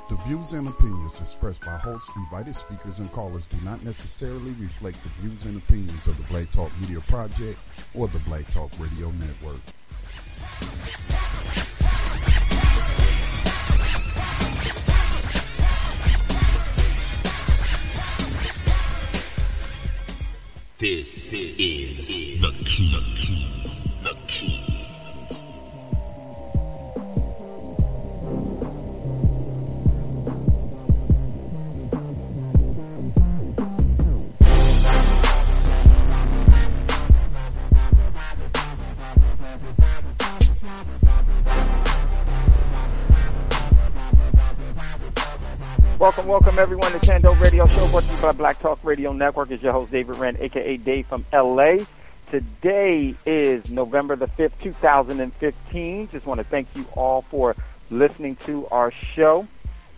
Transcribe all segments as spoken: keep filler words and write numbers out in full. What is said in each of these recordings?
The views and opinions expressed by hosts, invited speakers, and callers do not necessarily reflect the views and opinions of the Black Talk Media Project or the Black Talk Radio Network. This is the key, the key, the key. Welcome, welcome everyone to Tando Radio Show, brought to you by Black Talk Radio Network. It's your host, David Wren, a k a. Dave from L A. Today is November the fifth, two thousand fifteen. Just want to thank you all for listening to our show.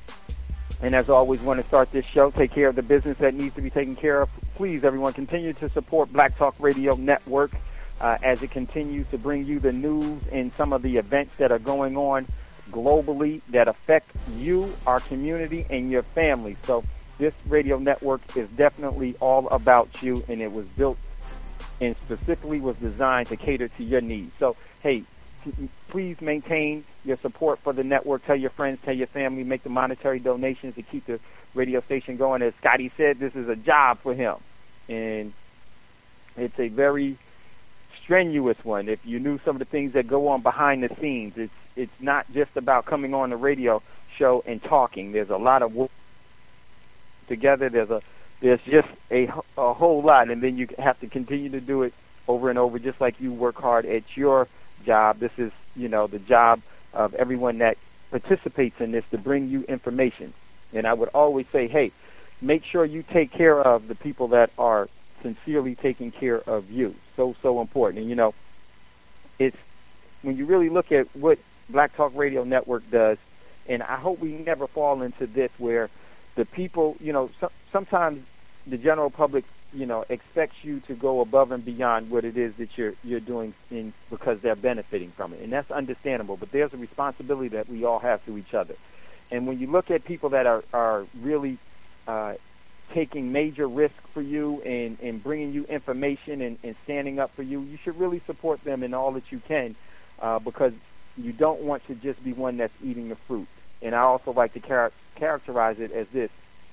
And as always, want to start this show, take care of the business that needs to be taken care of. Please, everyone, continue to support Black Talk Radio Network uh, as it continues to bring you the news and some of the events that are going on globally that affect you, our community, and your family. So this radio network is definitely all about you, and it was built and specifically was designed to cater to your needs. So, hey, please maintain your support for the network. Tell your friends, tell your family, make the monetary donations to keep the radio station going. As Scotty said, this is a job for him, and it's a very strenuous one. If you knew some of the things that go on behind the scenes, it's It's not just about coming on the radio show and talking. There's a lot of work together. There's a there's just a, a whole lot, and then you have to continue to do it over and over, just like you work hard at your job. This is, you know, the job of everyone that participates in this to bring you information. And I would always say, hey, make sure you take care of the people that are sincerely taking care of you. So, so important. And, you know, it's when you really look at what Black Talk Radio Network does, and I hope we never fall into this where the people, you know, so, sometimes the general public, you know, expects you to go above and beyond what it is that you're you're doing in because they're benefiting from it, and that's understandable. But there's a responsibility that we all have to each other, and when you look at people that are are really uh, taking major risk for you and, and bringing you information and, and standing up for you, you should really support them in all that you can, uh, because you don't want to just be one that's eating the fruit. And I also like to char- characterize it as this.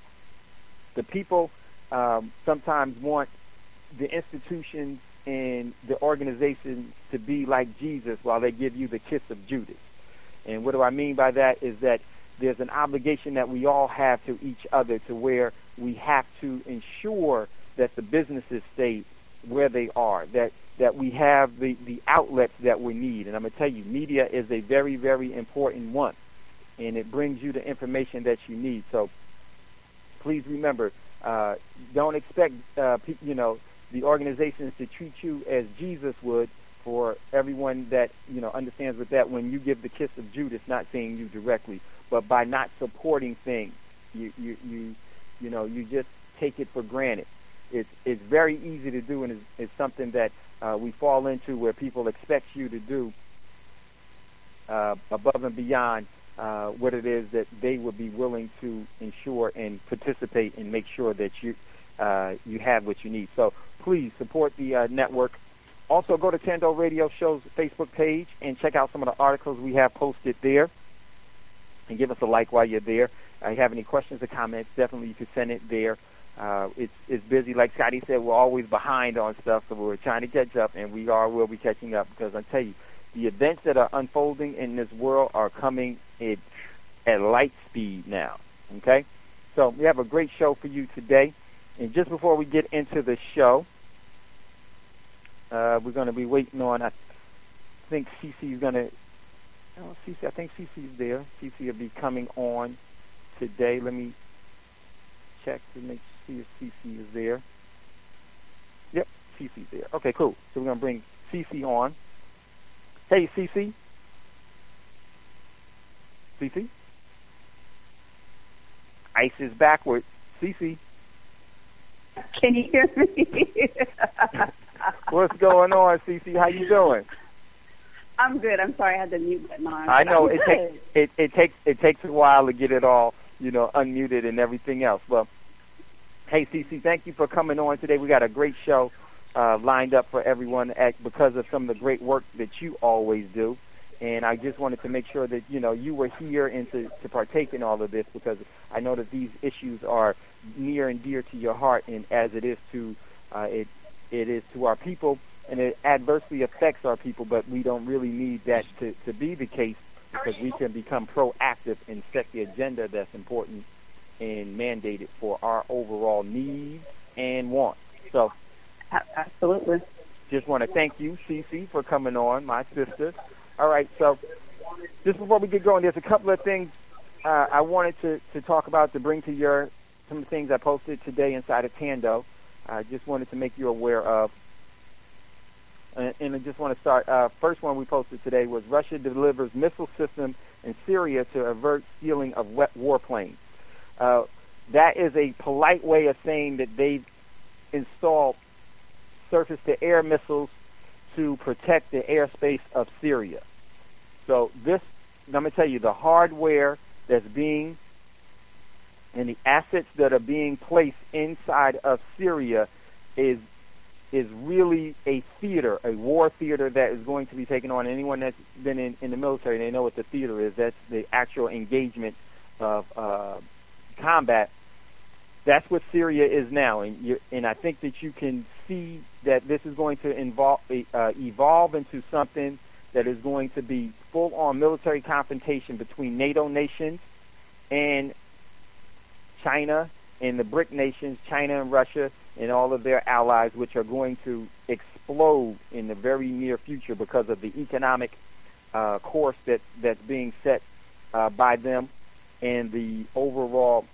The people um, sometimes want the institutions and the organizations to be like Jesus while they give you the kiss of Judas. And what do I mean by that is that there's an obligation that we all have to each other to where we have to ensure that the businesses stay where they are, that that we have the, the outlets that we need. And I'm going to tell you, media is a very, very important one, and it brings you the information that you need. So please remember, uh, don't expect, uh, pe- you know, the organizations to treat you as Jesus would for everyone that, you know, understands with that when you give the kiss of Judas, not saying you directly, but by not supporting things, you, you, you, you know, you just take it for granted. It's, it's very easy to do, and it's, it's something that Uh, we fall into where people expect you to do uh, above and beyond uh, what it is that they would be willing to ensure and participate and make sure that you uh, you have what you need. So please support the uh, network. Also, go to Tando Radio Show's Facebook page and check out some of the articles we have posted there, and give us a like while you're there. If you have any questions or comments, definitely you can send it there. Uh, it's, it's busy. Like Scotty said, we're always behind on stuff, so we're trying to catch up, and we are will be catching up, because I tell you, the events that are unfolding in this world are coming at, at light speed now, okay? So we have a great show for you today, and just before we get into the show, uh, we're going to be waiting on, I think Cece is going to, oh, Cece, I think Cece is there. Cece will be coming on today. Let me check to make sure. See if Cece is there. Yep, Cece's there. Okay, cool. So we're going to bring Cece on. Hey, Cece. Cece? Ice is backwards. Cece. Can you hear me? What's going on, Cece? How you doing? I'm good. I'm sorry I had the mute button on. I know I'm it takes it, it takes it takes a while to get it all you know, unmuted and everything else. Well, hey, Cece, thank you for coming on today. We got a great show uh, lined up for everyone at, because of some of the great work that you always do. And I just wanted to make sure that, you know, you were here and to, to partake in all of this, because I know that these issues are near and dear to your heart, and as it is to uh, it, it is to our people, and it adversely affects our people, but we don't really need that to, to be the case, because we can become proactive and set the agenda that's important and mandated for our overall needs and wants. So, Absolutely. just want to thank you, Cece, for coming on, my sister. All right, so just before we get going, there's a couple of things uh, I wanted to, to talk about, to bring to your some of the things I posted today inside of Tando. I just wanted to make you aware of. And, and I just want to start. Uh, first one we posted today was Russia delivers missile system in Syria to avert stealing of wet warplanes. Uh, that is a polite way of saying that they've installed surface-to-air missiles to protect the airspace of Syria. So this, I'm going to tell you, the hardware that's being and the assets that are being placed inside of Syria is is really a theater, a war theater that is going to be taken on. Anyone that's been in, in the military, they know what the theater is. That's the actual engagement of uh, combat. That's what Syria is now, and you, and I think that you can see that this is going to involve, uh, evolve into something that is going to be full-on military confrontation between NATO nations and China and the BRIC nations, China and Russia and all of their allies, which are going to explode in the very near future because of the economic uh, course that, that's being set uh, by them and the overall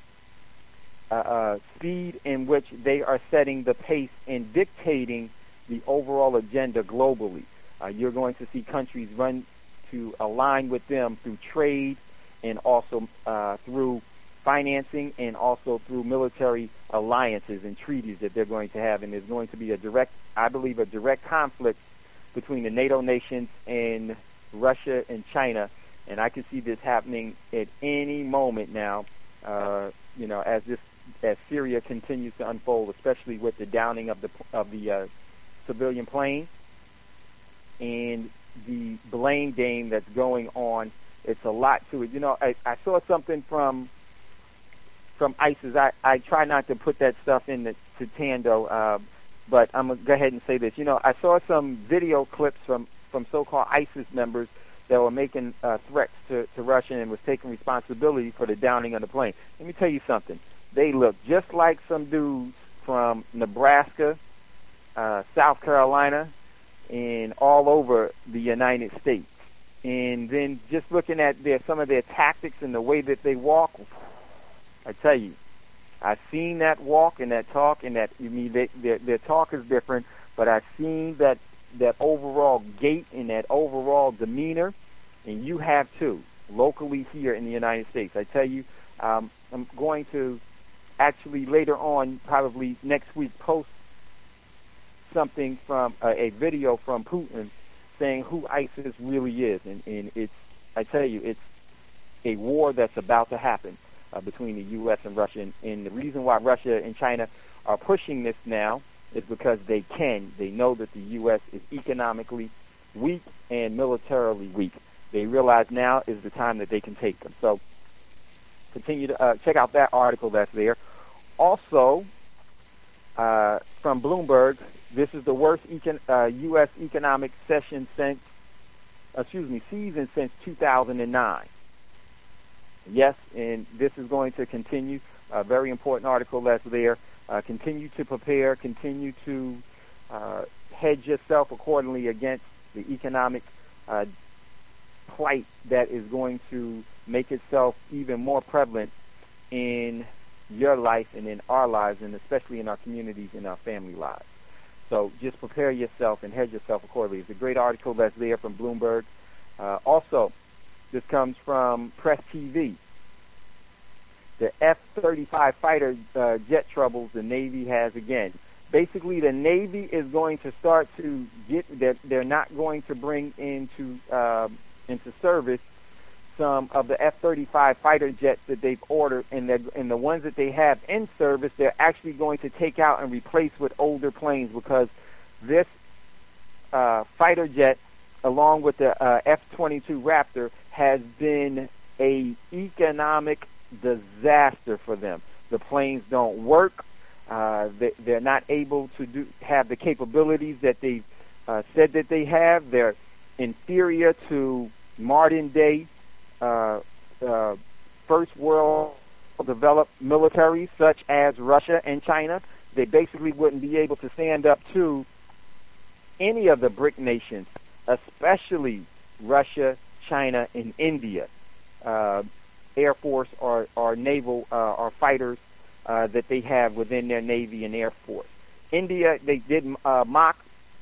Uh, uh, speed in which they are setting the pace and dictating the overall agenda globally. Uh, you're going to see countries run to align with them through trade and also uh, through financing and also through military alliances and treaties that they're going to have. And there's going to be a direct, I believe, a direct conflict between the NATO nations and Russia and China. And I can see this happening at any moment now, uh, you know, as this as Syria continues to unfold, especially with the downing of the of the uh, civilian plane and the blame game that's going on. It's a lot to it. You know, I, I saw something from from ISIS. I, I try not to put that stuff in the, to Tando, uh, but I'm going to go ahead and say this. You know, I saw some video clips from, from so-called ISIS members that were making uh, threats to, to Russia and was taking responsibility for the downing of the plane. Let me tell you something. They look just like some dudes from Nebraska, uh, South Carolina, and all over the United States. And then just looking at their some of their tactics and the way that they walk, I tell you, I've seen that walk and that talk, and that, you mean, they, their, their talk is different, but I've seen that that overall gait and that overall demeanor, and you have too, locally here in the United States. I tell you, um, I'm going to actually later on, probably next week, post something from uh, a video from Putin saying who ISIS really is, and, and it's, I tell you, it's a war that's about to happen uh, between the U S and Russia, and, and the reason why Russia and China are pushing this now is because they can. They know that the U S is economically weak and militarily weak. They realize now is the time that they can take them. So continue to uh, check out that article that's there. Also, uh, from Bloomberg, this is the worst econ- uh, U S economic session since, excuse me, season since two thousand nine. Yes, and this is going to continue. A very important article that's there. Uh, continue to prepare, continue to uh, hedge yourself accordingly against the economic uh, plight that is going to make itself even more prevalent in your life and in our lives, and especially in our communities and our family lives. So just prepare yourself and hedge yourself accordingly. It's a great article that's there from Bloomberg. Uh, also, this comes from Press T V. The F thirty-five fighter uh, jet troubles the Navy has again. Basically, the Navy is going to start to get that they're not going to bring into uh, into service some of the F thirty-five fighter jets that they've ordered, and, and the ones that they have in service, they're actually going to take out and replace with older planes, because this uh, fighter jet, along with the uh, F twenty-two Raptor, has been a economic disaster for them. The planes don't work. Uh, they, they're not able to do have the capabilities that they've uh, said that they have. They're inferior to modern day uh, uh, first world developed militaries such as Russia and China. They basically wouldn't be able to stand up to any of the BRIC nations, especially Russia, China, and India. Uh, Air Force or, or naval uh, or fighters uh, that they have within their Navy and Air Force. India, they did uh, mock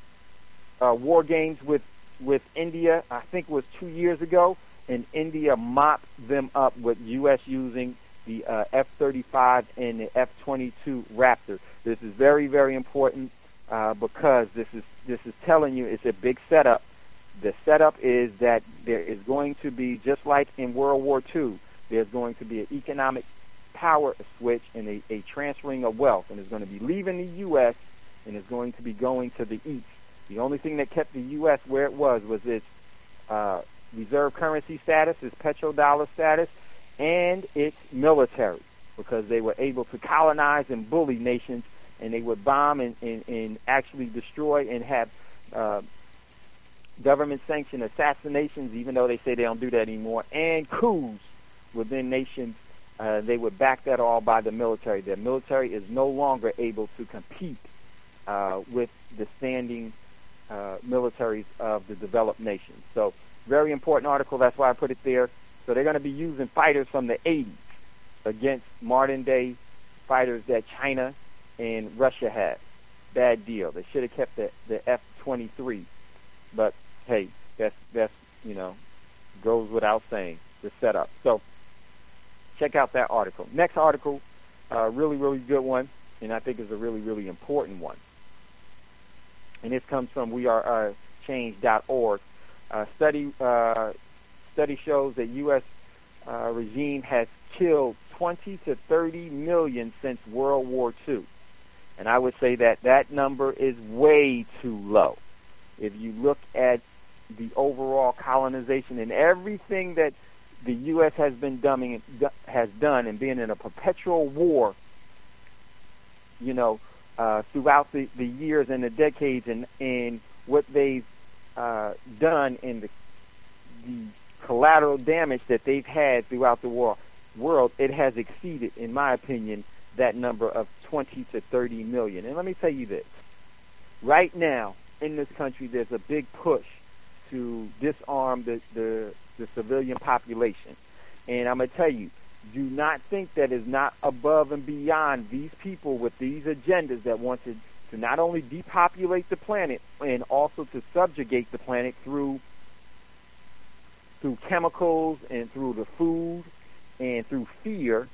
uh, war games with, with India, I think it was two years ago, and India mopped them up with U S using the uh, F thirty-five and the F twenty-two Raptor. This is very, very important uh, because this is this is telling you it's a big setup. The setup is that there is going to be, just like in World War Two, there's going to be an economic power switch and a, a transferring of wealth, and it's going to be leaving the U S and it's going to be going to the East. The only thing that kept the U S where it was was its uh, reserve currency status, its petrodollar status, and its military, because they were able to colonize and bully nations, and they would bomb and, and, and actually destroy and have uh, government-sanctioned assassinations, even though they say they don't do that anymore, and coups within nations. Uh, they would back that all by the military. The military is no longer able to compete uh, with the standing uh, militaries of the developed nations. So, very important article. That's why I put it there. So they're going to be using fighters from the eighties against modern-day fighters that China and Russia have. Bad deal. They should have kept the, the F twenty-three. But, hey, that's, that's, you know, goes without saying, the setup. So, check out that article. Next article, uh, really, really good one, and I think is a really, really important one. And this comes from we are uh, change dot org. Uh, study uh, study shows that U S uh, regime has killed twenty to thirty million since World War Two. And I would say that that number is way too low. If you look at the overall colonization and everything that the U S has been dumbing, has done, and being in a perpetual war, you know, uh, throughout the, the years and the decades, and, and what they've uh, done in the, the collateral damage that they've had throughout the war, world, it has exceeded, in my opinion, that number of twenty to thirty million. And let me tell you this. Right now, in this country, there's a big push to disarm the, the, the civilian population. And I'm going to tell you, do not think that is not above and beyond these people with these agendas that want to, to not only depopulate the planet and also to subjugate the planet through through chemicals and through the food and through fear.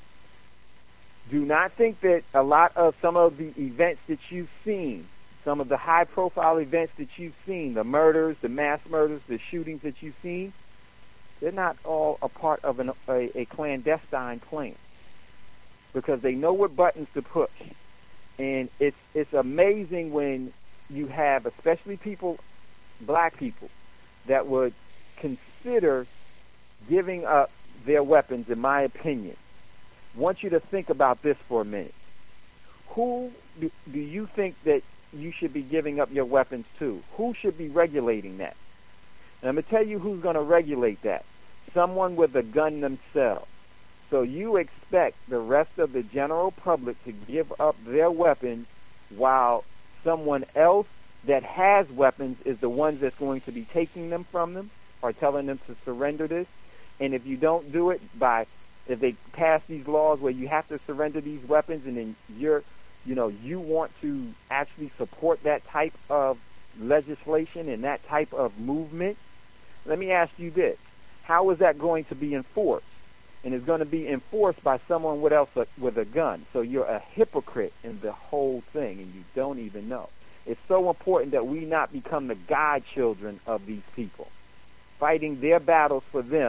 Do not think that a lot of some of the events that you've seen, some of the high-profile events that you've seen, the murders, the mass murders, the shootings that you've seen, they're not all a part of an, a, a clandestine plan, because they know what buttons to push. And it's it's amazing when you have, especially people, black people, that would consider giving up their weapons, in my opinion. I want you to think about this for a minute. Who do, do you think that you should be giving up your weapons to? Who should be regulating that? And I'm going to tell you who's going to regulate that. Someone with a gun themselves. So you expect the rest of the general public to give up their weapons while someone else that has weapons is the ones that's going to be taking them from them or telling them to surrender this. And if you don't do it by, if they pass these laws where you have to surrender these weapons, and then you're, you know, you want to actually support that type of legislation and that type of movement, let me ask you this. How is that going to be enforced? And it's going to be enforced by someone with else with a gun. So you're a hypocrite in the whole thing, and you don't even know. It's so important that we not become the godchildren of these people, fighting their battles for them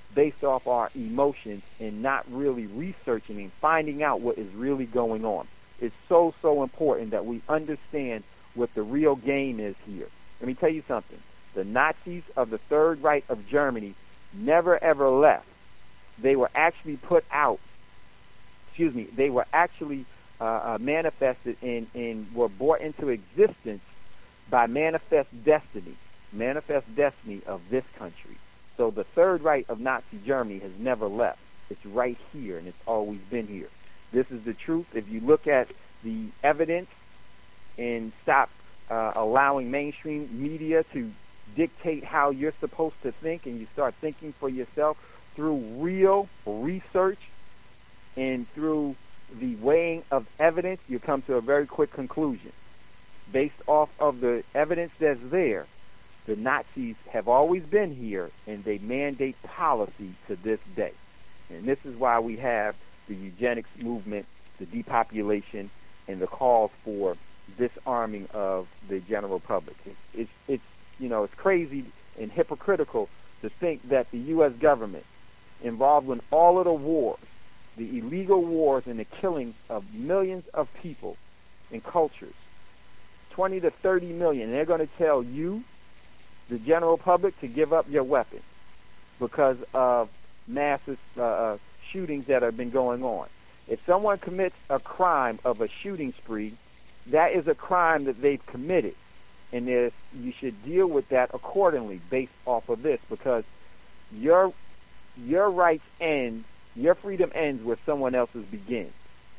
based off our emotions and not really researching and finding out what is really going on. It's so, so important that we understand what the real game is here. Let me tell you something. The Nazis of the Third Reich of Germany never, ever left. They were actually put out, excuse me, they were actually uh, uh, manifested and, and were brought into existence by manifest destiny, manifest destiny of this country. So the Third Reich of Nazi Germany has never left. It's right here, and it's always been here. This is the truth. If you look at the evidence and stop uh, allowing mainstream media to dictate how you're supposed to think, and you start thinking for yourself through real research and through the weighing of evidence, you come to a very quick conclusion. Based off of the evidence that's there, the Nazis have always been here, and they mandate policy to this day. And this is why we have the eugenics movement, the depopulation, and the calls for disarming of the general public. It's, it's, it's you know, it's crazy and hypocritical to think that the U S government, involved in all of the wars, the illegal wars and the killing of millions of people and cultures, twenty to thirty million, and they're going to tell you, the general public, to give up your weapons because of massive uh, uh, shootings that have been going on. If someone commits a crime of a shooting spree, that is a crime that they've committed, and there's, you should deal with that accordingly based off of this, because your your rights end, your freedom ends where someone else's begins.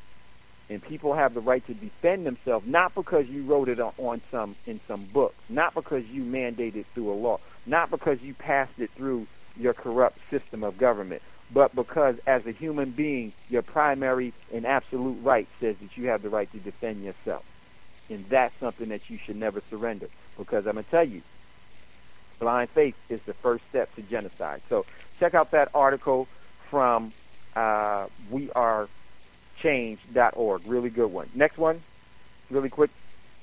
And people have the right to defend themselves, not because you wrote it on, on some in some book, not because you mandated through a law, not because you passed it through your corrupt system of government, but because as a human being, your primary and absolute right says that you have the right to defend yourself. And that's something that you should never surrender, because I'm going to tell you, blind faith is the first step to genocide. So check out that article from uh, we are change dot org. Really good one. Next one, really quick.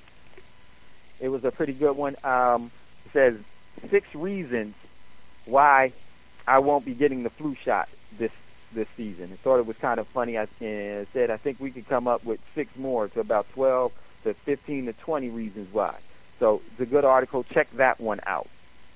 It was a pretty good one. Um, it says six reasons why I won't be getting the flu shot this this season. I thought it was kind of funny. I uh, said I think we could come up with six more, to about twelve to fifteen to twenty reasons why. So it's a good article. Check that one out.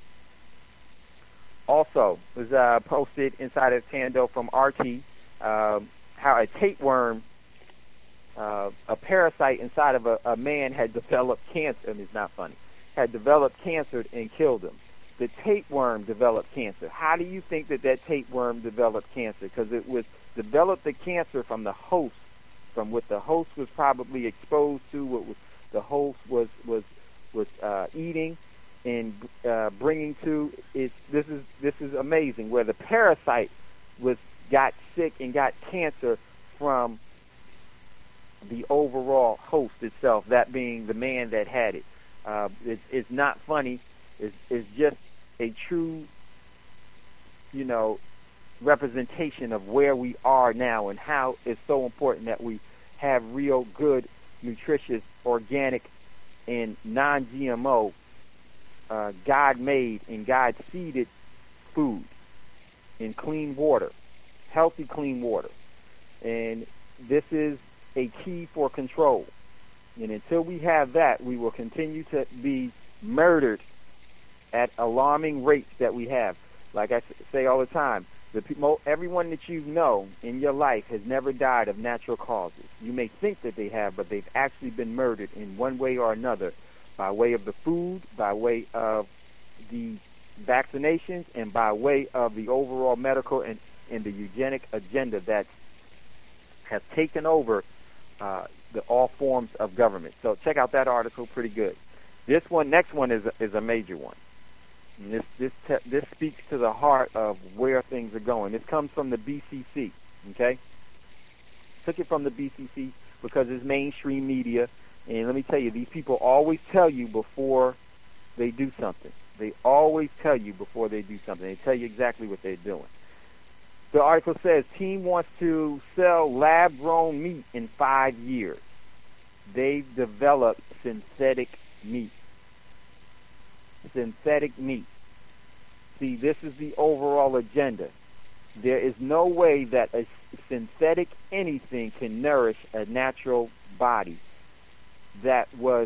Also, it was uh, posted inside of Tando from R T. Um, how a tapeworm, uh, a parasite inside of a, a man had developed cancer, and it's not funny, had developed cancer and killed him. The tapeworm developed cancer. How do you think that that tapeworm developed cancer? Because it was developed the cancer from the host, from what the host was probably exposed to, what was, the host was was was uh, eating and uh, bringing to. It's this is this is amazing. Where the parasite was got sick and got cancer from the overall host itself, that being the man that had it. Uh, it's, it's not funny. It's, it's just a true, you know, representation of where we are now and how it's so important that we have real good, nutritious, organic, and non-G M O, uh, God-made and God-seeded food and clean water. Healthy, clean water. And this is a key for control. And until we have that, we will continue to be murdered at alarming rates that we have. Like I say all the time, the people, everyone that you know in your life has never died of natural causes. You may think that they have, but they've actually been murdered in one way or another, by way of the food, by way of the vaccinations, and by way of the overall medical and in the eugenic agenda that has taken over uh, the all forms of government. So check out that article, pretty good. This one, next one is a, is a major one. And this this te- this speaks to the heart of where things are going. This comes from the B C C. Okay, took it from the B C C because it's mainstream media. And let me tell you, these people always tell you before they do something. They always tell you before they do something. They tell you exactly what they're doing. The article says, team wants to sell lab-grown meat in five years. They've developed synthetic meat. Synthetic meat. See, this is the overall agenda. There is no way that a synthetic anything can nourish a natural body that was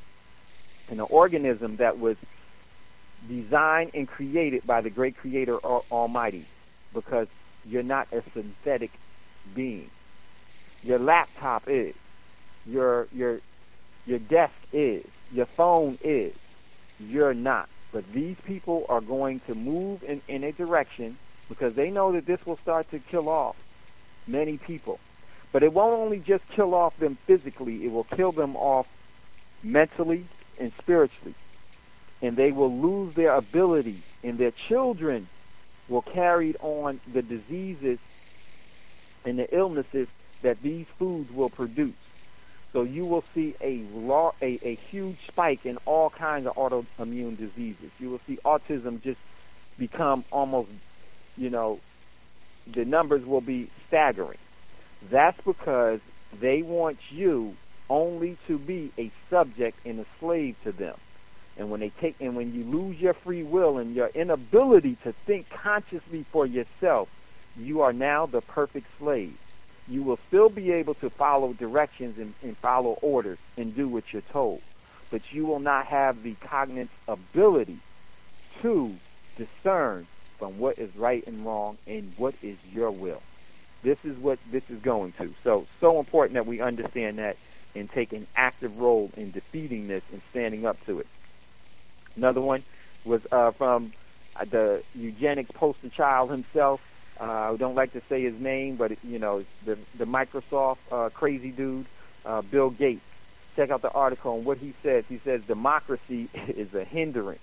an organism that was designed and created by the great Creator Almighty, because you're not a synthetic being. Your laptop is. Your your your desk is. Your phone is. You're not. But these people are going to move in, in a direction, because they know that this will start to kill off many people. But it won't only just kill off them physically, it will kill them off mentally and spiritually. And they will lose their ability, and their children will carry on the diseases and the illnesses that these foods will produce. So you will see a, law, a, a huge spike in all kinds of autoimmune diseases. You will see autism just become almost, you know, the numbers will be staggering. That's because they want you only to be a subject and a slave to them. And when they take, and when you lose your free will and your inability to think consciously for yourself, you are now the perfect slave. You will still be able to follow directions and, and follow orders and do what you're told, but you will not have the cognitive ability to discern from what is right and wrong and what is your will. This is what this is going to. So, so important that we understand that and take an active role in defeating this and standing up to it. Another one was uh, from the eugenics poster child himself. Uh, I don't like to say his name, but, it, you know, the, the Microsoft uh, crazy dude, uh, Bill Gates. Check out the article on what he says. He says democracy is a hindrance.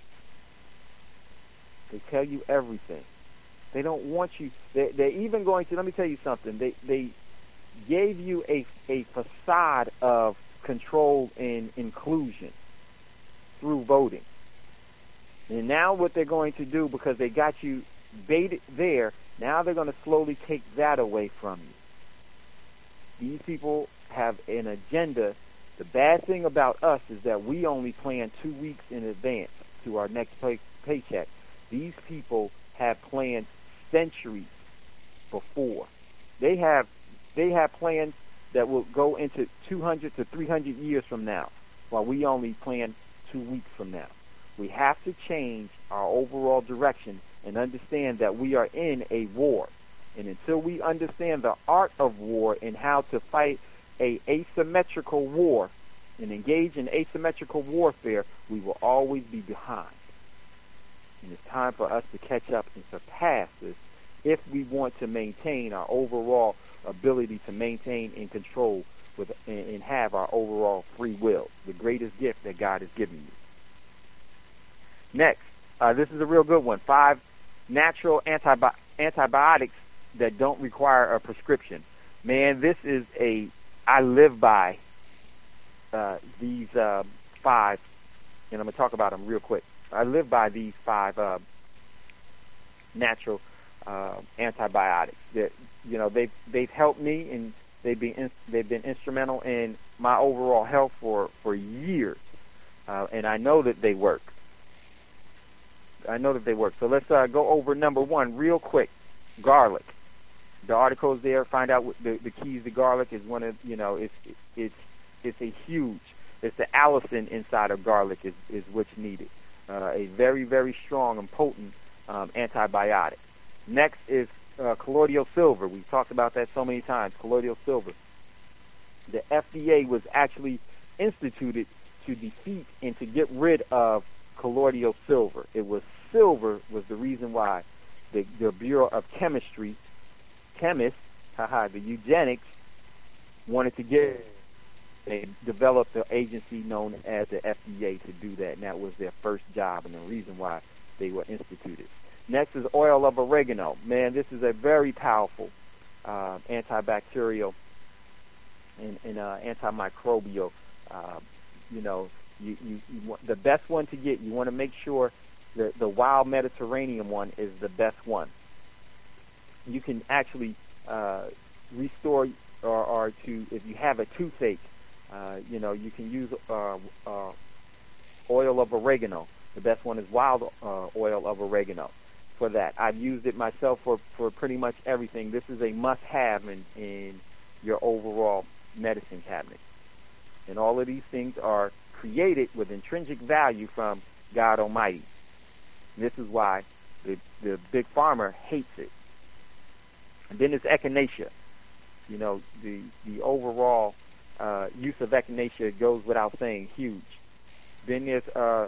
They tell you everything. They don't want you. They, they're even going to, let me tell you something. They they gave you a, a facade of control and inclusion through voting. And now what they're going to do, because they got you baited there, now they're going to slowly take that away from you. These people have an agenda. The bad thing about us is that we only plan two weeks in advance to our next pay- paycheck. These people have plans centuries before. They have they have plans that will go into two hundred to three hundred years from now, while we only plan two weeks from now. We have to change our overall direction and understand that we are in a war. And until we understand the art of war and how to fight a asymmetrical war and engage in asymmetrical warfare, we will always be behind. And it's time for us to catch up and surpass this if we want to maintain our overall ability to maintain and control with and have our overall free will, the greatest gift that God has given you. Next, uh, this is a real good one. Five natural antibi- antibiotics that don't require a prescription. Man, this is a, I live by uh, these uh, five, and I'm going to talk about them real quick. I live by these five uh, natural uh, antibiotics. That, you know, they've they've helped me, and they've been in, they've been instrumental in my overall health for for years, uh, and I know that they work. I know that they work. So let's uh, go over number one real quick. Garlic. The article's there. Find out what the, the keys to garlic is. One of, you know, it's it's it's a huge. It's the allicin inside of garlic is is what's needed. Uh, a very very strong and potent um, antibiotic. Next is uh, colloidal silver. We've talked about that so many times. Colloidal silver. The F D A was actually instituted to defeat and to get rid of colloidal silver. It was silver was the reason why the, the Bureau of Chemistry, chemists, haha, the eugenics, wanted to get, they developed the agency known as the F D A to do that, and that was their first job and the reason why they were instituted. Next is oil of oregano. Man, this is a very powerful uh, antibacterial and, and uh, antimicrobial. Uh, you know, you, you, you want, the best one to get, you want to make sure that the wild Mediterranean one is the best one. You can actually uh, restore or, or to, if you have a toothache, uh, you know, you can use uh, uh, oil of oregano. The best one is wild uh, oil of oregano. for that. I've used it myself for, for pretty much everything. This is a must-have in, in your overall medicine cabinet. And all of these things are created with intrinsic value from God Almighty. And this is why the, the big pharma hates it. And then it's echinacea. You know, the, the overall uh, use of echinacea goes without saying, huge. Then there's uh,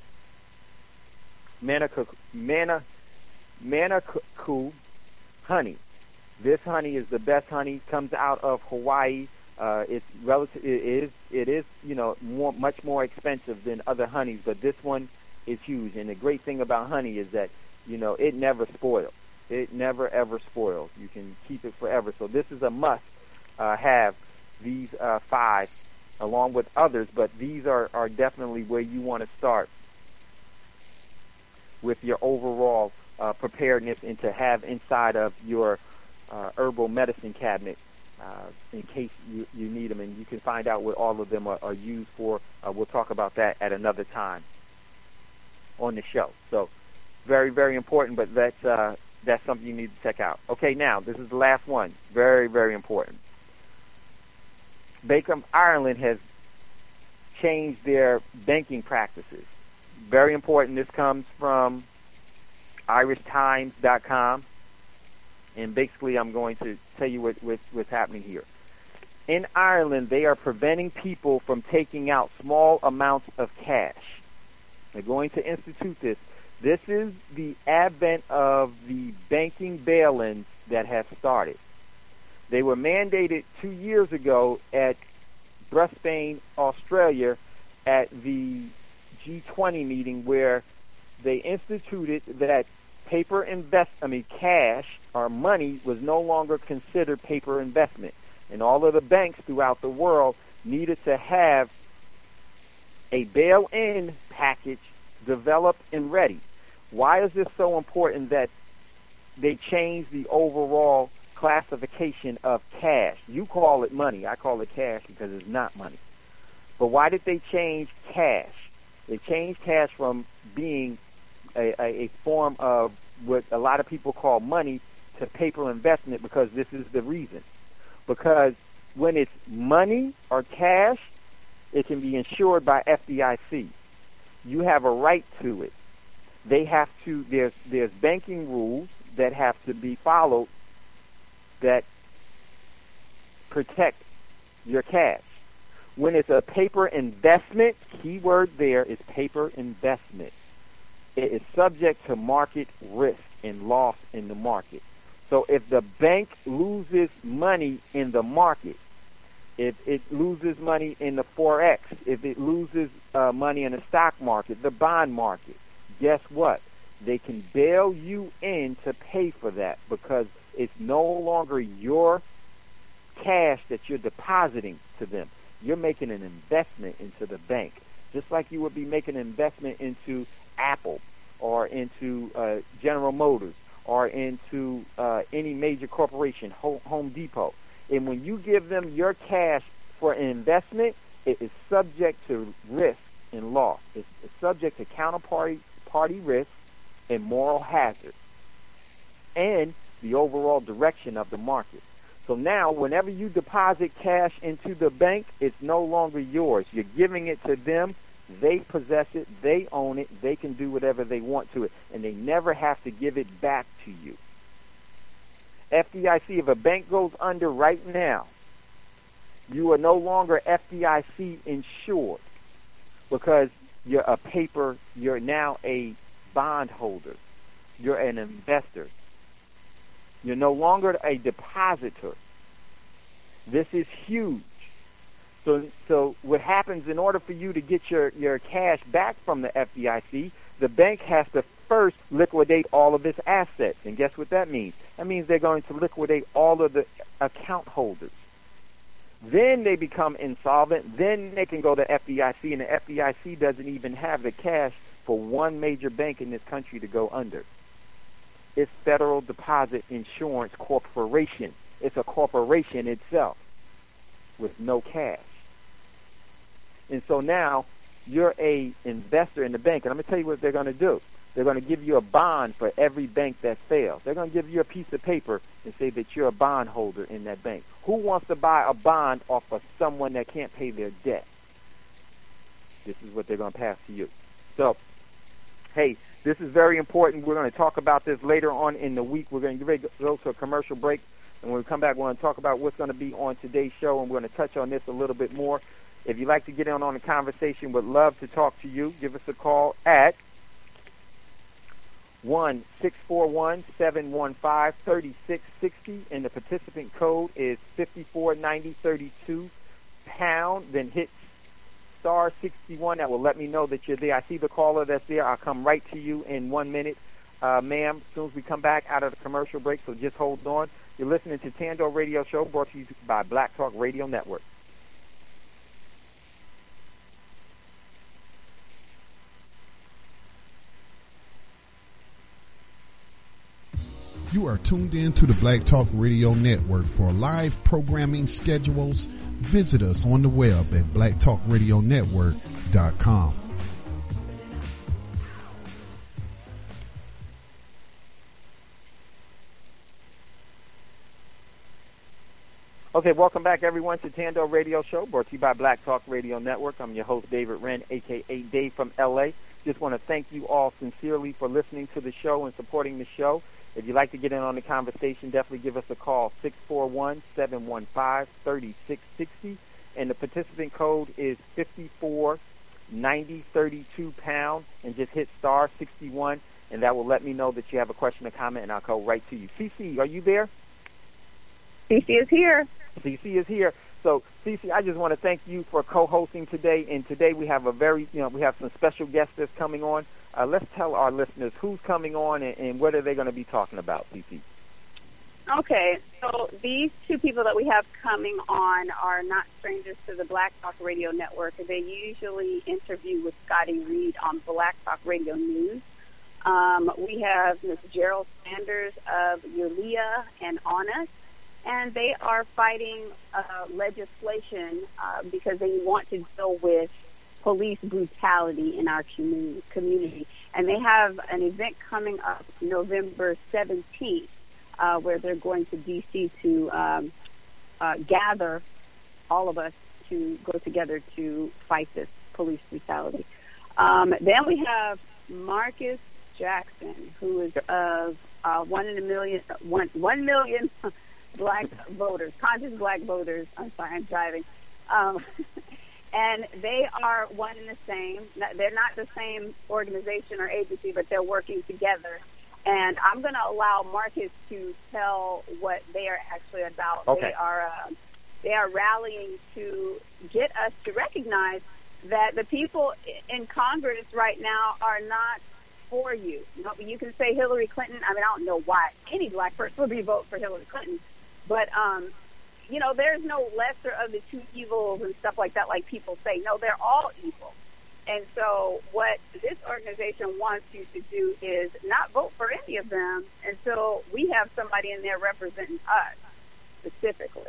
Manuka, Mana, Manuka honey. This honey is the best honey. Comes out of Hawaii. Uh, it's relative. It is. It is. You know, more, much more expensive than other honeys, but this one is huge. And the great thing about honey is that, you know, it never spoils. It never ever spoils. You can keep it forever. So this is a must uh, have. These uh, five, along with others, but these are, are definitely where you want to start with your overall uh, preparedness, and to have inside of your uh, herbal medicine cabinet uh, in case you, you need them. And you can find out what all of them are, are used for. Uh, we'll talk about that at another time on the show. So very, very important, but that's, uh, that's something you need to check out. Okay, now, this is the last one. Very, very important. Bank of Ireland has changed their banking practices. Very important. This comes from Irish Times dot com. And basically, I'm going to tell you what, what, what's happening here. In Ireland, they are preventing people from taking out small amounts of cash. They're going to institute this. This is the advent of the banking bail-ins that have started. They were mandated two years ago at Brisbane, Australia, at the G twenty meeting, where they instituted that paper invest, I mean cash or money was no longer considered paper investment, and all of the banks throughout the world needed to have a bail-in package developed and ready. Why is this so important that they change the overall classification of cash? You call it money. I call it cash because it's not money. But why did they change cash? They changed cash from being a, a, a form of what a lot of people call money to paper investment, because this is the reason. Because when it's money or cash, it can be insured by F D I C. You have a right to it. They have to, there's, there's banking rules that have to be followed that protect your cash. When it's a paper investment, key word there is paper investment. It is subject to market risk and loss in the market. So if the bank loses money in the market, if it loses money in the Forex, if it loses uh, money in the stock market, the bond market, guess what? They can bail you in to pay for that, because it's no longer your cash that you're depositing to them. You're making an investment into the bank, just like you would be making an investment into Apple or into uh, General Motors or into uh, any major corporation, Home Depot. And when you give them your cash for an investment, it is subject to risk and loss. It's, it's subject to counterparty party risk and moral hazard, and the overall direction of the market. So now, whenever you deposit cash into the bank, it's no longer yours. You're giving it to them. They possess it. They own it. They can do whatever they want to it, and they never have to give it back to you. F D I C, if a bank goes under right now, you are no longer F D I C insured, because you're a paper, you're now a bondholder. You're an investor. You're no longer a depositor. This is huge. So, so what happens, in order for you to get your, your cash back from the F D I C, the bank has to first liquidate all of its assets. And guess what that means? That means they're going to liquidate all of the account holders. Then they become insolvent. Then they can go to F D I C, and the F D I C doesn't even have the cash for one major bank in this country to go under. It's Federal Deposit Insurance Corporation. It's a corporation itself with no cash. And so now you're a investor in the bank, and I'm going to tell you what they're going to do. They're going to give you a bond for every bank that fails. They're going to give you a piece of paper and say that you're a bondholder in that bank. Who wants to buy a bond off of someone that can't pay their debt? This is what they're going to pass to you. So, hey, this is very important. We're going to talk about this later on in the week. We're going to go to a commercial break, and when we come back, we're going to talk about what's going to be on today's show, and we're going to touch on this a little bit more. If you'd like to get in on the conversation, would love to talk to you. Give us a call at one six four one, seven one five, three six six zero, and the participant code is five four nine zero three two pound. Then hit star sixty-one. That will let me know that you're there. I see the caller that's there. I'll come right to you in one minute, uh, ma'am, as soon as we come back out of the commercial break, so just hold on. You're listening to Tando Radio Show, brought to you by Black Talk Radio Network. You are tuned in to the Black Talk Radio Network. For live programming schedules, visit us on the web at black talk radio network dot com. Okay, welcome back, everyone, to Tando Radio Show, brought to you by Black Talk Radio Network. I'm your host, David Wren, a k a. Dave from L A. Just want to thank you all sincerely for listening to the show and supporting the show. If you'd like to get in on the conversation, definitely give us a call, six four one, seven one five, three six six zero, and the participant code is five four nine zero three two pound, and just hit star sixty-one, and that will let me know that you have a question or comment, and I'll go right to you. Cece, are you there? Cece is here. Cece is here. So, Cece, I just want to thank you for co-hosting today, and today we have a very, you know, we have some special guests that's coming on. Uh, let's tell our listeners who's coming on and, and what are they going to be talking about, Cece. Okay, so these two people that we have coming on are not strangers to the Black Talk Radio Network. They usually interview with Scotty Reed on Black Talk Radio News. Um, we have Miz Gerald Sanders of Yulia and Honest, and they are fighting uh, legislation uh, because they want to deal with police brutality in our community, community. And they have an event coming up November seventeenth uh, where they're going to D C to um, uh, gather all of us to go together to fight this police brutality. Um, then we have Marcus Jackson, who is of uh, one in a million, one, one million black voters, conscious black voters. I'm sorry, I'm driving. Um, And they are one and the same. They're not the same organization or agency, but they're working together. And I'm going to allow Marcus to tell what they are actually about. Okay. They are uh, they are rallying to get us to recognize that the people in Congress right now are not for you. You know, you can say Hillary Clinton. I mean, I don't know why any black person would be vote for Hillary Clinton, but um, you know, there's no lesser of the two evils and stuff like that, like people say. No, they're all evil. And so what this organization wants you to do is not vote for any of them until we have somebody in there representing us specifically.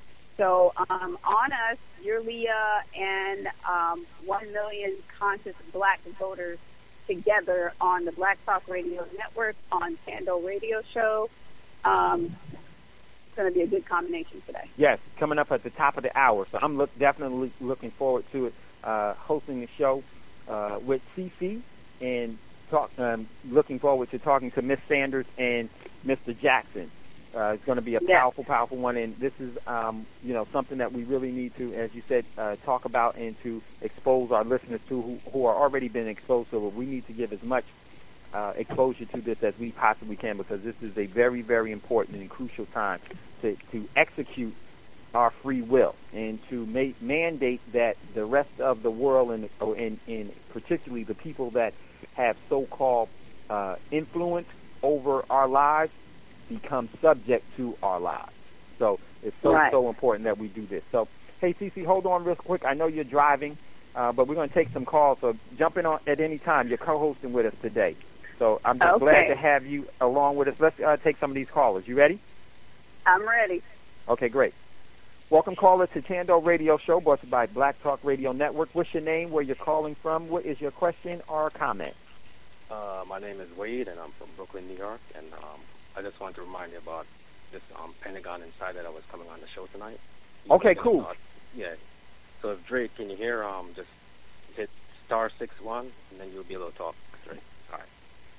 So um, on us, you're Leah and um, one million conscious black voters together on the Black Talk Radio Network, on Tando Radio Show. Um, it's going to be a good combination today. Yes, coming up at the top of the hour. So I'm look, definitely looking forward to it, uh, hosting the show uh, with Cece and talk, um, looking forward to talking to Miss Sanders and Mister Jackson. Uh, it's going to be a yes. powerful, powerful one, and this is, um, you know, something that we really need to, as you said, uh, talk about and to expose our listeners to who, who are already been exposed to it. We need to give as much uh, exposure to this as we possibly can, because this is a very, very important and crucial time to, to execute our free will and to make, mandate that the rest of the world, and, and, and particularly the people that have so-called uh, influence over our lives, become subject to our lives. So it's so, right. so important that we do this. So, hey, Cece, hold on real quick. I know you're driving, uh, but we're going to take some calls. So jump in on at any time. You're co-hosting with us today. So I'm just okay. glad to have you along with us. Let's uh, take some of these callers. You ready? I'm ready. Okay, great. Welcome, caller, to Tando Radio Show, brought to you by Black Talk Radio Network. What's your name, where you're calling from? What is your question or comment? Uh, my name is Wade, and I'm from Brooklyn, New York. And um, I just wanted to remind you about this um, Pentagon Insider that was coming on the show tonight. You Okay, know, cool. uh, yeah. So if Drake, can you hear? Um, just hit star six one, and then you'll be able to talk. Drake. All right.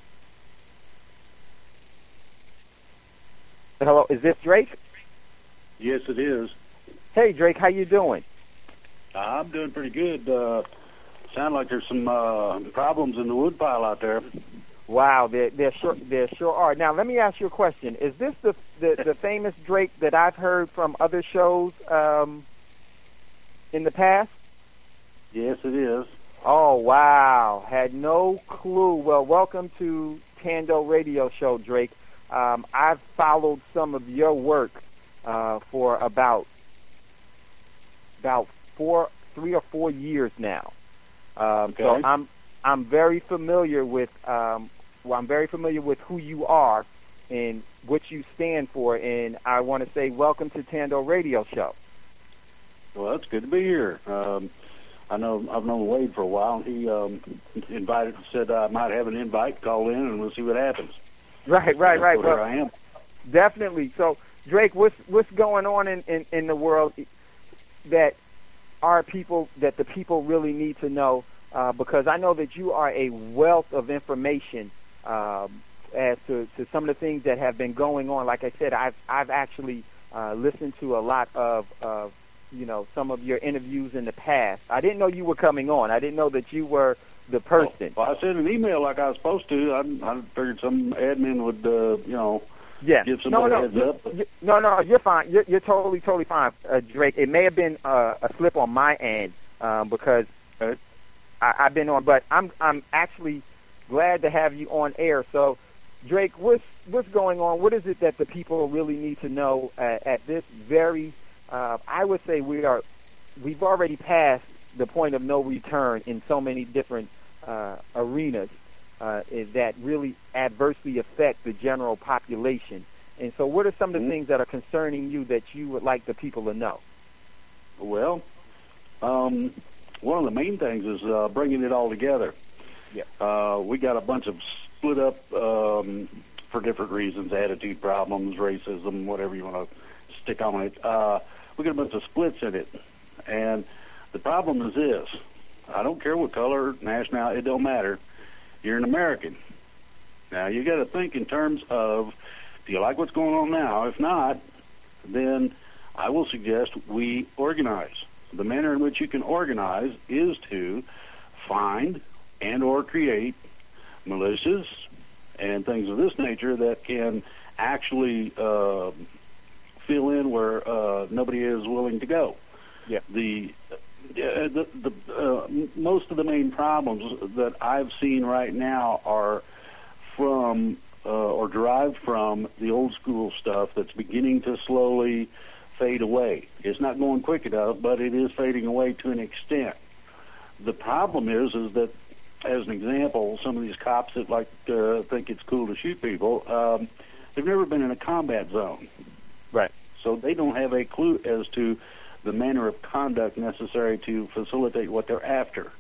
Hello, is this Drake? Yes, it is. Hey, Drake, how you doing? I'm doing pretty good. Uh, sound like there's some uh, problems in the woodpile out there. Wow, there, there sure there sure are. Now, let me ask you a question. Is this the the, the famous Drake that I've heard from other shows um, in the past? Yes, it is. Oh, wow. Had no clue. Well, welcome to Tando Radio Show, Drake. Um, I've followed some of your work uh, for about about four, three or four years now. Um, Okay. So I'm I'm very familiar with um, well, I'm very familiar with who you are and what you stand for, and I want to say welcome to Tando Radio Show. Well, it's good to be here. Um, I know I've known Wade for a while, and he um, invited, said I might have an invite, call in, and we'll see what happens. Right, right, That's right. Where Well, I am. definitely. So, Drake, what's what's going on in, in, in the world that our people that the people really need to know? Uh, because I know that you are a wealth of information um, as to, to some of the things that have been going on. Like I said, I've I've actually uh, listened to a lot of, of you know some of your interviews in the past. I didn't know you were coming on. I didn't know that you were the person. Well, I sent an email like I was supposed to. I, I figured some admin would, uh, you know, Yeah. give No, somebody no, a heads you- up. you- no, no. You're fine. You're, you're totally, totally fine, uh, Drake. It may have been uh, a slip on my end um, because uh, I, I've been on, but I'm I'm actually glad to have you on air. So, Drake, what's what's going on? What is it that the people really need to know uh, at this very? Uh, I would say we are we've already passed the point of no return in so many different uh, arenas. Uh, is that really adversely affect the general population? And so what are some of the Mm-hmm. things that are concerning you that you would like the people to know? Well, um, one of the main things is uh, bringing it all together. Yeah. Uh, we got a bunch of split up um, for different reasons, attitude problems, racism, whatever you want to stick on it. Uh, we got a bunch of splits in it. And the problem is this. I don't care what color, nationality, it don't matter. You're an American. Now, you got to think in terms of, do you like what's going on now? If not, then I will suggest we organize. The manner in which you can organize is to find and or create militias and things of this nature that can actually uh, fill in where uh, nobody is willing to go. Yeah. The Yeah, the, the uh, most of the main problems that I've seen right now are from uh, or derived from the old school stuff that's beginning to slowly fade away. It's not going quick enough, but it is fading away to an extent. The problem is, is that, as an example, some of these cops that like uh, think it's cool to shoot people, um, they've never been in a combat zone, Right. so they don't have a clue as to the manner of conduct necessary to facilitate what they're after.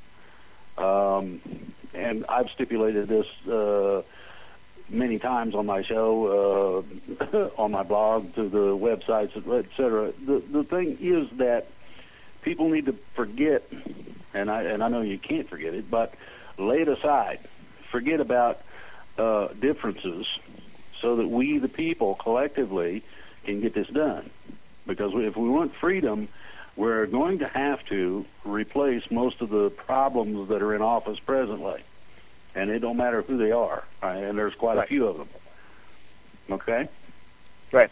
Um, and I've stipulated this uh, many times on my show, uh, on my blog, to the websites, et cetera. The, the thing is that people need to forget, and I, and I know you can't forget it, but lay it aside. Forget about uh, differences so that we, the people, collectively can get this done. Because if we want freedom, we're going to have to replace most of the problems that are in office presently. And it don't matter who they are. Right? And there's quite Right. a few of them. Okay? Right.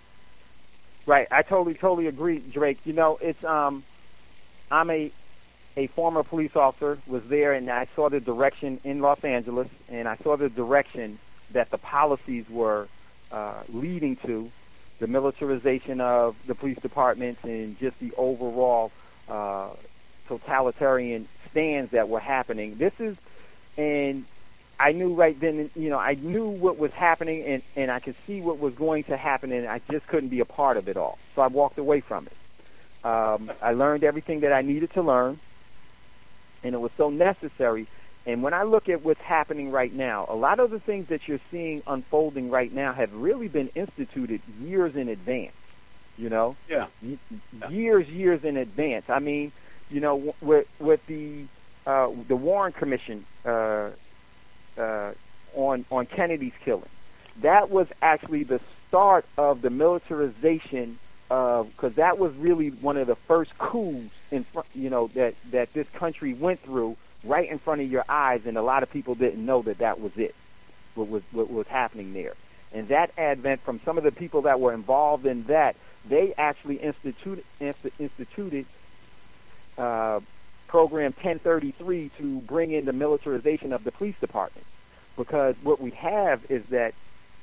Right. I totally, totally agree, Drake. You know, it's um, I'm a a former police officer, was there, and I saw the direction in Los Angeles, and I saw the direction that the policies were uh, leading to, the militarization of the police departments and just the overall uh, totalitarian stands that were happening. This is, and I knew right then, you know, I knew what was happening, and, and I could see what was going to happen, and I just couldn't be a part of it all. So I walked away from it. Um, I learned everything that I needed to learn, and it was so necessary And when I look at what's happening right now, a lot of the things that you're seeing unfolding right now have really been instituted years in advance, you know? Yeah. Y- years, years in advance. I mean, you know, with, with the uh, the Warren Commission uh, uh, on, on Kennedy's killing, that was actually the start of the militarization of, because that was really one of the first coups in front, you know, that, that this country went through right in front of your eyes, and a lot of people didn't know that that was it, what was what was happening there. And that advent from some of the people that were involved in that, they actually instituted instituted uh, Program ten thirty-three to bring in the militarization of the police department, because what we have is that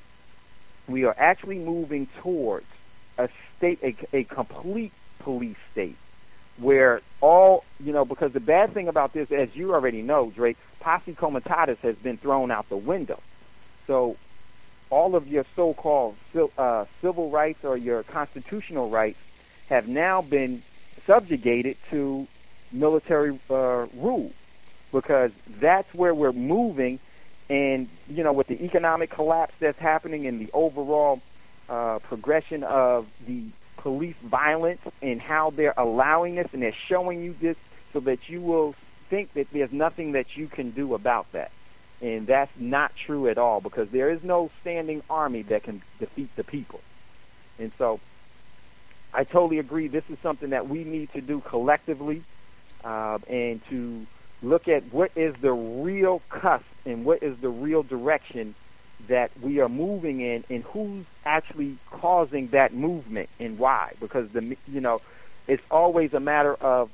we are actually moving towards a state, a, a complete police state, where all, you know, because the bad thing about this, as you already know, Drake, posse comitatus has been thrown out the window. So all of your so-called uh, civil rights or your constitutional rights have now been subjugated to military uh, rule, because that's where we're moving. And, you know, with the economic collapse that's happening and the overall uh, progression of the police violence and how they're allowing this, and they're showing you this so that you will think that there's nothing that you can do about that. And that's not true at all, because there is no standing army that can defeat the people. And so I totally agree. This is something that we need to do collectively, uh, and to look at what is the real cusp and what is the real direction that we are moving in, and who's actually causing that movement and why. Because, the you know, it's always a matter of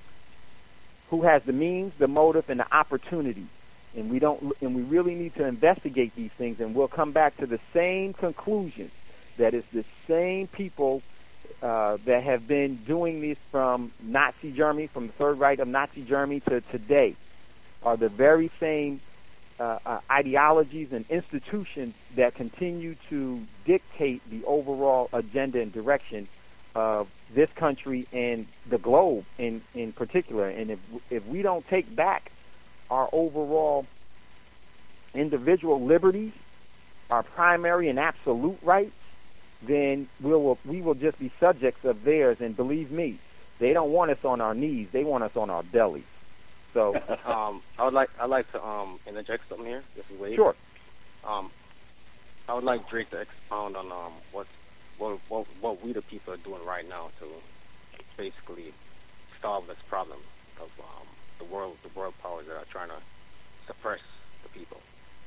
who has the means, the motive, and the opportunity. And we don't, and we really need to investigate these things, and we'll come back to the same conclusion, that it's the same people uh, that have been doing this from Nazi Germany, from the Third Reich of Nazi Germany to today, are the very same uh, uh, ideologies and institutions that continue to dictate the overall agenda and direction of this country and the globe in, in particular. And if if we don't take back our overall individual liberties, our primary and absolute rights, then we'll, we will just be subjects of theirs. And believe me, they don't want us on our knees. They want us on our bellies. So um, I would like I'd like to um, interject something here, if you wait. Sure. Um, I would like Drake to expound on um, what, what what what we the people are doing right now to basically solve this problem of um, the world the world powers that are trying to suppress the people.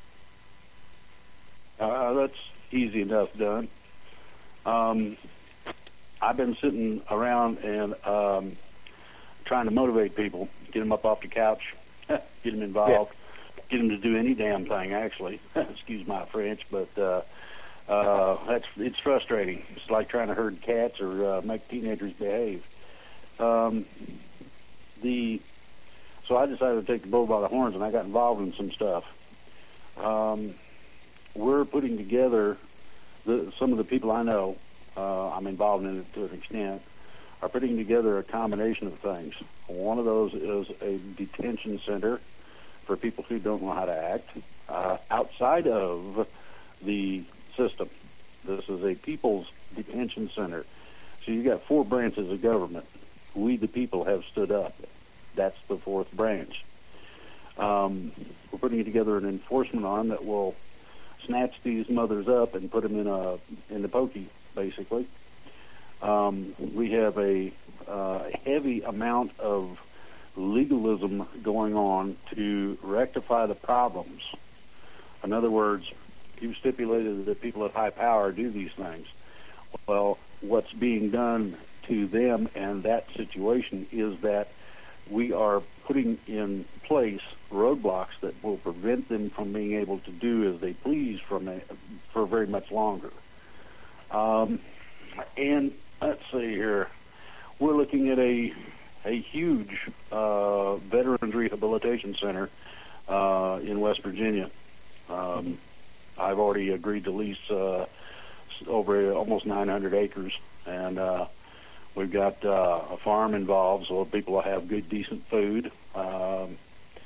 Uh, that's easy enough done. Um, I've been sitting around and um, trying to motivate people, get them up off the couch, get them involved, yeah. get them to do any damn thing, actually. Excuse my French, but uh, uh, that's it's frustrating. It's like trying to herd cats or uh, make teenagers behave. Um, the So I decided to take the bull by the horns, and I got involved in some stuff. Um, we're putting together, the, some of the people I know, uh, I'm involved in it to an extent, are putting together a combination of things. One of those is a detention center for people who don't know how to act uh, outside of the system. This is a people's detention center. So you've got four branches of government. We, the people, have stood up. That's the fourth branch. Um, we're putting together an enforcement arm that will snatch these mothers up and put them in a in the pokey, basically. Um, we have a uh, heavy amount of legalism going on to rectify the problems. In other words, you've stipulated that people at high power do these things. Well, what's being done to them and that situation is that we are putting in place roadblocks that will prevent them from being able to do as they please from a, for very much longer. Um, and let's see here, we're looking at a a huge uh, veterans rehabilitation center uh, in West Virginia. Um, I've already agreed to lease uh, over almost nine hundred acres, and uh, we've got uh, a farm involved, so people will have good, decent food. Um,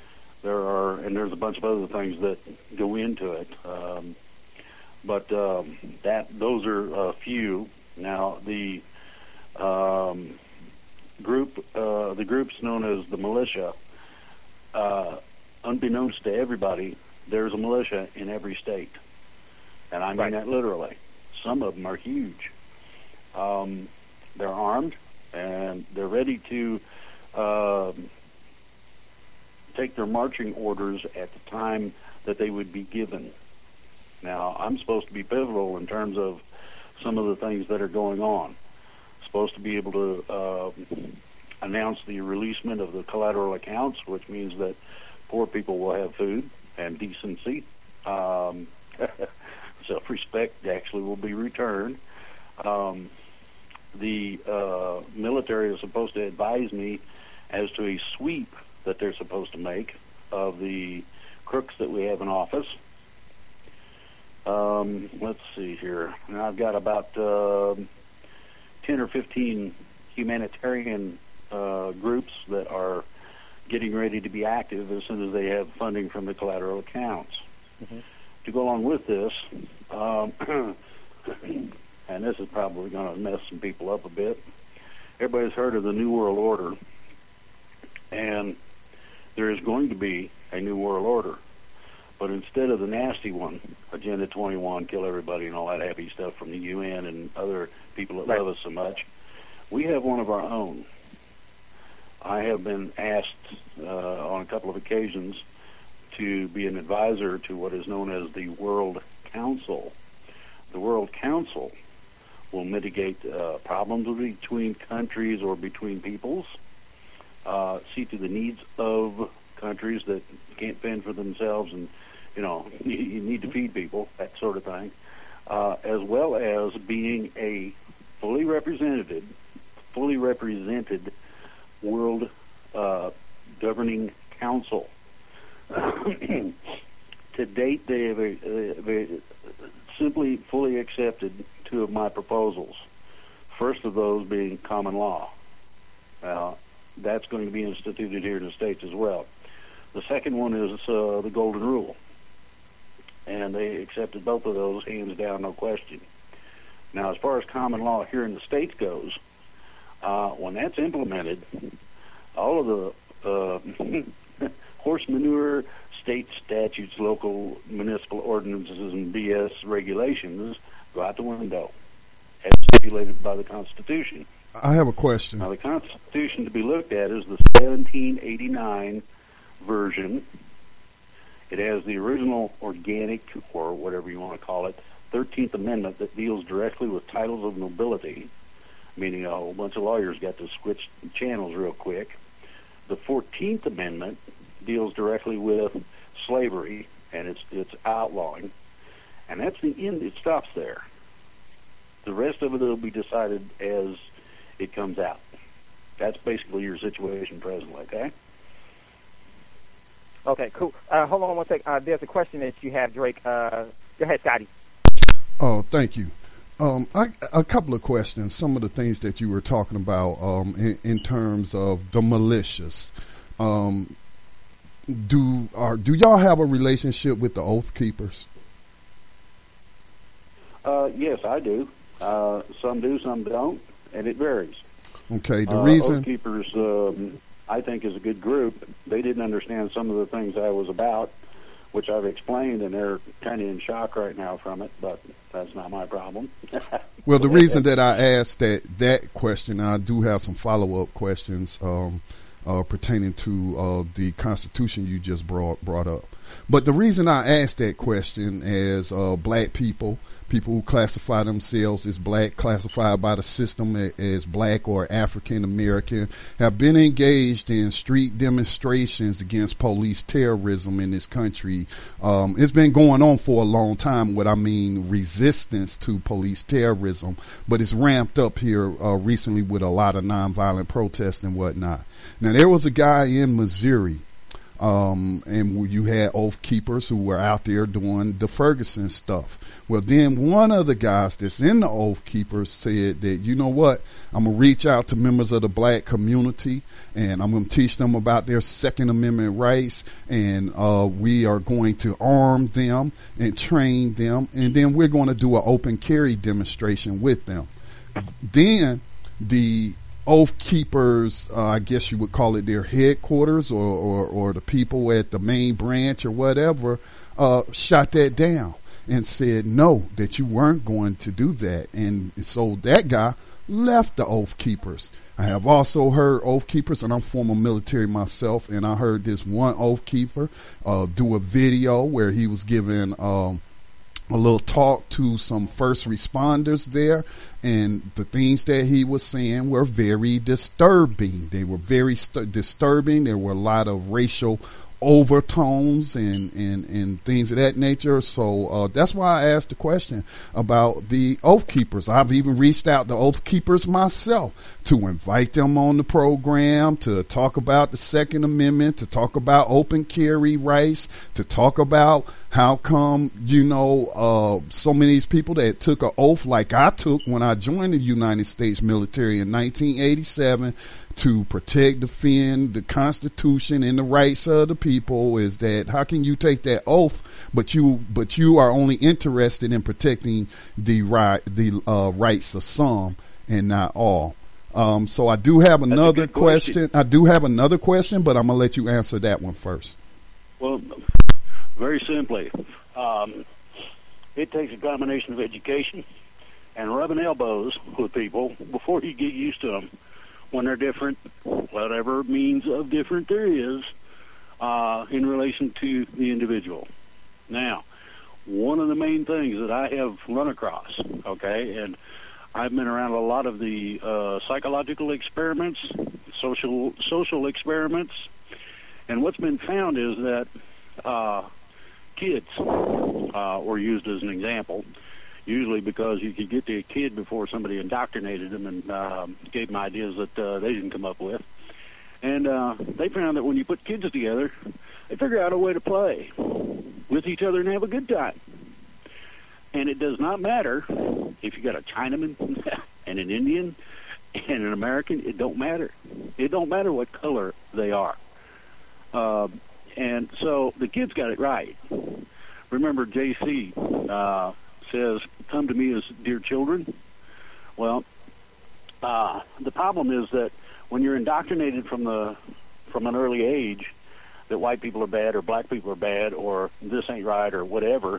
there are, and there's a bunch of other things that go into it. Um, but um, that those are a few. Now the um, group, uh, the groups known as the militia. Uh, unbeknownst to everybody, there's a militia in every state, and I mean Right. that literally. Some of them are huge. Um, they're armed and they're ready to uh, take their marching orders at the time that they would be given. Now, I'm supposed to be pivotal in terms of some of the things that are going on. Supposed to be able to uh, announce the releasement of the collateral accounts, which means that poor people will have food and decency. Um, self-respect actually will be returned. Um, the uh, military is supposed to advise me as to a sweep that they're supposed to make of the crooks that we have in office. Um, let's see here. Now I've got about uh, ten or fifteen humanitarian uh, groups that are getting ready to be active as soon as they have funding from the collateral accounts. Mm-hmm. To go along with this, um, and this is probably going to mess some people up a bit, everybody's heard of the New World Order, and there is going to be a New World Order. But instead of the nasty one, Agenda twenty-one, kill everybody and all that happy stuff from the U N and other people that Right. love us so much, we have one of our own. I have been asked uh, on a couple of occasions to be an advisor to what is known as the World Council. The World Council will mitigate uh, problems between countries or between peoples, uh, see to the needs of countries that can't fend for themselves and, you know, you, you need to feed people, that sort of thing, uh, as well as being a fully represented, fully represented world uh, governing council. To date, they have uh, they simply fully accepted two of my proposals. First of those being common law. Now, that's going to be instituted here in the States as well. The second one is uh, the Golden Rule. And they accepted both of those, hands down, no question. Now, as far as common law here in the States goes, uh, when that's implemented, all of the uh, horse manure, state statutes, local municipal ordinances, and B S regulations go out the window, as stipulated by the Constitution. I have a question. Now, the Constitution to be looked at is the seventeen eighty-nine version. It has the original organic, or whatever you want to call it, thirteenth Amendment that deals directly with titles of nobility, meaning a whole bunch of lawyers got to switch channels real quick. The fourteenth Amendment deals directly with slavery, and it's it's outlawing. And that's the end. It stops there. The rest of it will be decided as it comes out. That's basically your situation presently, okay? Okay, cool. Uh, hold on one sec. Uh, there's a question that you have, Drake. Uh, go ahead, Scotty. Oh, thank you. Um, I, a couple of questions. Some of the things that you were talking about um, in, in terms of the militias. Um, do are do y'all have a relationship with the Oath Keepers? Uh, yes, I do. Uh, some do, some don't, and it varies. Okay, the uh, reason... Oath Keepers, um, I think, is a good group. They didn't understand some of the things I was about, which I've explained, and they're kind of in shock right now from it, but that's not my problem. Well, the reason that I asked that, that question, I do have some follow-up questions um, uh, pertaining to uh, the Constitution you just brought brought up. But the reason I asked that question is uh, black people, people who classify themselves as black, classified by the system as black or African American, have been engaged in street demonstrations against police terrorism in this country. Um, it's been going on for a long time, what I mean resistance to police terrorism, but it's ramped up here uh, recently with a lot of nonviolent protests and whatnot. Now, there was a guy in Missouri Um, and you had Oath Keepers who were out there doing the Ferguson stuff. Well, then one of the guys that's in the Oath Keepers said that, you know what, I'm going to reach out to members of the black community and I'm going to teach them about their Second Amendment rights, and uh, we are going to arm them and train them, and then we're going to do an open carry demonstration with them. Then the Oath Keepers, uh, I guess you would call it their headquarters, or, or, or the people at the main branch or whatever, uh, shot that down and said, no, that you weren't going to do that. And so that guy left the Oath Keepers. I have also heard Oath Keepers, and I'm former military myself, and I heard this one Oath Keeper uh, do a video where he was giving um, a little talk to some first responders there, and the things that he was saying were very disturbing. They were very st- disturbing. There were a lot of racial overtones and, and, and things of that nature. So uh, that's why I asked the question about the Oath Keepers. I've even reached out to Oath Keepers myself to invite them on the program, to talk about the Second Amendment, to talk about open carry rights, to talk about how come, you know, uh, so many of these people that took an oath like I took when I joined the United States military in nineteen eighty-seven to protect, defend the Constitution and the rights of the people, is that how can you take that oath, but you but you are only interested in protecting the right the uh, rights of some and not all. Um, so I do have another question. question. I do have another question, but I'm gonna let you answer that one first. Well, very simply, um, it takes a combination of education and rubbing elbows with people before you get used to them. When they're different, whatever means of different there is, uh, in relation to the individual. Now, one of the main things that I have run across, okay, and I've been around a lot of the uh, psychological experiments, social social experiments, and what's been found is that uh, kids uh, were used as an example, usually because you could get to a kid before somebody indoctrinated them and uh, gave them ideas that uh, they didn't come up with. And uh, they found that when you put kids together, they figure out a way to play with each other and have a good time. And it does not matter if you got a Chinaman and an Indian and an American. It don't matter. It don't matter what color they are. Uh, and so the kids got it right. Remember, J C uh, says, "Come to me as dear children." Well, uh, the problem is that when you're indoctrinated from the from an early age that white people are bad or black people are bad or this ain't right or whatever,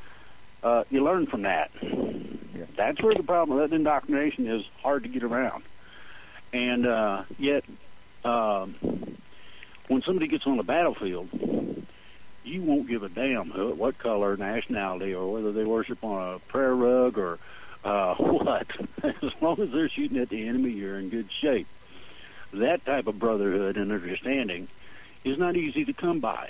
uh, you learn from that. Yeah. That's where the problem, that indoctrination is hard to get around. And uh, yet, um, when somebody gets on the battlefield, you won't give a damn who, what color, nationality, or whether they worship on a prayer rug or uh, what. As long as they're shooting at the enemy, you're in good shape. That type of brotherhood and understanding is not easy to come by.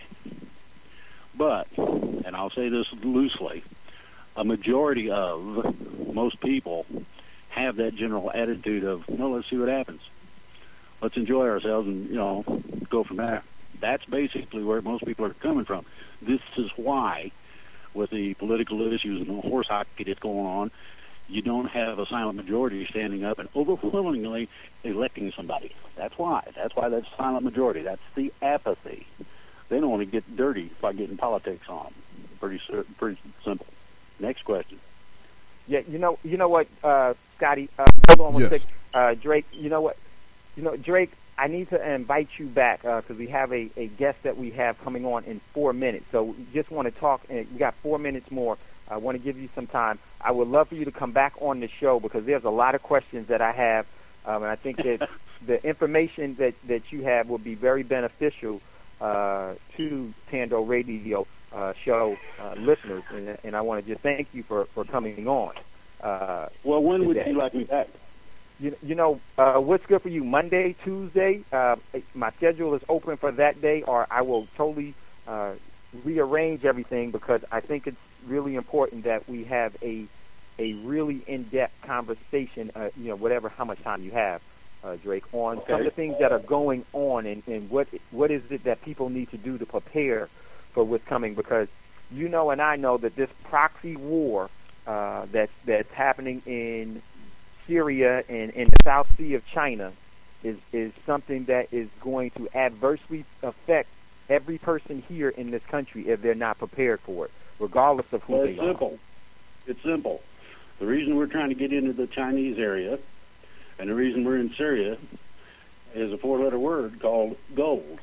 But, and I'll say this loosely, a majority of most people have that general attitude of, well, let's see what happens. Let's enjoy ourselves and, you know, go from there. That's basically where most people are coming from. This is why, with the political issues and the horse hockey that's going on, you don't have a silent majority standing up and overwhelmingly electing somebody. That's why. That's why that's silent majority. That's the apathy. They don't want to get dirty by getting politics on them. Pretty, pretty simple. Next question. Yeah, you know, you know what, uh, Scotty. Uh, hold on one yes. sec. Uh, Drake. You know what? You know, Drake. I need to invite you back because uh, we have a, a guest that we have coming on in four minutes. So we just want to talk, and we got four minutes more. I want to give you some time. I would love for you to come back on the show because there's a lot of questions that I have, um, and I think that the information that, that you have will be very beneficial uh, to Tando Radio uh, show uh, listeners, and, and I want to just thank you for, for coming on. Uh, well, when today. would you like me back? You, you know, uh, what's good for you? Monday, Tuesday? Uh, my schedule is open for that day, or I will totally uh, rearrange everything because I think it's really important that we have a a really in-depth conversation, uh, you know, whatever, how much time you have. uh, Drake, on okay. some of the things that are going on and, and what what is it that people need to do to prepare for what's coming. Because you know and I know that this proxy war uh, that's, that's happening in Syria and in the South Sea of China is, is something that is going to adversely affect every person here in this country if they're not prepared for it, regardless of who well, they it's are. Simple. It's simple. The reason we're trying to get into the Chinese area and the reason we're in Syria is a four-letter word called gold.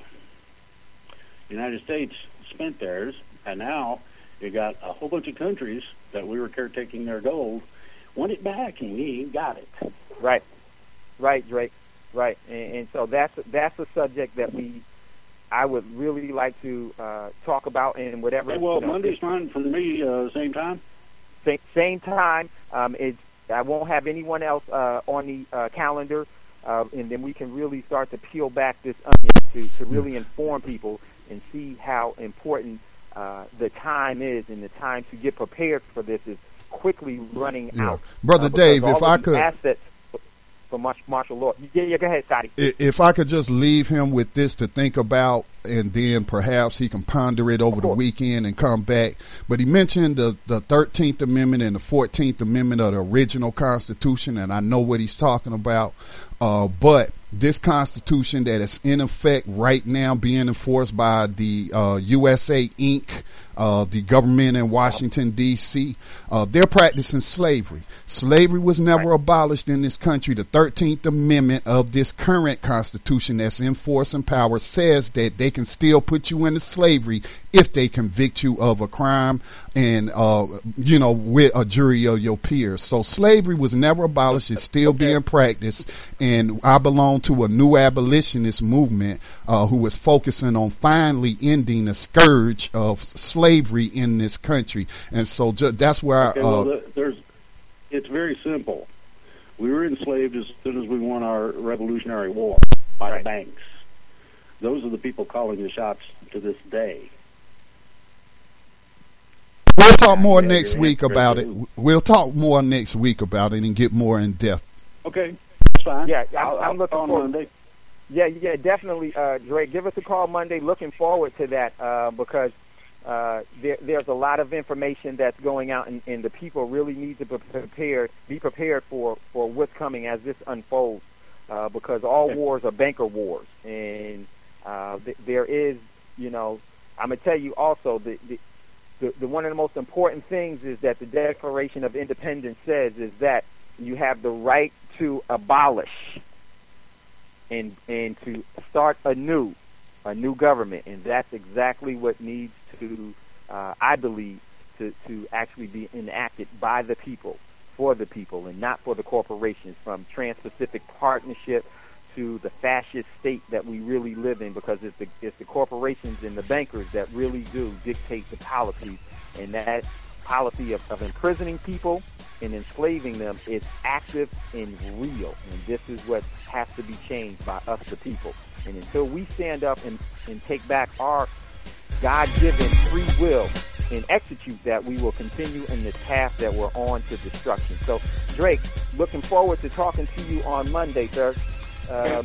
The United States spent theirs, and now you got a whole bunch of countries that we were caretaking their gold, want it back, and we ain't got it. Right. Right, Drake. Right. And, and so that's that's a subject that we, I would really like to uh, talk about in whatever. Hey, well, you know, Monday's fine for me, uh, same time? Same, same time. Um, it's, I won't have anyone else uh, on the uh, calendar, uh, and then we can really start to peel back this onion to, to really inform people and see how important uh, the time is, and the time to get prepared for this is quickly running yeah. out. Brother uh, Dave, if I could... Assets for martial law. Yeah, yeah, go ahead, Scotty. If I could just leave him with this to think about, and then perhaps he can ponder it over the weekend and come back. But he mentioned the, the thirteenth Amendment and the fourteenth Amendment of the original Constitution, and I know what he's talking about. Uh, but this Constitution that is in effect right now, being enforced by the uh, U S A Incorporated, uh, the government in Washington, D C, uh, they're practicing slavery. Slavery was never abolished in this country. The thirteenth Amendment of this current Constitution that's in force and power says that they can still put you into slavery if they convict you of a crime and, uh, you know, with a jury of your peers. So slavery was never abolished. It's still okay. being practiced. And I belong to a new abolitionist movement, uh, who is focusing on finally ending the scourge of slavery in this country. And so ju- that's where okay, I, uh, well, there's, it's very simple. We were enslaved as soon as we won our Revolutionary War by right. the banks. Those are the people calling the shots to this day. We'll talk more yeah, next week about it. We'll talk more next week about it and get more in depth. Okay, that's fine. Yeah, I'm, I'll, I'm looking on forward. Monday. Yeah, yeah, definitely, uh, Drake. Give us a call Monday. Looking forward to that uh, because uh, there, there's a lot of information that's going out, and, and the people really need to be prepared, be prepared for, for what's coming as this unfolds. Uh, because all okay. wars are banker wars, and uh, th- there is, you know, I'm gonna tell you also the, the the the one of the most important things is that the Declaration of Independence says is that you have the right to abolish and and to start anew, a new government, and that's exactly what needs to, uh, I believe, to to actually be enacted by the people, for the people, and not for the corporations, from Trans-Pacific Partnership to the fascist state that we really live in, because it's the, it's the corporations and the bankers that really do dictate the policies, and that policy of, of imprisoning people and enslaving them is active and real, and this is what has to be changed by us, the people. And until we stand up and, and take back our God-given free will and execute that, we will continue in this path that we're on to destruction. So, Drake, looking forward to talking to you on Monday, sir. Uh,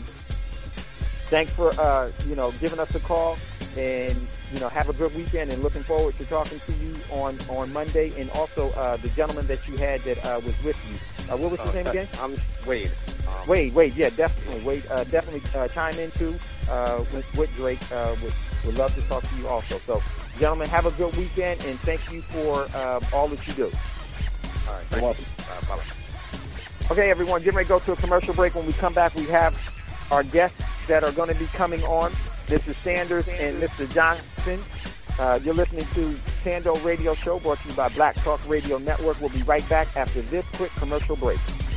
thanks for, uh, you know, giving us a call, and, you know, have a good weekend, and looking forward to talking to you on, on Monday, and also uh, the gentleman that you had that uh, was with you. Uh, what was his uh, name again? I'm Wade. Um, Wade, Wade, yeah, definitely. Wade, uh, definitely uh, chime in, too, uh, with, with Drake. Uh, would, would love to talk to you also. So, gentlemen, have a good weekend, and thank you for uh, all that you do. All right, thank you. Uh, bye-bye. Okay, everyone, get ready to go to a commercial break. When we come back, we have our guests that are going to be coming on, Mister Sanders and Mister Johnson. Uh, you're listening to Tando Radio Show, brought to you by Black Talk Radio Network. We'll be right back after this quick commercial break.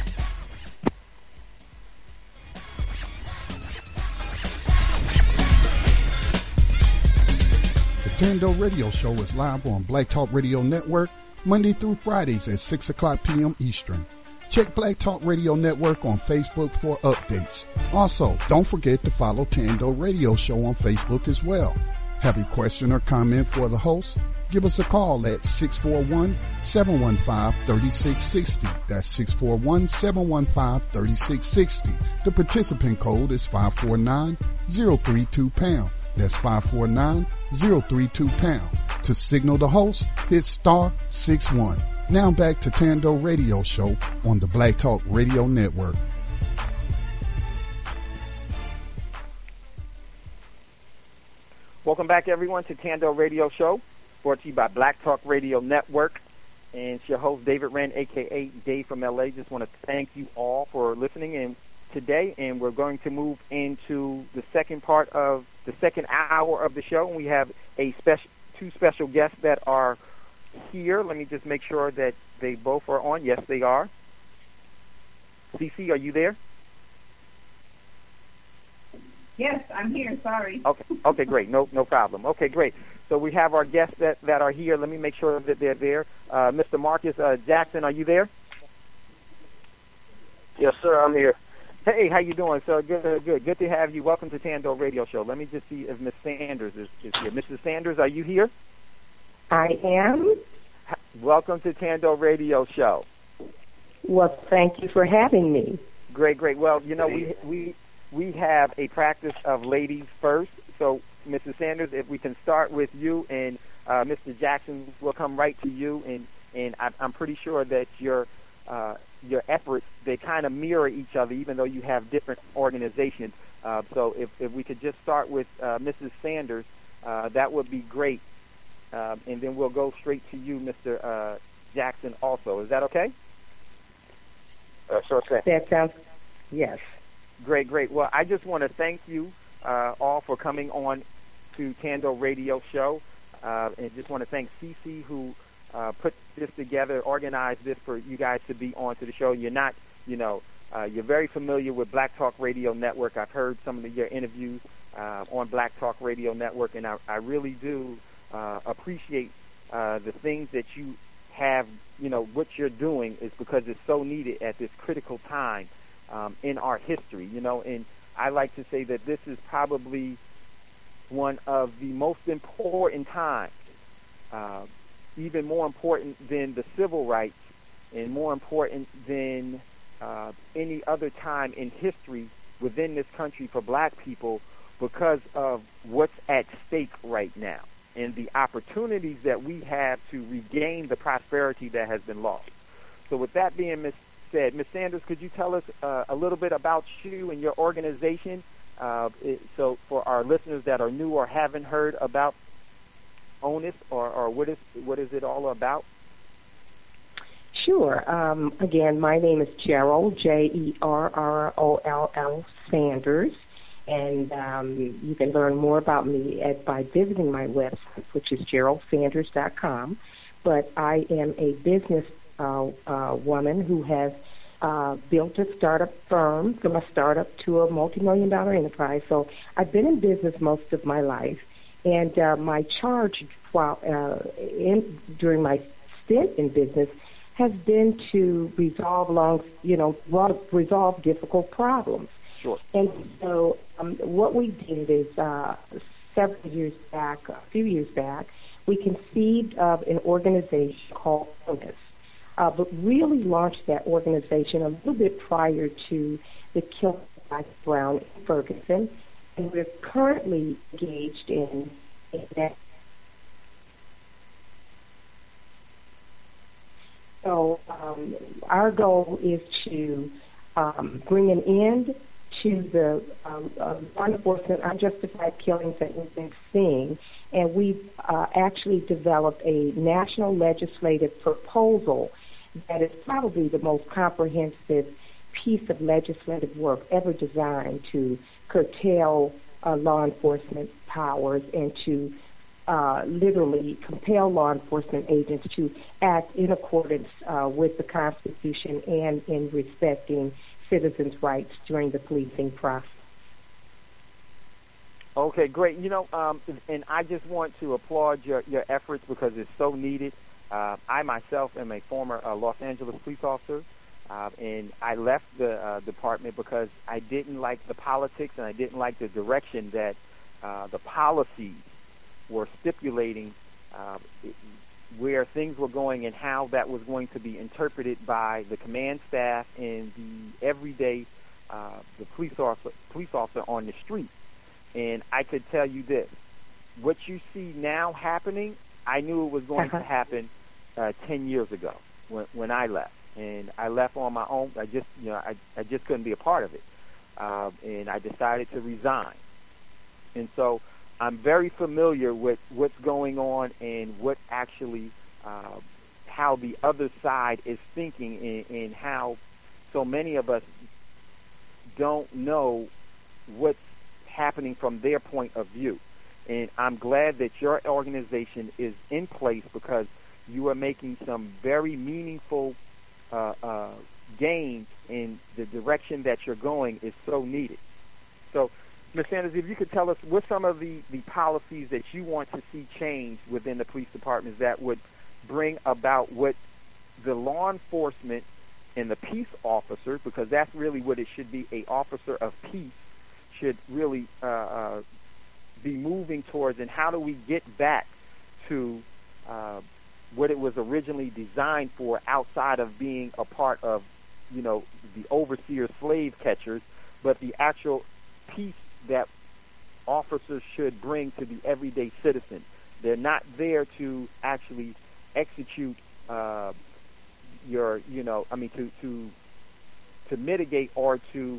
The Tando Radio Show is live on Black Talk Radio Network, Monday through Fridays at six o'clock p.m. Eastern. Check Black Talk Radio Network on Facebook for updates. Also, don't forget to follow Tando Radio Show on Facebook as well. Have a question or comment for the host? give us a call at six four one, seven one five, three six six zero. That's six four one, seven one five, three six six zero. The participant code is five four nine, zero three two pound. That's five four nine, zero three two pound. To signal the host, hit star six one. Now back to Tando Radio Show on the Black Talk Radio Network. Welcome back, everyone, to Tando Radio Show, brought to you by Black Talk Radio Network. And it's your host, David Wren, a k a. Dave from L A. Just want to thank you all for listening in today, and we're going to move into the second part of the second hour of the show. And we have a special, two special guests that are here. Let me just make sure that they both are on. Yes, they are. Cece, are you there? Yes, I'm here. Sorry. Okay. Okay. Great. No. No problem. Okay. Great. So we have our guests that, that are here. Let me make sure that they're there. Uh, Mister Marcus uh, Jackson, are you there? Yes, sir. I'm here. Hey, how you doing, sir? Good. Good. Good to have you. Welcome to Tando Radio Show. Let me just see if Miss Sanders is, is here. Missus Sanders, are you here? I am. Welcome to Tando Radio Show. Well, thank you for having me. Great. Great. Well, you know, we we. We have a practice of ladies first. So, Missus Sanders, if we can start with you, and uh, Mister Jackson will come right to you, and, and I, I'm pretty sure that your uh, your efforts, they kind of mirror each other, even though you have different organizations. Uh, so if, if we could just start with uh, Missus Sanders, uh, that would be great. Um, and then we'll go straight to you, Mister Uh, Jackson, also. Is that okay? Uh, sure thing. That sounds, yes. Great, great. Well, I just want to thank you uh, all for coming on to Tando Radio Show, uh, and just want to thank Cece, who uh, put this together, organized this for you guys to be on to the show. You're not, you know, uh, you're very familiar with Black Talk Radio Network. I've heard some of the, your interviews uh, on Black Talk Radio Network, and I, I really do uh, appreciate uh, the things that you have, you know, what you're doing is because it's so needed at this critical time Um, in our history, you know, and I like to say that this is probably one of the most important times, uh, even more important than the civil rights and more important than uh, any other time in history within this country for black people, because of what's at stake right now and the opportunities that we have to regain the prosperity that has been lost. So with that being mis- said, Miz Sanders, could you tell us uh, a little bit about you and your organization, uh, it, so for our listeners that are new or haven't heard about ONUS, or, or what is what is it all about? Sure. Um, again, my name is Gerald, J E R R O L L Sanders, and um, you can learn more about me at, by visiting my website, which is gerald sanders dot com. But I am a business uh, uh, woman who has uh, built a startup firm from a startup to a multi-million dollar enterprise. So I've been in business most of my life, and uh, my charge while uh, in, during my stint in business has been to resolve long, you know, resolve difficult problems. Sure. And so um, what we did is uh, several years back, a few years back, we conceived of an organization called ONUS, uh, but really launched that organization a little bit prior to the killing of Black Brown in Ferguson, and we're currently engaged in, in that. So um, our goal is to um, bring an end to the um, uh, law enforcement unjustified killings that we've been seeing, and we've uh, actually developed a national legislative proposal that is probably the most comprehensive piece of legislative work ever designed to curtail uh, law enforcement powers and to Uh, literally compel law enforcement agents to act in accordance uh, with the Constitution and in respecting citizens' rights during the policing process. Okay, great. You know, um, and I just want to applaud your, your efforts because it's so needed. Uh, I myself am a former uh, Los Angeles police officer, uh, and I left the uh, department because I didn't like the politics and I didn't like the direction that uh, the policies were stipulating uh, where things were going and how that was going to be interpreted by the command staff and the everyday uh, the police officer, police officer on the street. And I could tell you this, what you see now happening, I knew it was going uh-huh. to happen uh, ten years ago when, when I left. And I left on my own. I just, you know, I, I just couldn't be a part of it. Uh, and I decided to resign. And so I'm very familiar with what's going on and what actually, uh, how the other side is thinking, and, and how so many of us don't know what's happening from their point of view. And I'm glad that your organization is in place, because you are making some very meaningful uh, uh, gains, in the direction that you're going is so needed. So, Miz Sanders, if you could tell us what some of the, the policies that you want to see change within the police departments that would bring about what the law enforcement and the peace officer, because that's really what it should be, a officer of peace, should really uh, uh, be moving towards, and how do we get back to uh, what it was originally designed for, outside of being a part of, you know, the overseer slave catchers, but the actual peace that officers should bring to the everyday citizen. They're not there to actually execute uh, your, you know, I mean, to to to mitigate or to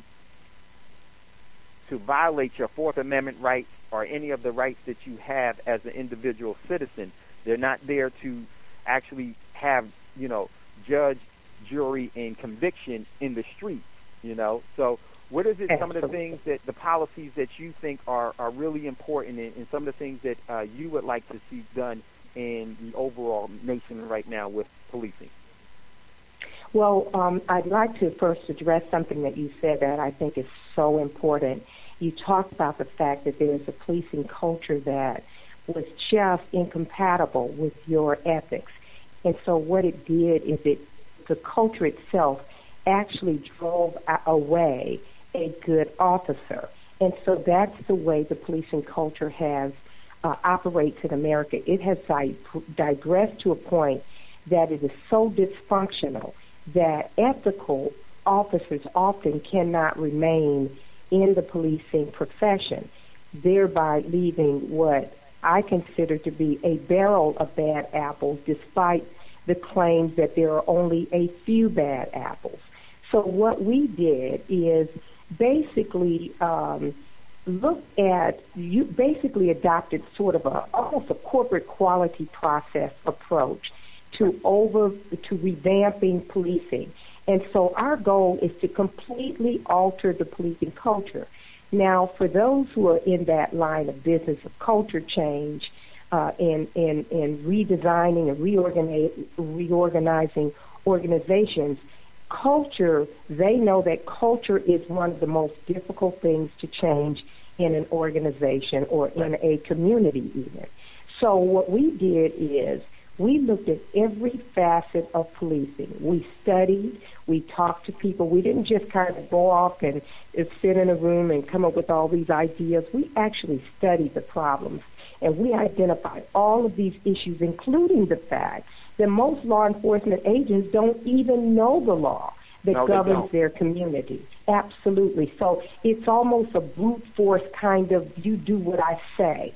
to violate your Fourth Amendment rights or any of the rights that you have as an individual citizen. They're not there to actually have, you know, judge, jury, and conviction in the streets, you know. So what is it, some of the things that, the policies that you think are, are really important, and, and some of the things that uh, you would like to see done in the overall nation right now with policing? Well, um, I'd like to first address something that you said that I think is so important. You talked about the fact that there is a policing culture that was just incompatible with your ethics. And so what it did is it, the culture itself actually drove away a good officer. And so that's the way the policing culture has uh, operates in America. It has di- digressed to a point that it is so dysfunctional that ethical officers often cannot remain in the policing profession, thereby leaving what I consider to be a barrel of bad apples, despite the claims that there are only a few bad apples. So what we did is basically um, look at, you basically adopted sort of a almost a corporate quality process approach to over to revamping policing. And so our goal is to completely alter the policing culture. Now, for those who are in that line of business of culture change, uh, and, and, and redesigning and reorganize, reorganizing organizations, culture, they know that culture is one of the most difficult things to change in an organization or in a community even. So what we did is we looked at every facet of policing. We studied, we talked to people. We didn't just kind of go off and, and sit in a room and come up with all these ideas. We actually studied the problems, and we identified all of these issues, including the fact that most law enforcement agents don't even know the law that no, governs their community. Absolutely. So it's almost a brute force kind of, you do what I say.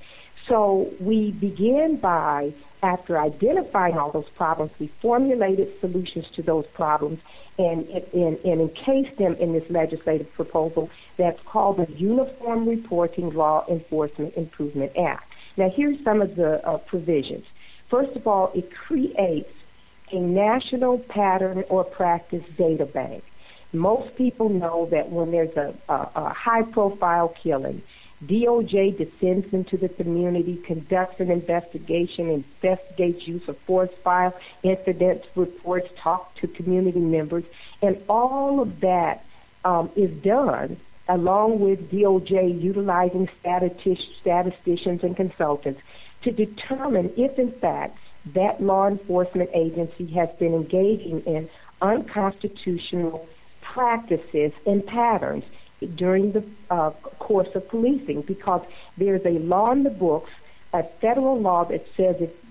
So we began by, after identifying all those problems, we formulated solutions to those problems and, and, and encased them in this legislative proposal that's called the Uniform Reporting Law Enforcement Improvement Act. Now, here's some of the uh, provisions. First of all, it creates a national pattern or practice data bank. Most people know that when there's a, a, a high-profile killing, D O J descends into the community, conducts an investigation, investigates use of force, file incident reports, talk to community members, and all of that um, is done along with D O J utilizing statistic, statisticians and consultants to determine if, in fact, that law enforcement agency has been engaging in unconstitutional practices and patterns during the uh, course of policing, because there's a law in the books, a federal law that says if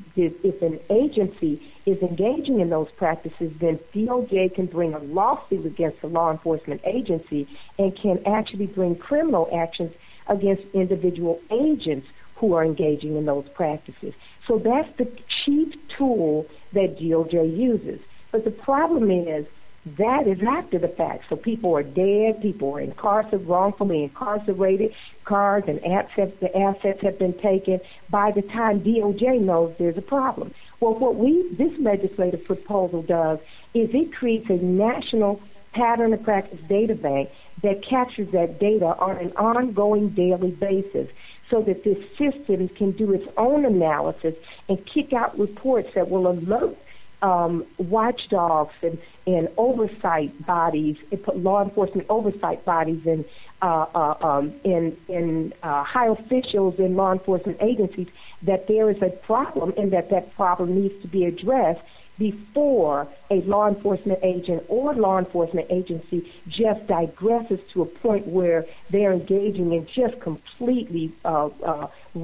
if an agency is engaging in those practices, then D O J can bring a lawsuit against the law enforcement agency and can actually bring criminal actions against individual agents who are engaging in those practices. So that's the chief tool that D O J uses. But the problem is that is after the fact. So people are dead, people are incarcerated, wrongfully incarcerated, cars and assets, the assets have been taken. By the time D O J knows there's a problem. Well, what we this legislative proposal does is it creates a national pattern of practice data bank that captures that data on an ongoing daily basis, so that this system can do its own analysis and kick out reports that will alert um, watchdogs and, and oversight bodies, law enforcement oversight bodies, and uh, uh, um, in, in uh, high officials in law enforcement agencies that there is a problem and that that problem needs to be addressed before a law enforcement agent or law enforcement agency just digresses to a point where they're engaging in just completely uh, uh,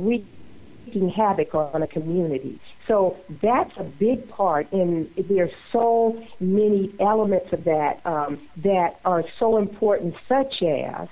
wreaking havoc on a community. So that's a big part, and there's so many elements of that um, that are so important, such as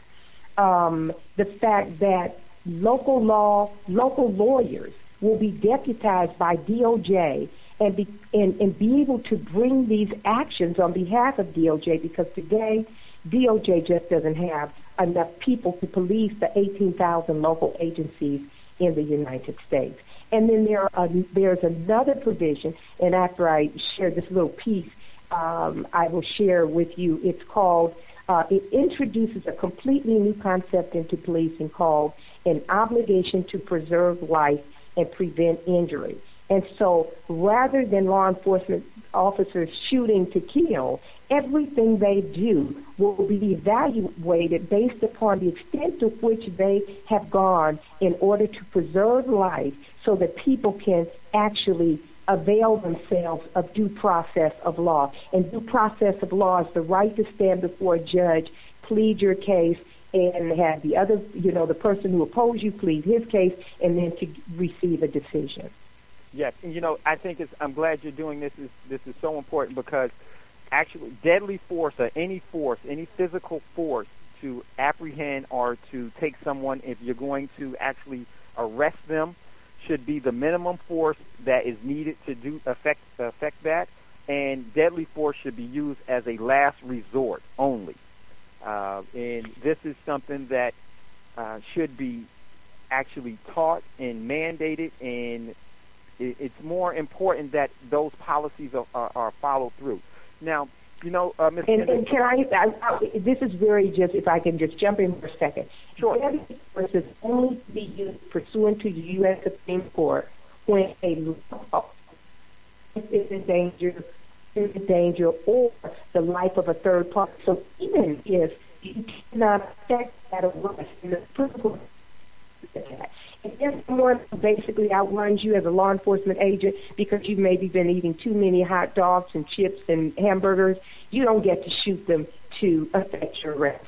um, the fact that local law, local lawyers will be deputized by D O J and be, and, and be able to bring these actions on behalf of D O J, because today D O J just doesn't have enough people to police the eighteen thousand local agencies in the United States. And then there are, there's another provision, and after I share this little piece, um, I will share with you. It's called, uh, it introduces a completely new concept into policing called an obligation to preserve life and prevent injury. And so rather than law enforcement officers shooting to kill, everything they do will be evaluated based upon the extent to which they have gone in order to preserve life, so that people can actually avail themselves of due process of law. And due process of law is the right to stand before a judge, plead your case, and have the other, you know, the person who opposed you plead his case, and then to receive a decision. Yes, and you know, I think it's, I'm glad you're doing this. Is This is so important, because actually deadly force, or any force, any physical force to apprehend or to take someone, if you're going to actually arrest them, should be the minimum force that is needed to do affect affect that, and deadly force should be used as a last resort only. Uh, and this is something that uh, should be actually taught and mandated, and it, it's more important that those policies are, are, are followed through. Now, you know, uh, Miz And, and can I, I, I, this is very just, if I can just jump in for a second. Sure. Deadly force is only to be used pursuant to the U S Supreme Court when a law is in danger, is in danger, or the life of a third party. So even if you cannot affect that arrest, in the principle that. If someone basically outruns you as a law enforcement agent because you've maybe been eating too many hot dogs and chips and hamburgers, you don't get to shoot them to affect your arrest.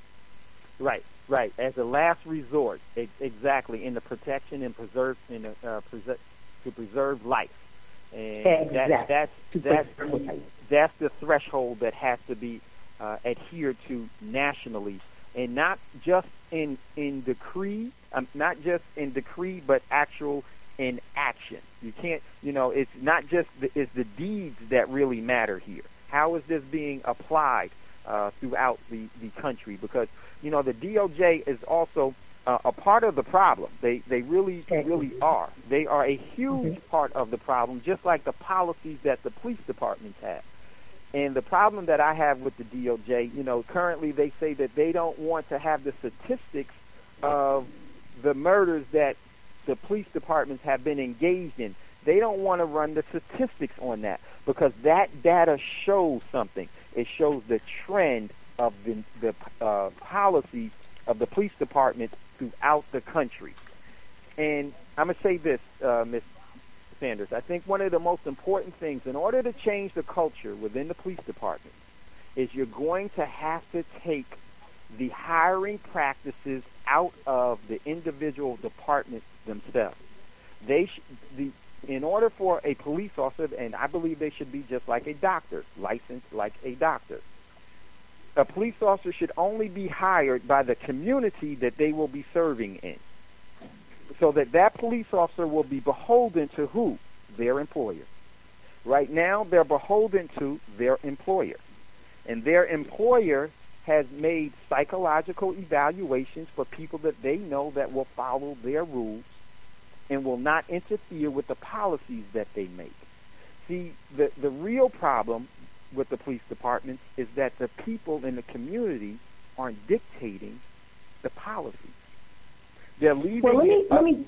Right, right. As a last resort, e- exactly, in the protection and preserve, in the, uh, preser- to preserve life. And exactly. that, that's that's the, that's the threshold that has to be uh, adhered to nationally, and not just in in decree, um, not just in decree, but actual in action. You can't, you know, it's not just the, it's the deeds that really matter here. How is this being applied uh, throughout the, the country? Because, you know, the D O J is also uh, a part of the problem. They they really really are. They are a huge mm-hmm. part of the problem, just like the policies that the police departments have. And the problem that I have with the D O J, you know, currently they say that they don't want to have the statistics of the murders that the police departments have been engaged in. They don't want to run the statistics on that, because that data shows something. It shows the trend of the, the uh, policies of the police departments throughout the country. And I'm going to say this, uh, Miz Sanders. I think one of the most important things, in order to change the culture within the police department, is you're going to have to take the hiring practices out of the individual departments themselves. They sh- the in order for a police officer, and I believe they should be just like a doctor, licensed like a doctor, a police officer should only be hired by the community that they will be serving in, so that that police officer will be beholden to who? Their employer. Right now, they're beholden to their employer, and their employer has made psychological evaluations for people that they know that will follow their rules and will not interfere with the policies that they make. See, the, the real problem with the police departments is that the people in the community aren't dictating the policies. They're leaving. Well, let me, let me,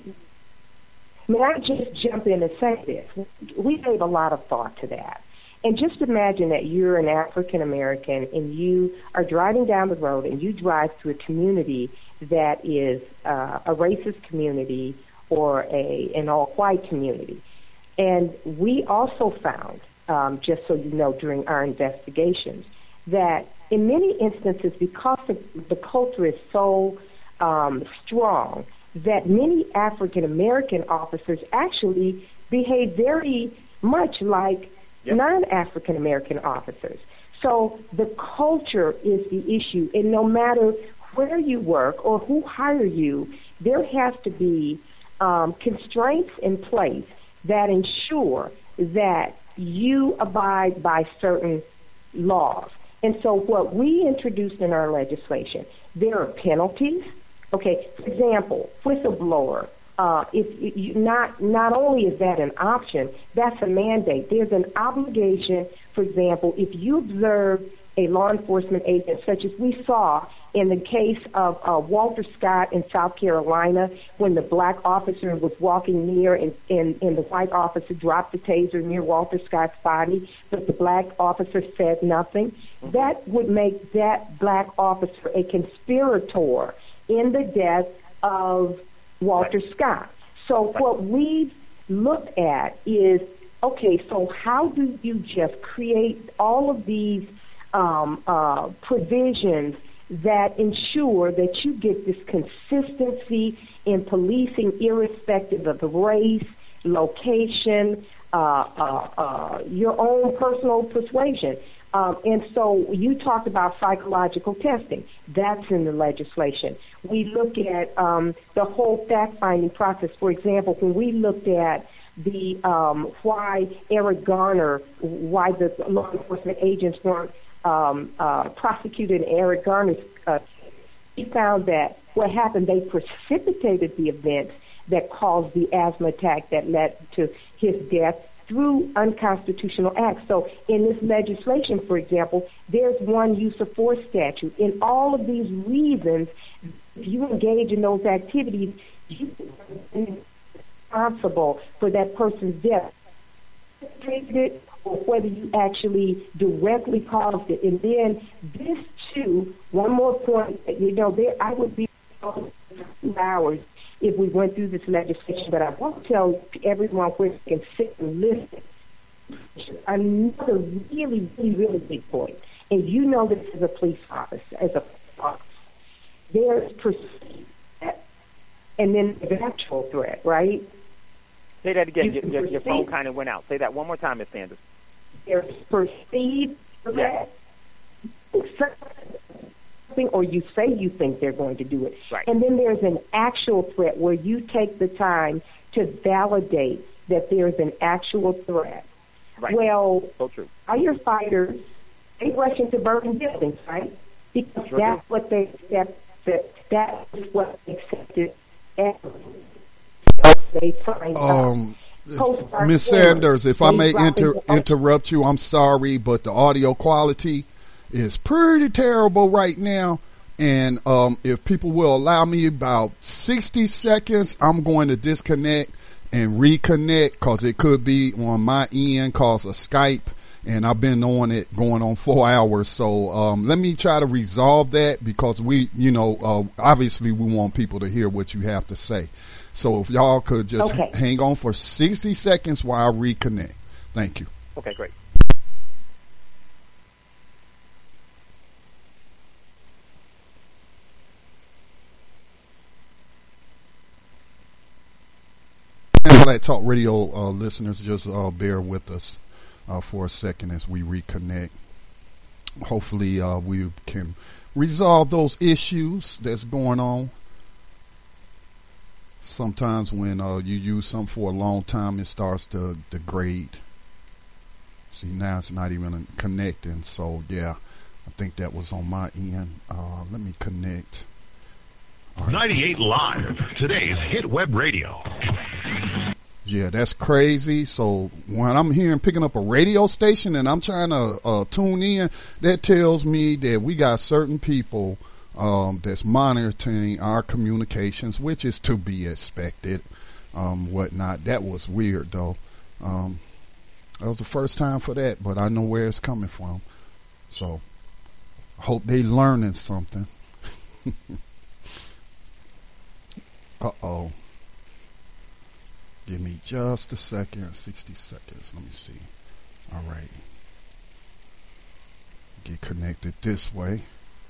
may I just jump in and say this? We gave a lot of thought to that. And just imagine that you're an African American and you are driving down the road and you drive to a community that is uh, a racist community or a an all-white community. And we also found, um, just so you know, during our investigations, that in many instances, because the, the culture is so um, strong, that many African American officers actually behave very much like Yep. non-African American officers. So the culture is the issue, and no matter where you work or who hire you, there has to be um, constraints in place that ensure that you abide by certain laws. And so what we introduced in our legislation, there are penalties. Okay, for example, whistleblower. Uh, if, if you not not only is that an option, that's a mandate. There's an obligation. For example, if you observe a law enforcement agent, such as we saw in the case of uh, Walter Scott in South Carolina, when the black officer was walking near and, and, and the white officer dropped the taser near Walter Scott's body, but the black officer said nothing, mm-hmm. that would make that black officer a conspirator in the death of Walter right. Scott. So right. what we've looked at is, okay, so how do you just create all of these um, uh, provisions that ensure that you get this consistency in policing irrespective of the race, location, uh, uh, uh, your own personal persuasion? Um, and so you talked about psychological testing. That's in the legislation. We look at um, the whole fact-finding process. For example, when we looked at the um, why Eric Garner, why the law enforcement agents weren't um, uh, prosecuted in Eric Garner's uh, we found that what happened, they precipitated the events that caused the asthma attack that led to his death through unconstitutional acts. So in this legislation, for example, there's one use of force statute. In all of these reasons, if you engage in those activities, you are responsible for that person's death, or whether you actually directly caused it. And then this too, one more point, you know, there I would be two hours if we went through this legislation, but I won't tell everyone where they can sit and listen. Another really, really, really big point, and you know this as a police officer, as a officer, there's perceived threat, and then the actual threat, right? Say that again. You your, your phone kind of went out. Say that one more time, Miz Sanders. There's perceived threat. Yes. Or you say you think they're going to do it. Right. And then there's an actual threat where you take the time to validate that there's an actual threat. Right. Well, so true. firefighters, they rush into burning buildings, right? Because sure that's do. what they accept, that, that is what they accepted. They find um, Miz Sanders, if I may inter- interrupt you, I'm sorry, but the audio quality is pretty terrible right now, and um, if people will allow me about sixty seconds, I'm going to disconnect and reconnect, because it could be on my end cause of Skype, and I've been on it going on four hours. So um, let me try to resolve that, because we, you know, uh, obviously we want people to hear what you have to say. So if y'all could just okay. h- hang on for sixty seconds while I reconnect. Thank you. Okay, great. Black Talk Radio uh, listeners, just uh, bear with us uh, for a second as we reconnect. Hopefully, uh, we can resolve those issues that's going on. Sometimes when uh, you use something for a long time, it starts to degrade. See, now it's not even connecting. So, yeah, I think that was on my end. Uh, let me connect. Right. ninety-eight Live, today's hit web radio. Yeah, that's crazy. So when I'm hearing picking up a radio station and I'm trying to uh, tune in, that tells me that we got certain people um, that's monitoring our communications, which is to be expected, um, whatnot. That was weird, though. Um, that was the first time for that, but I know where it's coming from. So I hope they learning something. Uh-oh. Give me just a second, sixty seconds. Let me see. All right. Get connected this way.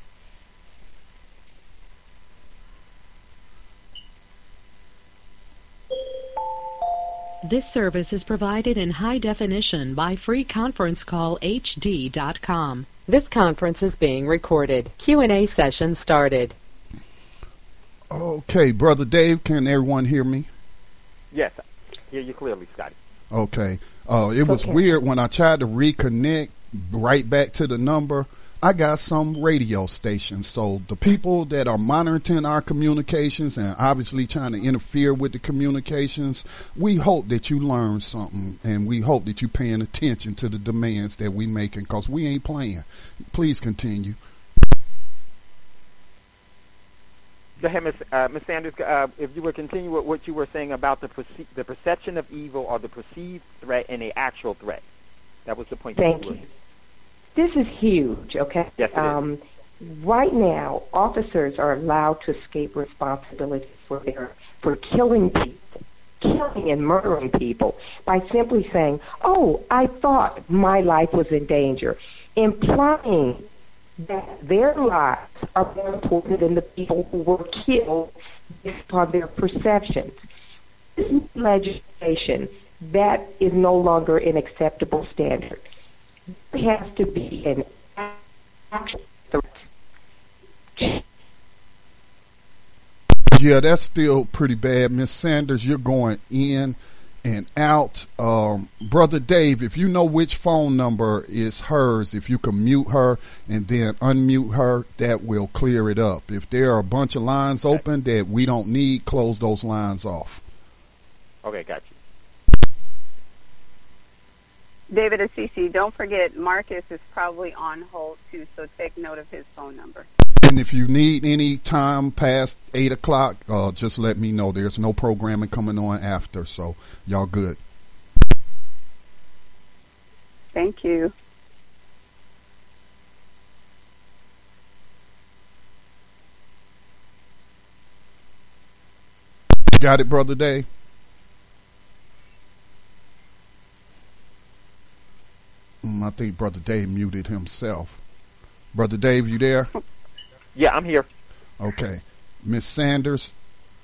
This service is provided in high definition by free conference call H D dot com. This conference is being recorded. Q and A session started. Okay, Brother Dave, can everyone hear me? Yes, hear you clearly, Scotty. Okay. Uh, it was Okay. weird when I tried to reconnect right back to the number. I got some radio stations. So the people that are monitoring our communications and obviously trying to interfere with the communications, we hope that you learn something and we hope that you're paying attention to the demands that we making because we ain't playing. Please continue. Go ahead, Miss uh, Miss Sanders. Uh, if you would continue with what you were saying about the perce- the perception of evil or the perceived threat and the actual threat. That was the point. Thank you. you. This is huge, okay? Yes, it um, is. Right now, officers are allowed to escape responsibility for their for killing people, killing and murdering people by simply saying, "Oh, I thought my life was in danger," implying that their lives are more important than the people who were killed based upon their perceptions. This legislation, that is no longer an acceptable standard. It has to be an actual threat. Yeah, that's still pretty bad. Miss Sanders, you're going in and out. Um, Brother Dave, if you know which phone number is hers, if you can mute her and then unmute her, that will clear it up. If there are a bunch of lines open that we don't need, close those lines off. Okay, got you. David and Cece, don't forget Marcus is probably on hold too, so take note of his phone number. And if you need any time past eight o'clock, uh, just let me know. There's no programming coming on after, so y'all good. Thank you. Got it, Brother Dave? Mm, I think Brother Dave muted himself. Brother Dave, you there? Yeah, I'm here. Okay. Miss Sanders.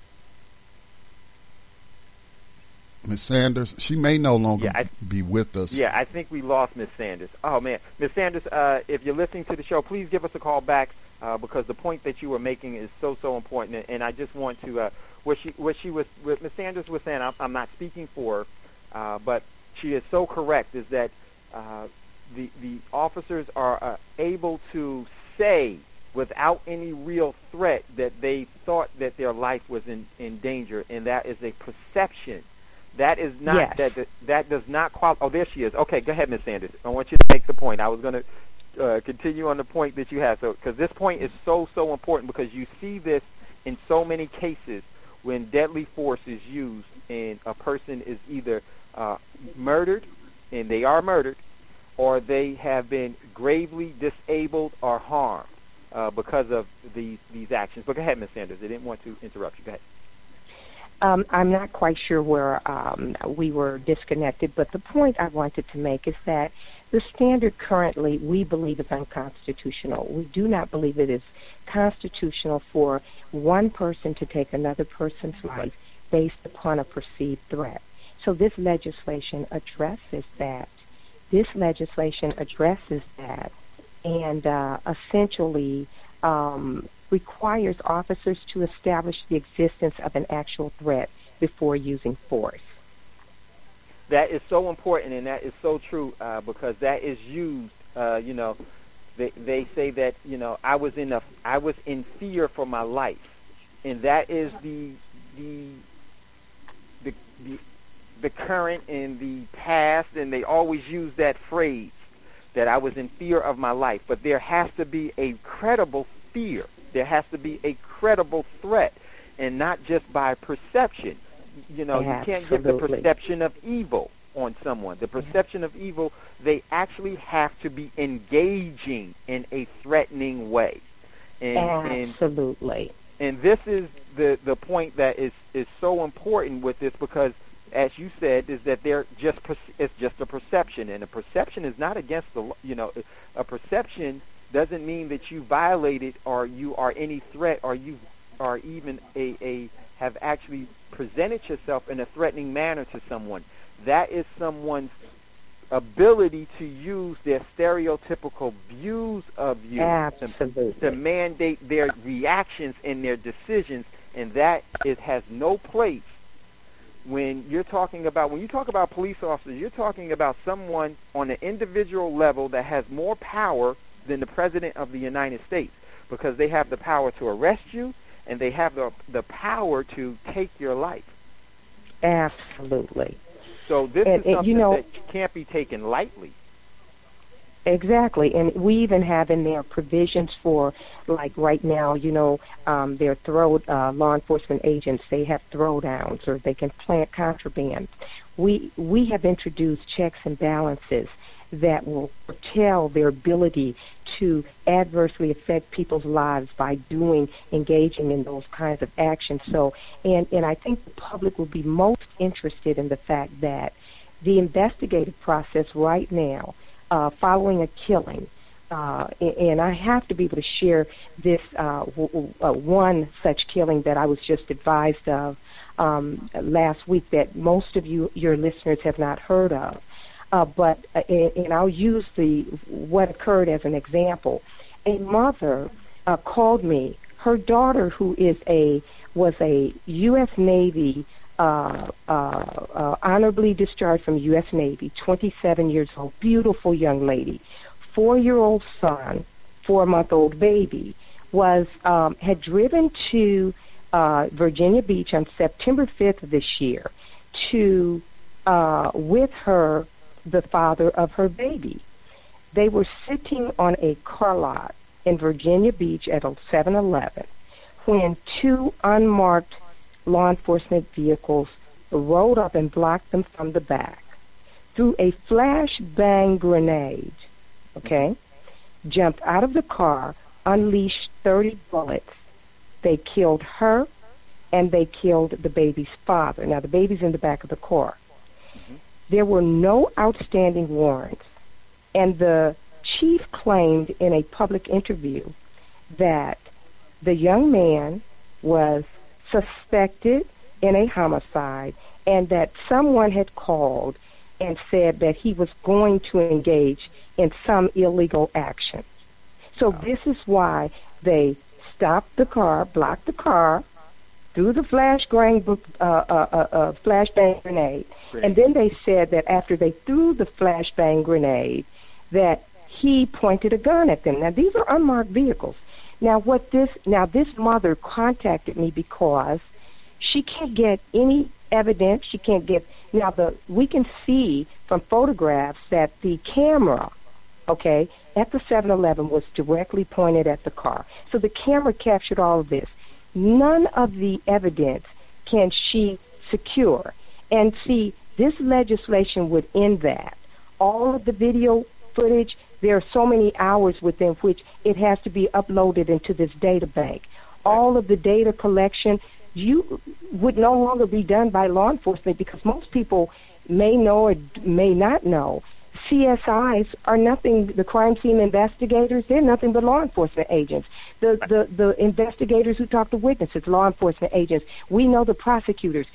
Miss Sanders, she may no longer Yeah, I, be with us. Yeah, I think we lost Miss Sanders. Oh, man. Miss Sanders, uh, if you're listening to the show, please give us a call back uh, because the point that you were making is so, so important. And I just want to, uh, what she what she was, what Miss Sanders was saying, I'm, I'm not speaking for her, uh, but she is so correct, is that uh, the, the officers are uh, able to say without any real threat that they thought that their life was in, in danger, and that is a perception. That is not yes. that, that that does not qualify. Oh, there she is. Okay, go ahead, Miss Sanders. I want you to make the point. I was going to uh, continue on the point that you had, so because this point is so so important because you see this in so many cases when deadly force is used and a person is either uh, murdered, and they are murdered, or they have been gravely disabled or harmed uh, because of these these actions. But go ahead, Miss Sanders. I didn't want to interrupt you. Go ahead. Um, I'm not quite sure where um, we were disconnected, but the point I wanted to make is that the standard currently we believe is unconstitutional. We do not believe it is constitutional for one person to take another person's life based upon a perceived threat. So this legislation addresses that. This legislation addresses that and uh, essentially um, requires officers to establish the existence of an actual threat before using force. That is so important, and that is so true uh, because that is used. Uh, you know, they they say that you know I was in a I was in fear for my life, and that is the the the the, the current and the past, and they always use that phrase that I was in fear of my life. But there has to be a credible fear. There has to be a credible threat, and not just by perception. You know, Absolutely. You can't give the perception of evil on someone. The perception of evil, they actually have to be engaging in a threatening way. And, Absolutely. And, and this is the, the point that is, is so important with this because, as you said, is that they're just it's just a perception, and a perception is not against the you know a perception doesn't mean that you violated or you are any threat or you are even a, a have actually presented yourself in a threatening manner to someone. That is someone's ability to use their stereotypical views of you to, to mandate their reactions and their decisions, and that it has no place when you're talking about when you talk about police officers. You're talking about someone on an individual level that has more power than the President of the United States, because they have the power to arrest you and they have the the power to take your life. Absolutely. So this and, is something and, you know, that can't be taken lightly. Exactly, and we even have in there provisions for, like right now, you know, um, their throw uh, law enforcement agents. They have throwdowns, or they can plant contraband. We we have introduced checks and balances that will tell their ability to adversely affect people's lives by doing, engaging in those kinds of actions. So, and, and I think the public will be most interested in the fact that the investigative process right now, uh, following a killing, uh, and I have to be able to share this uh, w- uh, one such killing that I was just advised of um, last week that most of you, your listeners, have not heard of. Uh, but uh, and I'll use the what occurred as an example. A mother uh, called me. Her daughter, who is a was a U S Navy uh, uh, uh, honorably discharged from U S Navy, twenty-seven years old, beautiful young lady, four-year-old son, four-month-old baby, was um, had driven to uh, Virginia Beach on September fifth of this year to uh, with her. The father of her baby. They were sitting on a car lot in Virginia Beach at a seven eleven when two unmarked law enforcement vehicles rode up and blocked them from the back, threw a flashbang grenade, okay, jumped out of the car, unleashed thirty bullets. They killed her, and they killed the baby's father. Now, the baby's in the back of the car. There were no outstanding warrants, and the chief claimed in a public interview that the young man was suspected in a homicide and that someone had called and said that he was going to engage in some illegal action. So this is why they stopped the car, blocked the car, threw the flashbang uh, uh, uh, uh, flashbang grenade. And then they said that after they threw the flashbang grenade, that he pointed a gun at them. Now, these are unmarked vehicles. Now, what this now this mother contacted me because she can't get any evidence. She can't get now the we can see from photographs that the camera, okay, at the seven eleven was directly pointed at the car. So the camera captured all of this. None of the evidence can she secure. And see, this legislation would end that. All of the video footage, there are so many hours within which it has to be uploaded into this data bank. All of the data collection you would no longer be done by law enforcement because most people may know or may not know. C S Is are nothing, the crime scene investigators, they're nothing but law enforcement agents. The, the, the investigators who talk to witnesses, law enforcement agents. We know the prosecutors.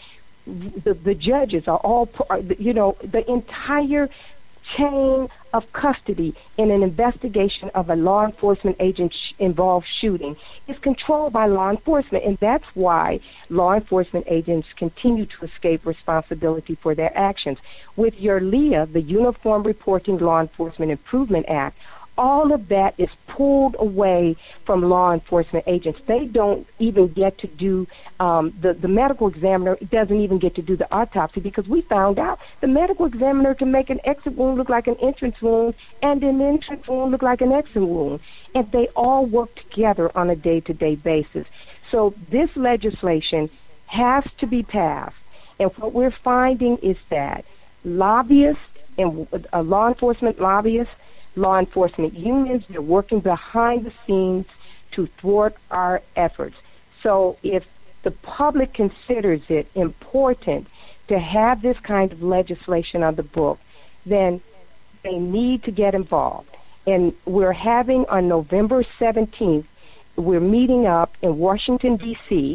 the, the judges are all, you know, the entire chain of custody in an investigation of a law enforcement agent sh- involved shooting is controlled by law enforcement, and that's why law enforcement agents continue to escape responsibility for their actions. With your L E A, the Uniform Reporting Law Enforcement Improvement Act, all of that is pulled away from law enforcement agents. They don't even get to do, um, the, the medical examiner doesn't even get to do the autopsy, because we found out the medical examiner can make an exit wound look like an entrance wound and an entrance wound look like an exit wound. And they all work together on a day-to-day basis. So this legislation has to be passed. And what we're finding is that lobbyists and uh, law enforcement lobbyists, law enforcement unions, they're working behind the scenes to thwart our efforts. So if the public considers it important to have this kind of legislation on the book, then they need to get involved. And we're having on November seventeenth, we're meeting up in Washington, D C,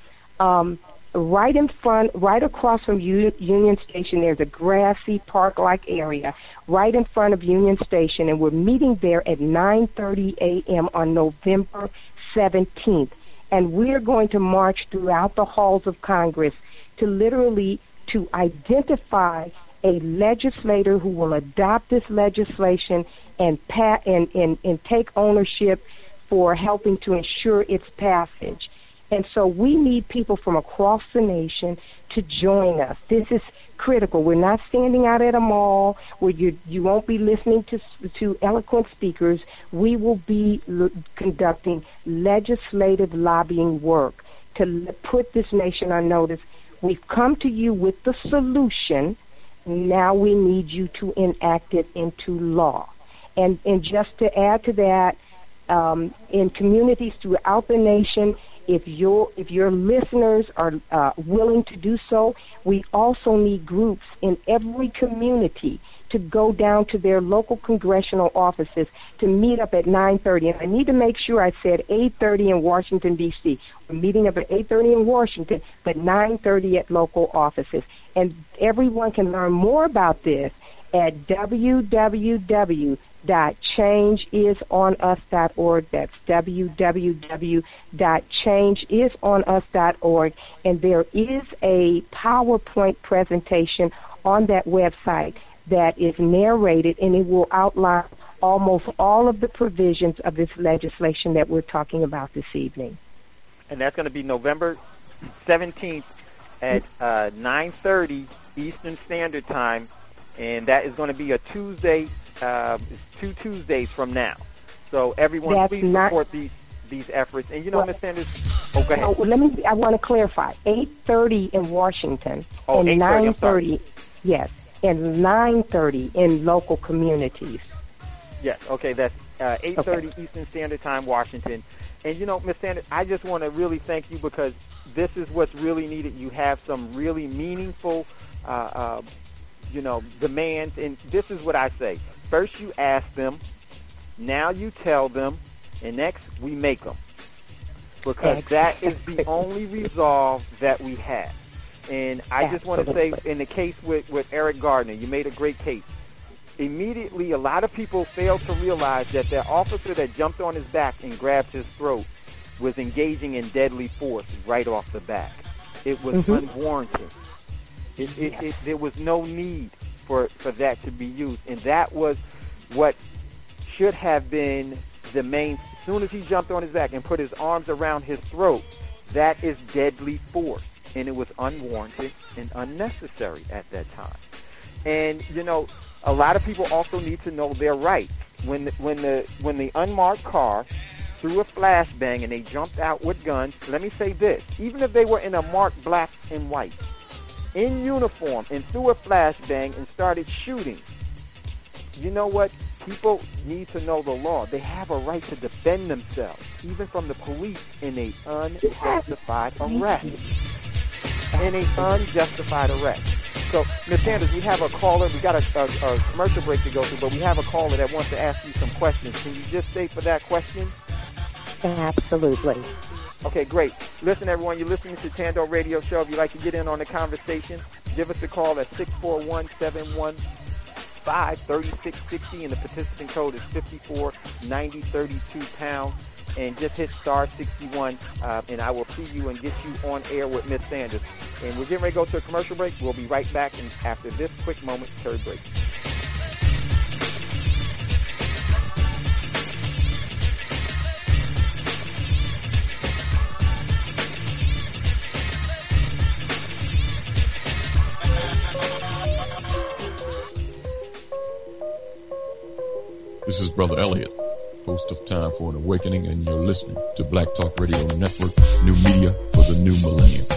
um, right in front, right across from U- Union Station. There's a grassy park-like area right in front of Union Station, and we're meeting there at nine thirty a.m. on November seventeenth. And we're going to march throughout the halls of Congress to literally to identify a legislator who will adopt this legislation and, pa- and, and, and take ownership for helping to ensure its passage. And so we need people from across the nation to join us. This is critical. We're not standing out at a mall where you you won't be listening to to eloquent speakers. We will be l- conducting legislative lobbying work to l- put this nation on notice. We've come to you with the solution. Now we need you to enact it into law. And and just to add to that, um, in communities throughout the nation, If your if your listeners are uh, willing to do so, we also need groups in every community to go down to their local congressional offices to meet up at nine thirty. And I need to make sure I said eight thirty in Washington, D C. We're meeting up at eight thirty in Washington, but nine thirty at local offices. And everyone can learn more about this at w w w dot change is on us dot org. That's w w w dot change is on us dot org. And there is a PowerPoint presentation on that website that is narrated, and it will outline almost all of the provisions of this legislation that we're talking about this evening. And that's going to be November seventeenth at uh, nine thirty Eastern Standard Time, and that is going to be a Tuesday. Uh, two Tuesdays from now. So everyone, That's please not, support these these efforts. And you know, well, Miz Sanders. Oh, go ahead. Oh, let me. I want to clarify. Eight thirty in Washington oh, and nine thirty. thirty. Yes, and nine thirty in local communities. Yes. Okay. That's uh, eight thirty okay. Eastern Standard Time, Washington. And you know, Miz Sanders, I just want to really thank you, because this is what's really needed. You have some really meaningful, uh, uh, you know, demands, and this is what I say. First you ask them, now you tell them, and next we make them. Because that is the only resolve that we have. And I just want to say, in the case with, with Eric Gardner, you made a great case. Immediately, a lot of people failed to realize that the officer that jumped on his back and grabbed his throat was engaging in deadly force right off the bat. It was mm-hmm. unwarranted. It, it, it, there was no need for, for that to be used. And that was what should have been the main. As soon as he jumped on his back and put his arms around his throat, that is deadly force. And it was unwarranted and unnecessary at that time. And, you know, a lot of people also need to know their rights. When the, when the, when the unmarked car threw a flashbang and they jumped out with guns, let me say this. Even if they were in a marked black and white, in uniform, and threw a flashbang and started shooting, you know what? People need to know the law. They have a right to defend themselves, even from the police, in a unjustified arrest. In a unjustified arrest. So, Miz Sanders, we have a caller. We got a, a, a commercial break to go through, but we have a caller that wants to ask you some questions. Can you just stay for that question? Absolutely. Okay, great. Listen, everyone, you're listening to Tando Radio Show. If you'd like to get in on the conversation, give us a call at six four one, seven one five, three six six zero, and the participant code is fifty-four ninety thirty-two pounds. And just hit star sixty-one, uh, and I will see you and get you on air with Miss Sanders. And we're getting ready to go to a commercial break. We'll be right back and after this quick momentary break. This is Brother Elliot, host of Time for an Awakening, and you're listening to Black Talk Radio Network, new media for the new millennium.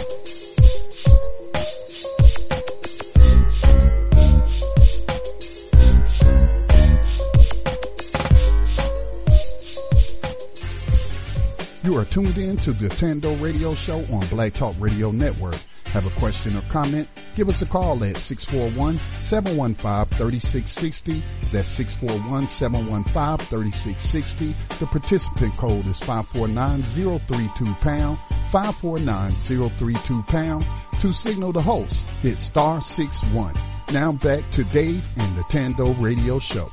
You are tuned in to the Tando Radio Show on Black Talk Radio Network. Have a question or comment? Give us a call at six four one, seven one five, three six six zero. That's six four one, seven one five, three six six zero. The participant code is five four nine zero three two pound, five four nine zero three two pound. To signal the host, hit star six one. Now back to Dave and the Tando Radio Show.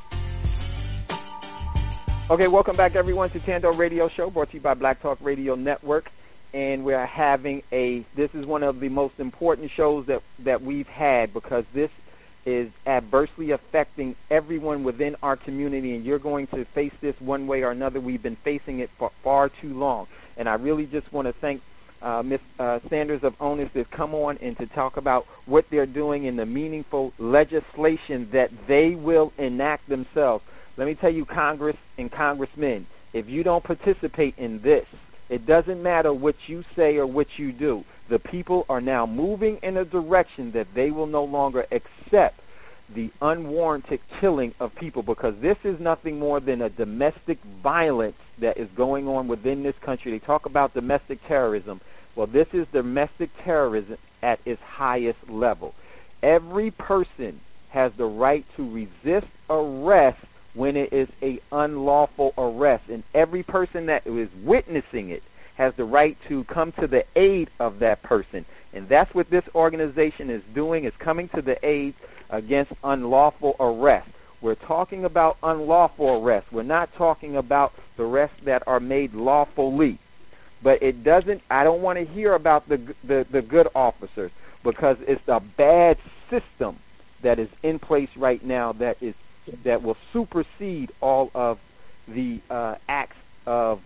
Okay, welcome back, everyone, to Tando Radio Show, brought to you by Black Talk Radio Network. And we are having a, this is one of the most important shows that, that we've had, because this is adversely affecting everyone within our community, and you're going to face this one way or another. We've been facing it for far too long. And I really just want to thank uh, Miz Uh, Sanders of Onus to come on and to talk about what they're doing in the meaningful legislation that they will enact themselves. Let me tell you, Congress and congressmen, if you don't participate in this, it doesn't matter what you say or what you do. The people are now moving in a direction that they will no longer accept the unwarranted killing of people, because this is nothing more than a domestic violence that is going on within this country. They talk about domestic terrorism. Well, this is domestic terrorism at its highest level. Every person has the right to resist arrest when it is a unlawful arrest, and every person that is witnessing it has the right to come to the aid of that person. And that's what this organization is doing, is coming to the aid against unlawful arrest. We're talking about unlawful arrest. We're not talking about the arrests that are made lawfully. But it doesn't, I don't want to hear about the, the, the good officers, because it's a bad system that is in place right now that is that will supersede all of the uh, acts of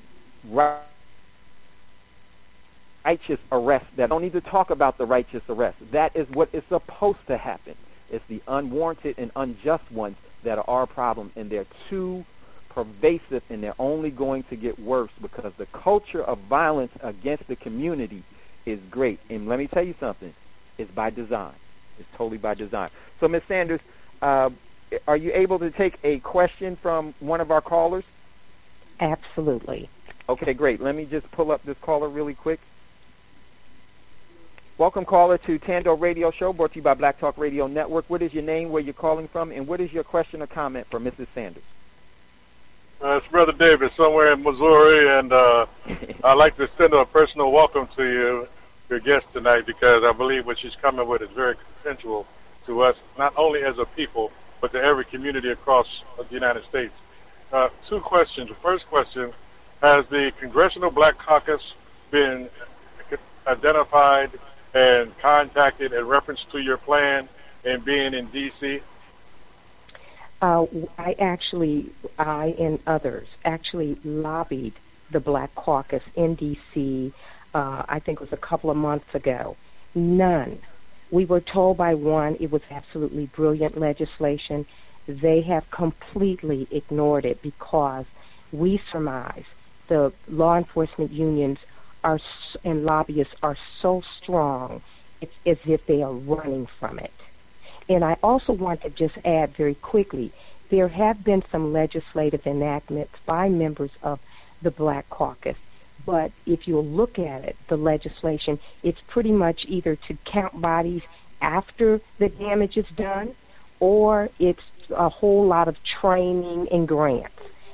righteous arrest. That don't need to talk about the righteous arrest. That is what is supposed to happen. It's the unwarranted and unjust ones that are our problem, and they're too pervasive, and they're only going to get worse, because the culture of violence against the community is great. And let me tell you something, it's by design. It's totally by design. So, Miz Sanders, uh, are you able to take a question from one of our callers? Absolutely. Okay, great. Let me just pull up this caller really quick. Welcome, caller, to Tando Radio Show, brought to you by Black Talk Radio Network. What is your name, where you're calling from, and what is your question or comment for Missus Sanders? Uh, it's Brother David, somewhere in Missouri, and uh, I'd like to send a personal welcome to you, your guest tonight, because I believe what she's coming with is very consensual to us, not only as a people, but to every community across the United States. Uh, two questions. The first question, has the Congressional Black Caucus been identified and contacted in reference to your plan and being in D C? Uh, I actually, I and others actually lobbied the Black Caucus in D C, uh, I think it was a couple of months ago. None. We were told by one it was absolutely brilliant legislation. They have completely ignored it, because we surmise the law enforcement unions are and lobbyists are so strong, it's as if they are running from it. And I also want to just add very quickly, there have been some legislative enactments by members of the Black Caucus. But if you look at it, the legislation, it's pretty much either to count bodies after the damage is done, or it's a whole lot of training and grants.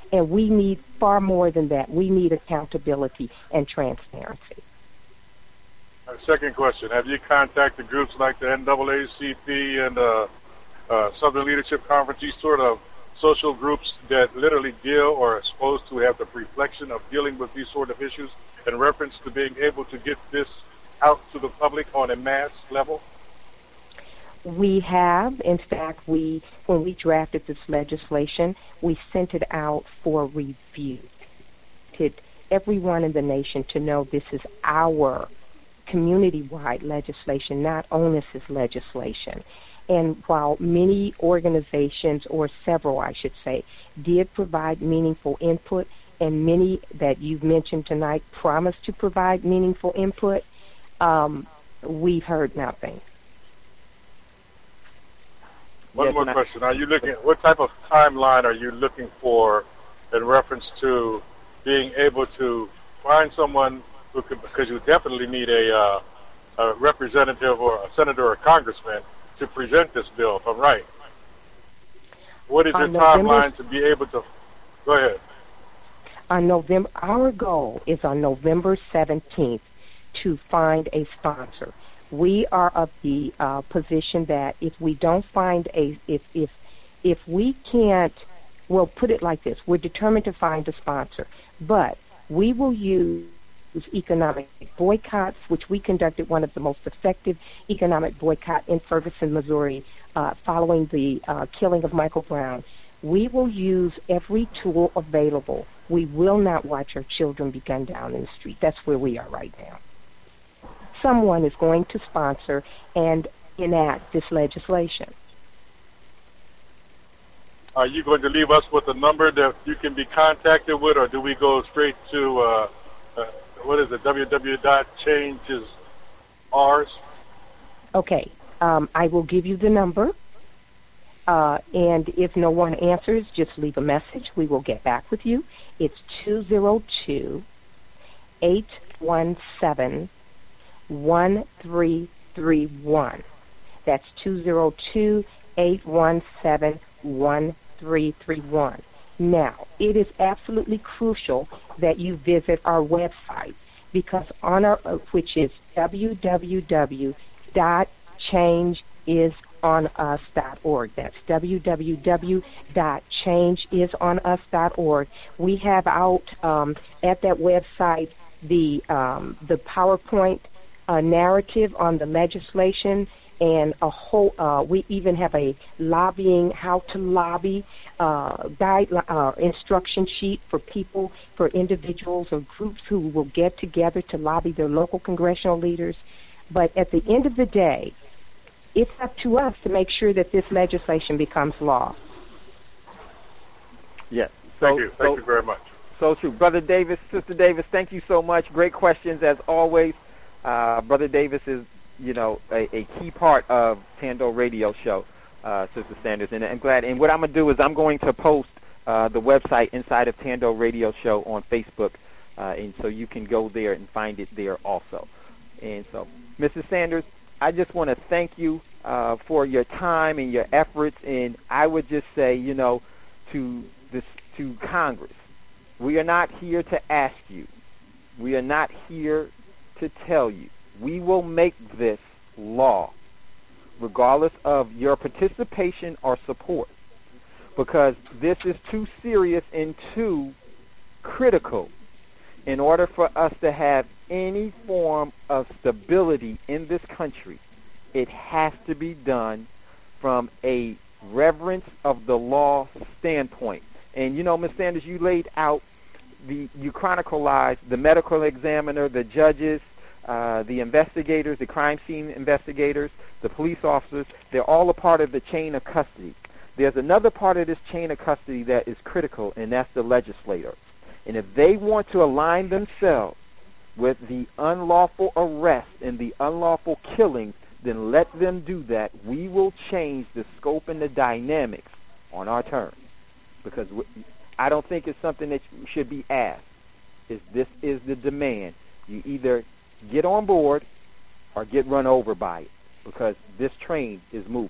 And we need far more than that. We need accountability and transparency. Uh, second question, have you contacted groups like the N double A C P and uh, uh, Southern Leadership Conference, these sort of social groups that literally deal or are supposed to have the reflection of dealing with these sort of issues in reference to being able to get this out to the public on a mass level? We have. In fact, we when we drafted this legislation, we sent it out for review to everyone in the nation to know this is our community-wide legislation, not onus's legislation. And while many organizations, or several I should say, did provide meaningful input, and many that you've mentioned tonight promised to provide meaningful input, um, we've heard nothing. One yes, more question. Are you looking, what type of timeline are you looking for in reference to being able to find someone who could, because you definitely need a, uh, a representative or a senator or a congressman to present this bill, if I'm right. What is your timeline to be able to, go ahead. On November, our goal is on November seventeenth to find a sponsor. We are of the uh, position that if we don't find a, if, if, if we can't, well, put it like this, we're determined to find a sponsor, but we will use economic boycotts, which we conducted one of the most effective economic boycott in Ferguson, Missouri, uh, following the uh, killing of Michael Brown. We will use every tool available. We will not watch our children be gunned down in the street. That's where we are right now. Someone is going to sponsor and enact this legislation. Are you going to leave us with a number that you can be contacted with, or do we go straight to, uh, uh, what is it, w w w dot change is ours? Okay. Um, I will give you the number, uh, and if no one answers, just leave a message. We will get back with you. It's two zero two, eight one seven, one three three one. That's two zero two, eight one seven, one three three one. Now, it is absolutely crucial that you visit our website, because on our, uh, which is w w w dot change is on us dot org. That's w w w dot change is on us dot org. We have out um, at that website the um, the PowerPoint uh, narrative on the legislation, and a whole. Uh, we even have a lobbying, how to lobby uh, guide uh, instruction sheet for people, for individuals or groups who will get together to lobby their local congressional leaders. But at the end of the day, it's up to us to make sure that this legislation becomes law. Yes. So, thank you. Thank so, you very much. So true. Brother Davis, Sister Davis, thank you so much. Great questions as always. Uh, Brother Davis is, you know, a, a key part of Tando Radio Show, uh, Sister Sanders. And I'm glad. And what I'm going to do is I'm going to post uh, the website inside of Tando Radio Show on Facebook, uh, and so you can go there and find it there also. And so, Missus Sanders, I just want to thank you uh, for your time and your efforts. And I would just say, you know, to this to Congress, we are not here to ask you. We are not here to tell you. We will make this law, regardless of your participation or support, because this is too serious and too critical in order for us to have any form of stability in this country. It has to be done from a reverence of the law standpoint. And, you know, Miz Sanders, you laid out, the you chronicalized the medical examiner, the judges, uh, the investigators, the crime scene investigators, the police officers. They're all a part of the chain of custody. There's another part of this chain of custody that is critical, and that's the legislator. And if they want to align themselves with the unlawful arrest and the unlawful killing, then let them do that. We will change the scope and the dynamics on our terms, because I don't think it's something that should be asked. Is this is the demand. You either get on board or get run over by it, because this train is moving.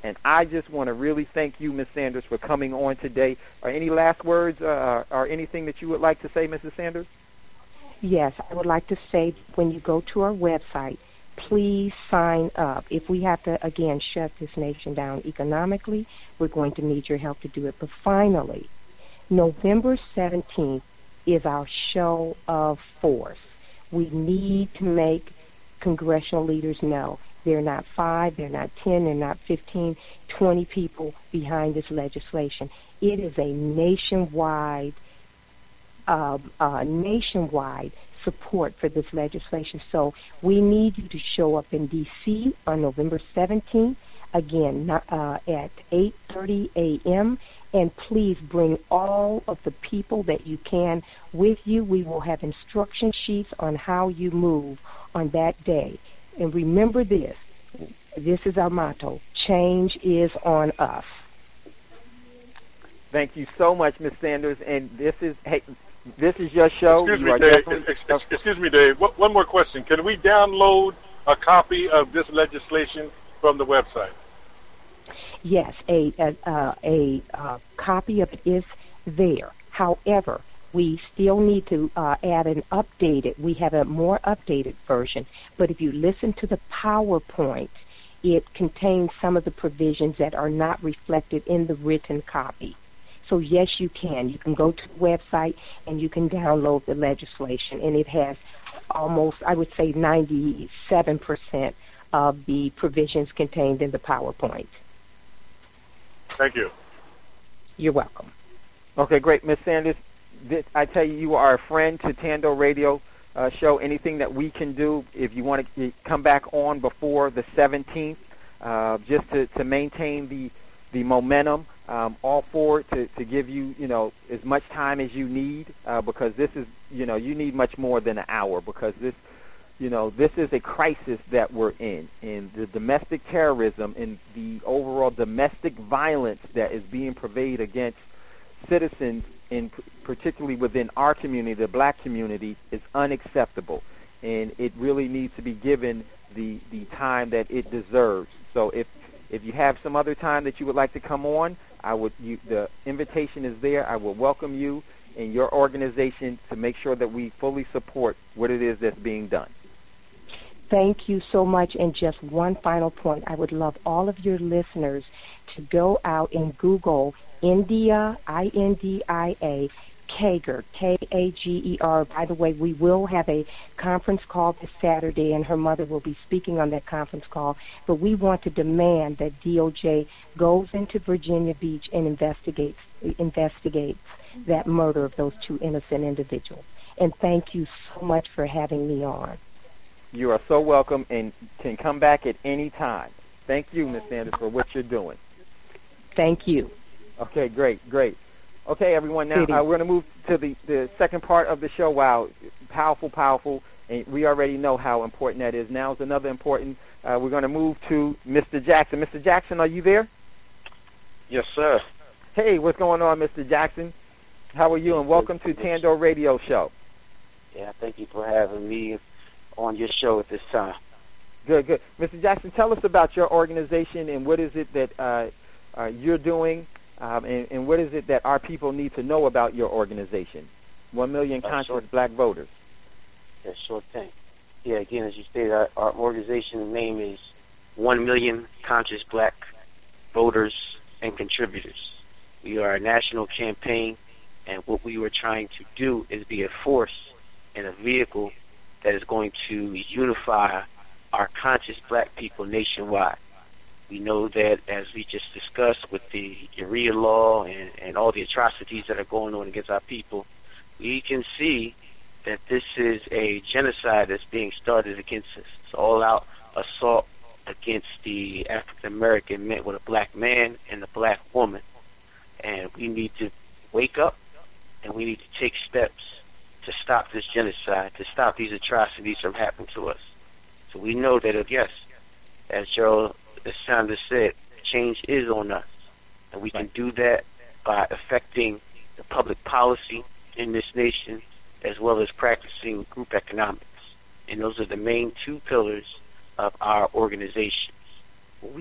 And I just want to really thank you, Miz Sanders, for coming on today. Are any last words uh, or anything that you would like to say, Missus Sanders? Yes, I would like to say when you go to our website, please sign up. If we have to, again, shut this nation down economically, we're going to need your help to do it. But finally, November seventeenth is our show of force. We need to make congressional leaders know they're not five, they're not ten, they're not fifteen, twenty people behind this legislation. It is a nationwide, uh, uh, nationwide support for this legislation. So we need you to show up in D C on November seventeenth, again, uh, at eight thirty a.m., and please bring all of the people that you can with you. We will have instruction sheets on how you move on that day. And remember this, this is our motto, change is on us. Thank you so much, Miz Sanders. And this is hey, this is your show. Excuse you me, are Dave. definitely- Ex- excuse me, Dave. One one more question. Can we download a copy of this legislation from the website? Yes, a a, uh, a uh, copy of it is there. However, we still need to uh, add an updated. We have a more updated version. But if you listen to the PowerPoint, it contains some of the provisions that are not reflected in the written copy. So yes, you can. You can go to the website and you can download the legislation, and it has almost, I would say, ninety-seven percent of the provisions contained in the PowerPoint. Thank you. You're welcome. Okay, great. Miz Sanders, this, I tell you, you are a friend to Tando Radio uh, Show. Anything that we can do, if you want to come back on before the seventeenth, uh, just to, to maintain the the momentum, um, all for it, to, to give you, you know, as much time as you need, uh, because this is, you know, you need much more than an hour, because this, you know, this is a crisis that we're in, and the domestic terrorism and the overall domestic violence that is being purveyed against citizens, in particularly within our community, the black community, is unacceptable, and it really needs to be given the the time that it deserves. So if if you have some other time that you would like to come on, I would. You, the invitation is there. I will welcome you and your organization to make sure that we fully support what it is that's being done. Thank you so much. And just one final point. I would love all of your listeners to go out and Google India, I N D I A, Kager, K A G E R. By the way, we will have a conference call this Saturday, and her mother will be speaking on that conference call. But we want to demand that D O J goes into Virginia Beach and investigates investigates that murder of those two innocent individuals. And thank you so much for having me on. You are so welcome and can come back at any time. Thank you, Miz Sanders, for what you're doing. Thank you. Okay, great, great. Okay, everyone, now uh, we're going to move to the, the second part of the show. Wow, powerful, powerful, and we already know how important that is. Now is another important, uh, we're going to move to Mister Jackson. Mister Jackson, are you there? Yes, sir. Hey, what's going on, Mister Jackson? How are you, and welcome to Tando Radio Show. Yeah, thank you for having me on your show at this time. Good, good. Mister Jackson, tell us about your organization and what is it that uh, uh, you're doing, um, and, and what is it that our people need to know about your organization, One Million Uh, Conscious sure. Black Voters. Yeah, sure thing. Yeah, again, as you stated, our, our organization name is One Million Conscious Black Voters and Contributors. We are a national campaign, and what we were trying to do is be a force and a vehicle that is going to unify our conscious black people nationwide. We know that, as we just discussed with the Sharia law and, and all the atrocities that are going on against our people, we can see that this is a genocide that's being started against us. It's all-out assault against the African American man with a black man and a black woman. And we need to wake up, and we need to take steps to stop this genocide, to stop these atrocities from happening to us. So we know that, if, yes, as Gerald Sanders said, change is on us. And we can do that by affecting the public policy in this nation, as well as practicing group economics. And those are the main two pillars of our organization. We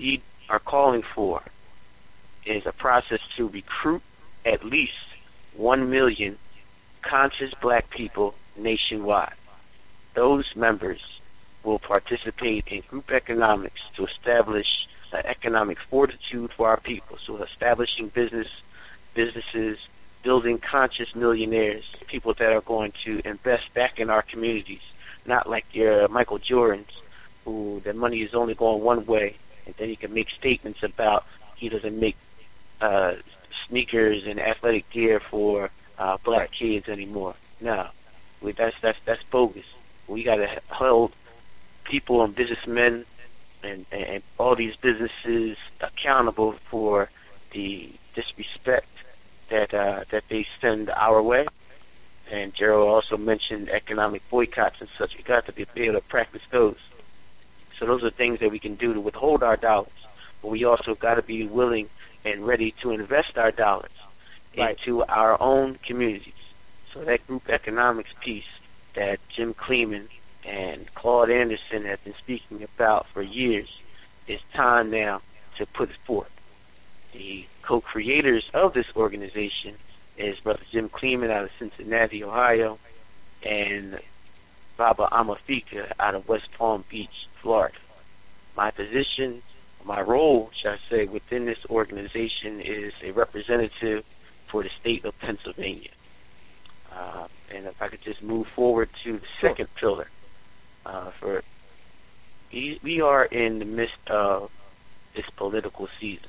are calling for is a process to recruit at least one million conscious black people nationwide. Those members will participate in group economics to establish uh, economic fortitude for our people. So establishing business, businesses, building conscious millionaires, people that are going to invest back in our communities, not like your Michael Jordans, who their money is only going one way, and then he can make statements about he doesn't make uh, sneakers and athletic gear for uh, black kids anymore. No, we, that's that's that's bogus. We got to hold people and businessmen and, and all these businesses accountable for the disrespect that uh, that they send our way. And Gerald also mentioned economic boycotts and such. We got to be able to practice those. So those are things that we can do to withhold our dollars. But we also got to be willing and ready to invest our dollars right. into our own communities. So that group economics piece that Jim Kleeman and Claude Anderson have been speaking about for years, it's time now to put it forth. The co-creators of this organization is Brother Jim Kleeman out of Cincinnati, Ohio, and Baba Amafika out of West Palm Beach, Florida. My position, my role, should I say, within this organization is a representative for the state of Pennsylvania. Uh, and if I could just move forward to the second pillar, uh, for we, we are in the midst of this political season.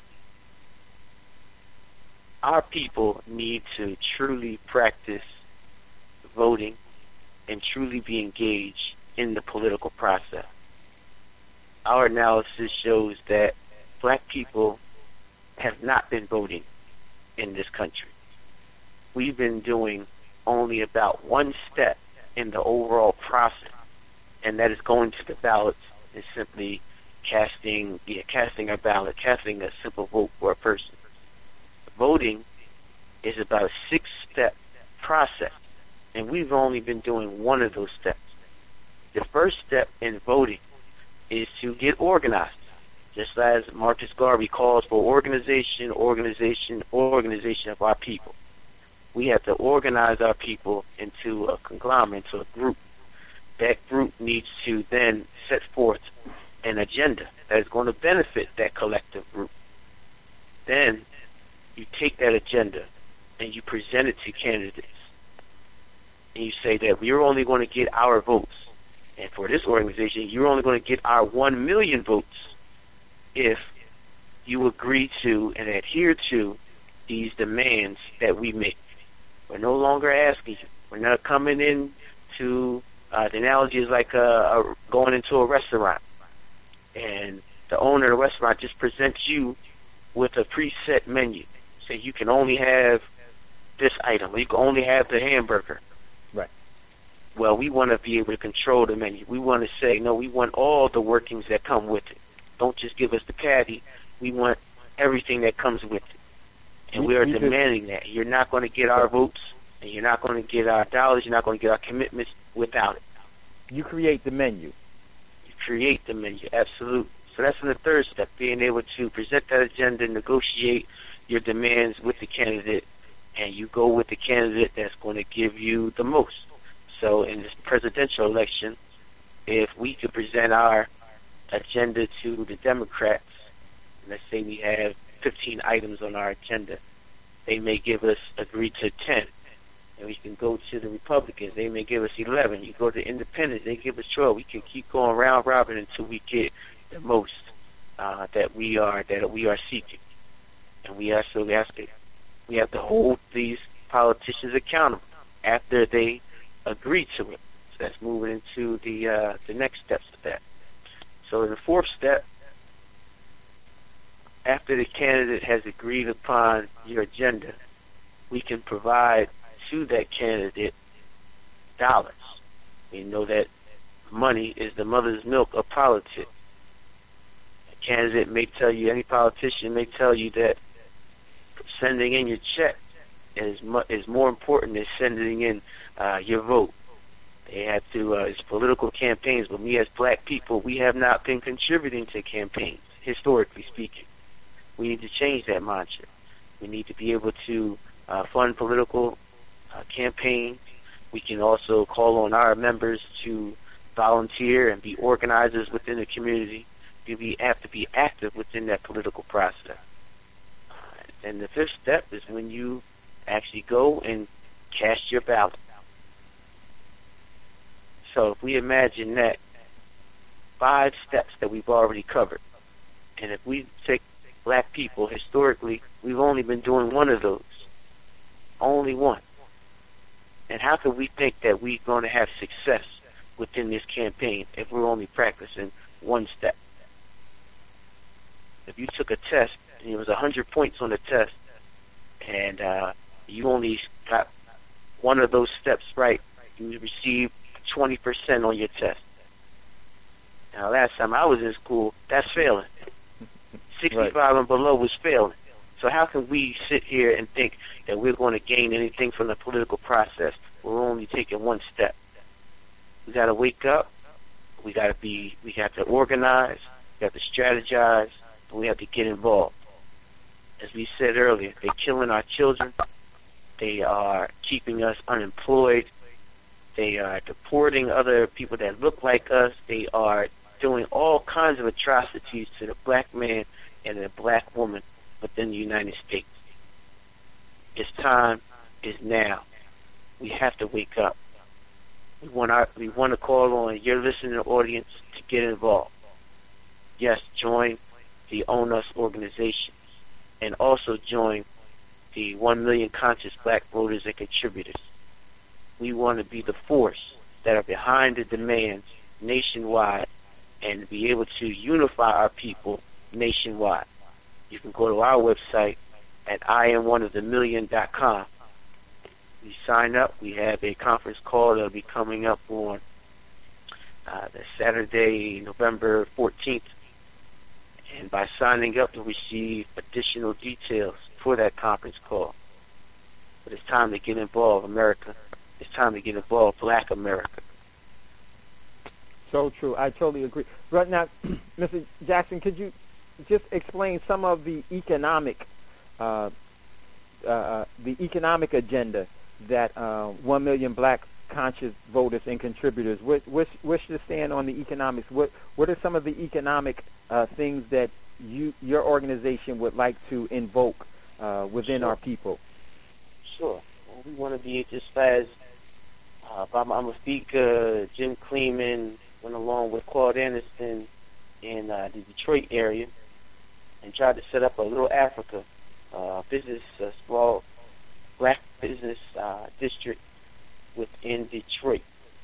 Our people need to truly practice voting and truly be engaged in the political process. Our analysis shows that black people have not been voting in this country. We've been doing only about one step in the overall process, and that is going to the ballots and simply casting, yeah, casting a ballot, casting a simple vote for a person. Voting is about a six-step process, and we've only been doing one of those steps. The first step in voting is to get organized, just as Marcus Garvey calls for organization, organization, organization of our people. We have to organize our people into a conglomerate, into a group. That group needs to then set forth an agenda that is going to benefit that collective group. Then you take that agenda and you present it to candidates. And you say that we're only going to get our votes. And for this organization, you're only going to get our one million votes if you agree to and adhere to these demands that we make. We're no longer asking you. We're not coming in to, uh, the analogy is like uh, a, going into a restaurant. And the owner of the restaurant just presents you with a preset menu. Say you can only have this item, or you can only have the hamburger. Right. Well, we want to be able to control the menu. We want to say, no, we want all the workings that come with it. Don't just give us the patty. We want everything that comes with it. And we, we are we demanding just, that. You're not going to get our votes, and you're not going to get our dollars, you're not going to get our commitments without it. You create the menu. You create the menu, absolutely. So that's in the third step, being able to present that agenda, negotiate your demands with the candidate, and you go with the candidate that's going to give you the most. So in this presidential election, if we could present our agenda to the Democrats, let's say we have fifteen items on our agenda, they may give us, agree to ten. And we can go to the Republicans, they may give us eleven. You go to the Independents, they give us twelve. We can keep going round robin until we get the most uh, that we are that we are seeking. And we also have to we have to hold these politicians accountable after they agree to it. So that's moving into the uh, the next steps of that. So in the fourth step, after the candidate has agreed upon your agenda, we can provide to that candidate dollars. We know that money is the mother's milk of politics. A candidate may tell you, any politician may tell you that sending in your check is mu- is more important than sending in uh, your vote. They had to, uh, it's political campaigns, but we as black people, we have not been contributing to campaigns, historically speaking. We need to change that mindset. We need to be able to uh, fund political uh, campaigns. We can also call on our members to volunteer and be organizers within the community. We have to be active within that political process. Uh, and the fifth step is when you actually go and cast your ballot. So if we imagine that five steps that we've already covered, and if we take black people, historically, we've only been doing one of those. Only one. And how can we think that we're going to have success within this campaign if we're only practicing one step? If you took a test, and it was one hundred points on the test, and uh, you only got one of those steps right, you received twenty percent on your test. Now, last time I was in school, that's failing. sixty-five right. and below was failing. So how can we sit here and think that we're going to gain anything from the political process? We're only taking one step. We got to wake up. We got to be. We have to organize. We have to strategize. And we have to get involved. As we said earlier, they're killing our children. They are keeping us unemployed. They are deporting other people that look like us. They are doing all kinds of atrocities to the black man and the black woman within the United States. It's time is now. We have to wake up. We want our, we want to call on your listening audience to get involved. Yes, join the Own Us organization, and also join the one million conscious black voters and contributors. We want to be the force that are behind the demands nationwide and be able to unify our people nationwide. You can go to our website at I am one of the million dot com. We sign up. We have a conference call that will be coming up on uh, the Saturday, November fourteenth. And by signing up, you'll receive additional details for that conference call. But it's time to get involved, America. It's time to get involved, Black America. So true. I totally agree. Right now, Mister Jackson, could you just explain some of the economic, uh, uh, the economic agenda that uh, one million black conscious voters and contributors wish, wish, wish to stand on the economics? What What are some of the economic uh, things that you your organization would like to invoke uh, within Sure. our people? Sure. Well, we want to be just as uh, I'm, I'm a speaker. Jim Kleeman went along with Claude Anderson in uh, the Detroit area and tried to set up a little Africa uh, business, a small black business uh, district within Detroit,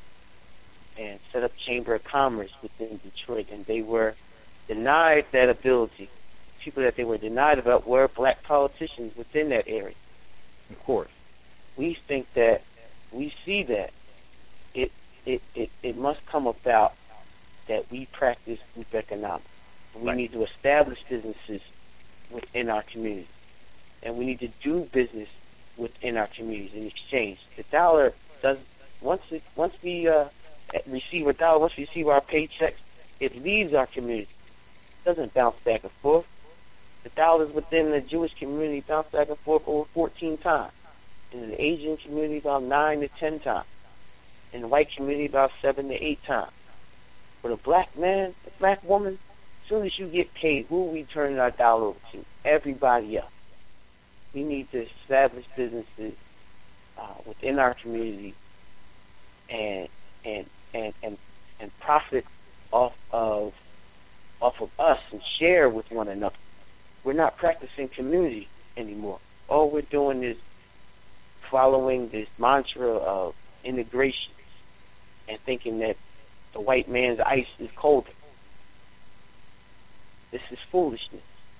and set up Chamber of Commerce within Detroit, and they were denied that ability. People that they were denied about were black politicians within that area. Of course. We think that, we see that it it, it, it must come about that we practice group economics. We Right. need to establish businesses within our community, and we need to do business within our communities in exchange. The dollar does once it, once we uh, receive a dollar, once we receive our paychecks, it leaves our community. It doesn't bounce back and forth. The dollars within the Jewish community bounce back and forth over fourteen times. In the Asian community, about nine to ten times. In the white community, about seven to eight times. For the black man, the black woman, as soon as you get paid, who are we turning our dollar over to? Everybody else. We need to establish businesses uh, within our community and and and and and profit off of off of us and share with one another. We're not practicing community anymore. All we're doing is following this mantra of integration and thinking that the white man's ice is colder. This is foolishness.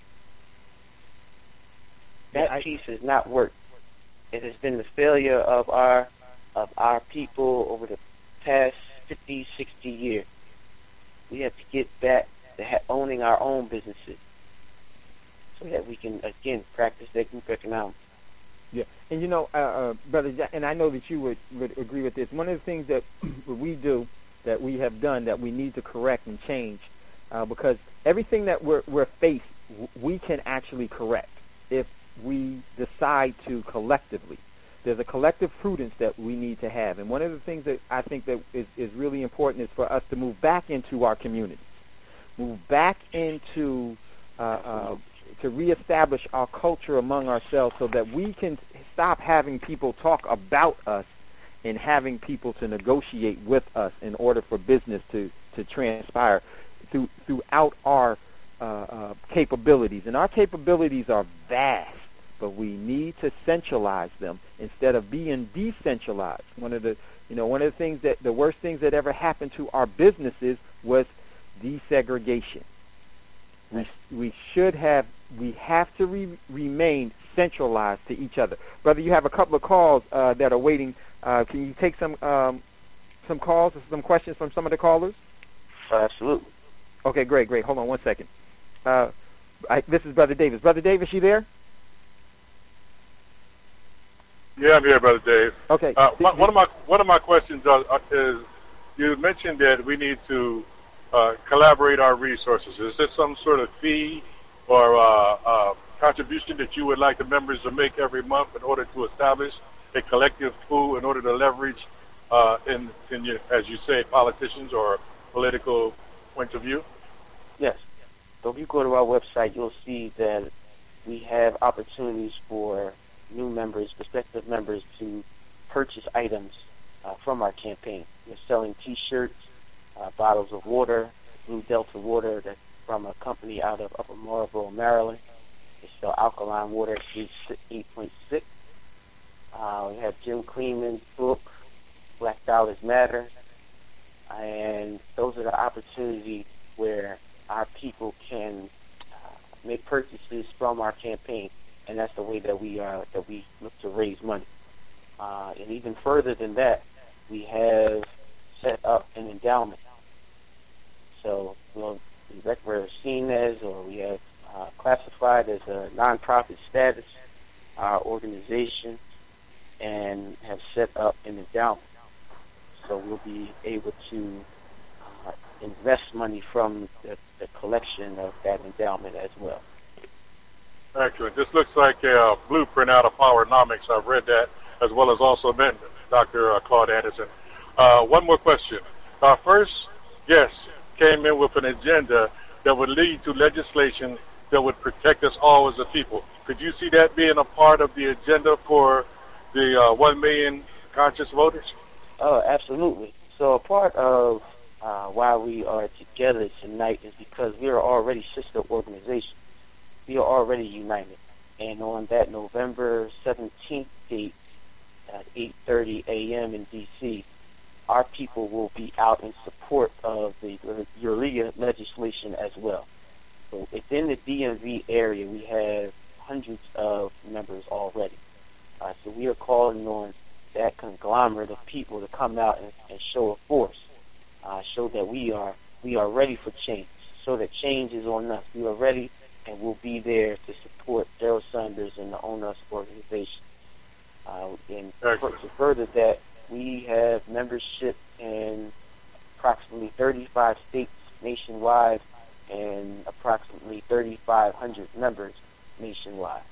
That Yeah, I- piece has not worked. It has been the failure of our of our people over the past fifty, sixty years. We have to get back to ha- owning our own businesses so that we can, again, practice that group economics. Yeah, and you know, uh, uh, Brother Jack, and I know that you would, would agree with this. One of the things that we do, that we have done, that we need to correct and change, uh, because everything that we're, we're faced, we can actually correct if we decide to collectively. There's a collective prudence that we need to have, and one of the things that I think that is, is really important is for us to move back into our communities, move back into uh, uh, to reestablish our culture among ourselves, so that we can stop having people talk about us and having people to negotiate with us in order for business to, to transpire through, throughout our uh, uh, capabilities. And our capabilities are vast, but we need to centralize them instead of being decentralized. One of the, you know, one of the things that the worst things that ever happened to our businesses was desegregation. We we should have we have to re- remain centralized to each other. Brother, you have a couple of calls uh, that are waiting. Uh, can you take some um, some calls or some questions from some of the callers? Absolutely. Okay, great, great. Hold on one second. Uh, I, this is Brother Davis. Brother Davis, you there? Yeah, I'm here, Brother Dave. Okay. Uh, one, one of my one of my questions are, is you mentioned that we need to uh, collaborate our resources. Is there some sort of fee or uh, uh, contribution that you would like the members to make every month in order to establish a collective pool in order to leverage, uh, in, in your, as you say, politicians or political point of view? Yes. So if you go to our website, you'll see that we have opportunities for new members, prospective members, to purchase items uh, from our campaign. We're selling T-shirts, uh, bottles of water, Blue Delta water that's from a company out of Upper Marlboro, Maryland. They sell alkaline water at eight point six. Uh, we have Jim Cleeman's book, Black Dollars Matter. And those are the opportunities where our people can uh, make purchases from our campaign, and that's the way that we are that we look to raise money. Uh, and even further than that, we have set up an endowment. So we'll, we're seen as, or we have uh, classified as a nonprofit status, our organization, and have set up an endowment. So we'll be able to uh, invest money from the, the collection of that endowment as well. Excellent. This looks like a blueprint out of Powernomics. I've read that, as well as also met Doctor Claude Anderson. Uh, one more question. Our first guest came in with an agenda that would lead to legislation that would protect us all as a people. Could you see that being a part of the agenda for the uh, one million conscious voters? Oh, absolutely. So a part of uh, why we are together tonight is because we are already sister organizations. We are already united. And on that November seventeenth date at eight thirty a.m. in D C, our people will be out in support of the urea legislation as well. So within the D M V area, we have hundreds of members already. Uh, so we are calling on that conglomerate of people to come out and, and show a force, uh, show that we are we are ready for change, show that change is on us. We are ready, and we'll be there to support Daryl Sanders and the Own Us organization. Uh, and for, to further that, we have membership in approximately thirty-five states nationwide and approximately thirty-five hundred members nationwide.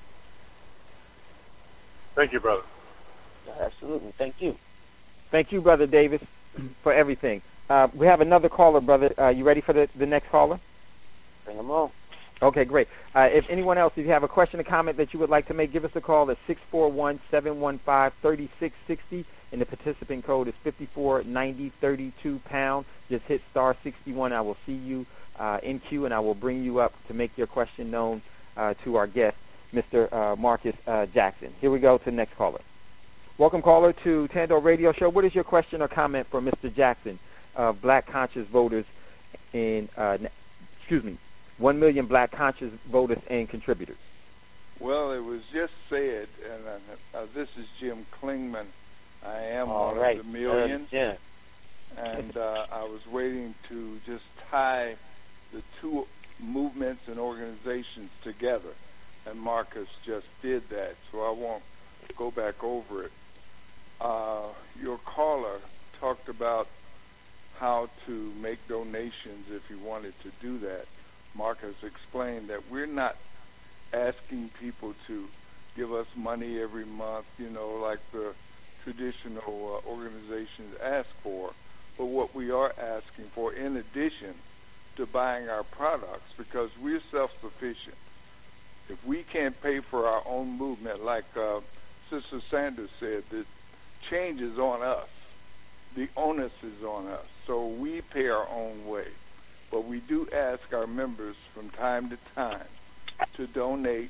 Thank you, brother. Absolutely. Thank you. Thank you, Brother Davis, for everything. Uh, we have another caller, brother. Uh, you ready for the, the next caller? Bring them on. Okay, great. Uh, if anyone else, if you have a question or comment that you would like to make, give us a call at six four one, seven one five, three six six zero, and the participant code is fifty-four ninety thirty-two pound. Just hit star sixty-one. I will see you uh, in queue, and I will bring you up to make your question known uh, to our guest, Mister Uh, Marcus uh, Jackson. Here we go to the next caller. Welcome, caller, to Tando Radio Show. What is your question or comment for Mister Jackson of Black Conscious Voters in, uh, excuse me, one million Black Conscious Voters and Contributors? Well, it was just said, and uh, uh, this is Jim Klingman. I am All one right. of the million. Uh, yeah. And uh, I was waiting to just tie the two movements and organizations together. and Marcus just did that, so I won't go back over it. Uh, your caller talked about how to make donations if you wanted to do that. Marcus explained that we're not asking people to give us money every month, you know, like the traditional uh, organizations ask for, but what we are asking for, in addition to buying our products, because we're self-sufficient. If we can't pay for our own movement, like uh, Sister Sanders said, the change is on us. The onus is on us. So we pay our own way. But we do ask our members from time to time to donate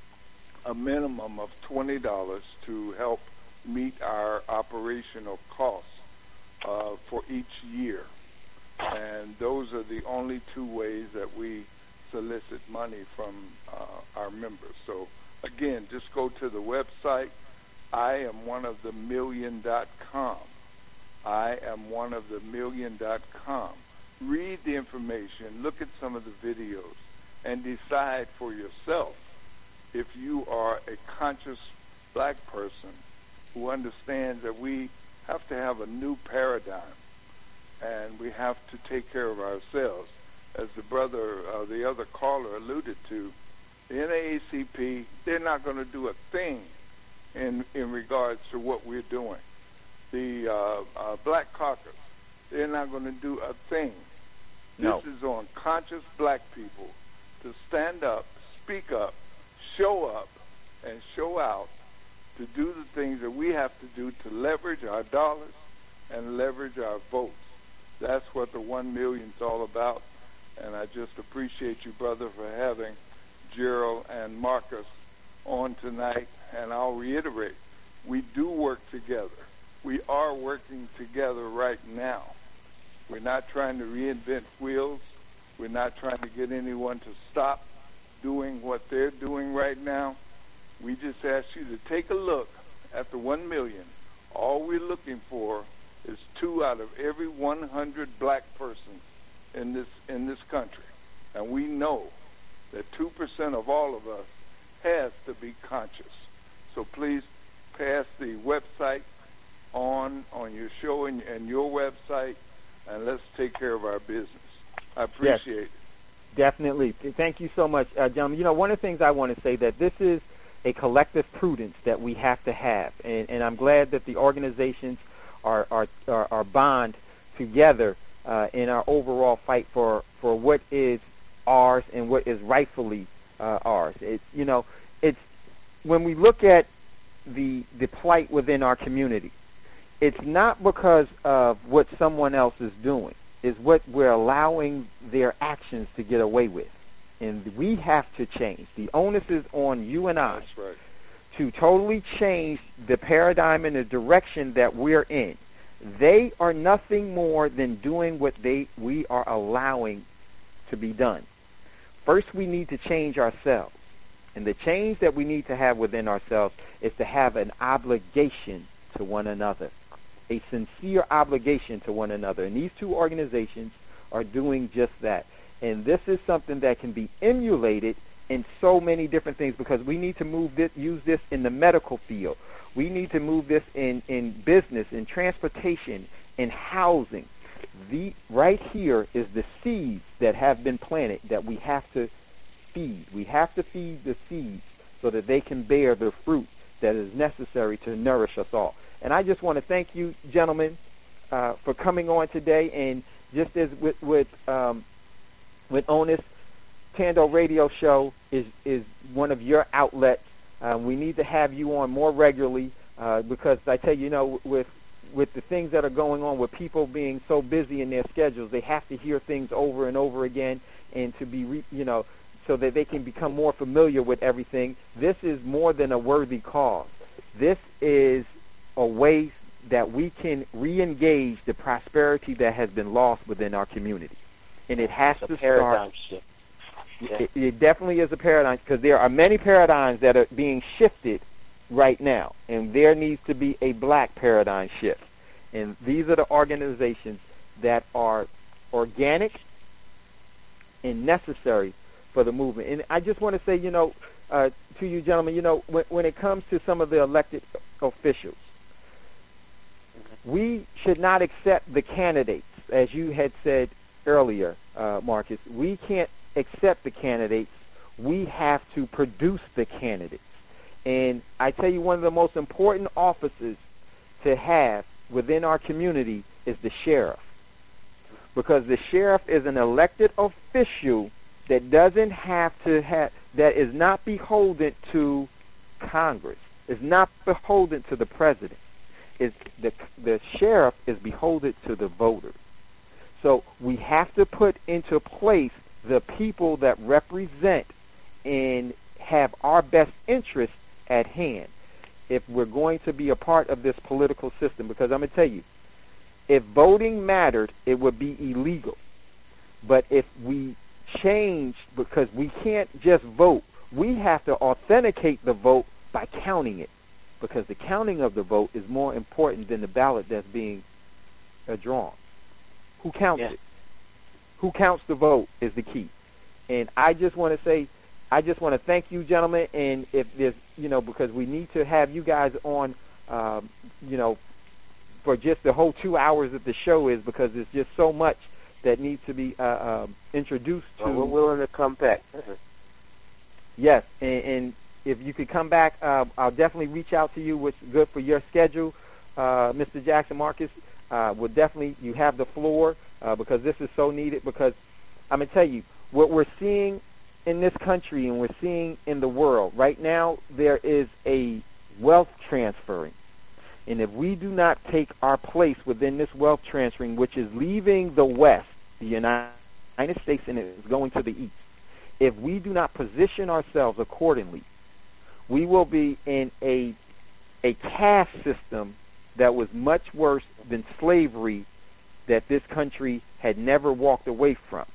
a minimum of twenty dollars to help meet our operational costs uh, for each year. And those are the only two ways that we solicit money from uh, our members. So, again, just go to the website, I am one of the million dot com. I am one of the million dot com. Read the information, look at some of the videos, and decide for yourself if you are a conscious black person who understands that we have to have a new paradigm and we have to take care of ourselves. As the brother, uh, the other caller alluded to, the N double A C P, they're not going to do a thing in in regards to what we're doing. The uh, uh, Black Caucus, they're not going to do a thing. No. This is on conscious black people to stand up, speak up, show up, and show out to do the things that we have to do to leverage our dollars and leverage our votes. That's what the one million is all about. And I just appreciate you, brother, for having Gerald and Marcus on tonight. And I'll reiterate, we do work together. We are working together right now. We're not trying to reinvent wheels. We're not trying to get anyone to stop doing what they're doing right now. We just ask you to take a look at the one million. All we're looking for is two out of every one hundred black persons in this in this country. And we know that two percent of all of us has to be conscious. So please pass the website on on your show and, and your website, and let's take care of our business. I appreciate yes, it. Definitely. Thank you so much, uh, gentlemen. You know, one of the things I want to say that this is a collective prudence that we have to have, and, and I'm glad that the organizations are are, are, are bond together uh, in our overall fight for, for what is ours and what is rightfully uh, ours. It, you know, it's when we look at the the plight within our community, it's not because of what someone else is doing. It's what we're allowing their actions to get away with. And we have to change. The onus is on you and I That's right. to totally change the paradigm and the direction that we're in. They are nothing more than doing what they we are allowing to be done. First, we need to change ourselves. And the change that we need to have within ourselves is to have an obligation to one another, a sincere obligation to one another. And these two organizations are doing just that. And this is something that can be emulated in so many different things, because we need to move this, use this in the medical field. We need to move this in, in business, in transportation, in housing. The right here is the seeds that have been planted that we have to feed. We have to feed the seeds so that they can bear the fruit that is necessary to nourish us all. And I just want to thank you, gentlemen, uh, for coming on today. And just as with with, um, with Onus, Tando Radio Show is is one of your outlets. Uh, we need to have you on more regularly uh, because I tell you, you know, with with the things that are going on, with people being so busy in their schedules, they have to hear things over and over again, and to be, re, you know, so that they can become more familiar with everything. This is more than a worthy cause. This is a way that we can re-engage the prosperity that has been lost within our community. And it has it's to a paradigm start. shift. Yeah. It, it definitely is a paradigm, because there are many paradigms that are being shifted right now, and there needs to be a black paradigm shift. And these are the organizations that are organic and necessary for the movement. And I just want to say, you know, uh, to you gentlemen, you know, when, when it comes to some of the elected officials, we should not accept the candidates, as you had said earlier, uh, Marcus. We can't accept the candidates. We have to produce the candidates. And I tell you, one of the most important offices to have within our community is the sheriff. Because the sheriff is an elected official that doesn't have to have, that is not beholden to Congress, is not beholden to the president. Is the the sheriff is beholden to the voters. So we have to put into place the people that represent and have our best interests at hand if we're going to be a part of this political system. Because I'm going to tell you, if voting mattered, it would be illegal. But if we change, because we can't just vote, we have to authenticate the vote by counting it. Because the counting of the vote is more important than the ballot that's being uh, drawn. Who counts yeah. it? Who counts the vote is the key. And I just want to say, I just want to thank you, gentlemen. And if there's, you know, because we need to have you guys on, um, you know, for just the whole two hours that the show is, because there's just so much that needs to be uh, um, introduced to. Well, we're willing to come back. Yes, and, and if you could come back, uh, I'll definitely reach out to you. What's good for your schedule, uh, Mister Jackson Marcus. Uh, will definitely, you have the floor uh, because this is so needed. Because I'm gonna tell you what we're seeing in this country and we're seeing in the world right now. There is a wealth transferring, and if we do not take our place within this wealth transferring, which is leaving the West, the United States, and it is going to the East, if we do not position ourselves accordingly, we will be in a a caste system that was much worse than slavery that this country had never walked away from.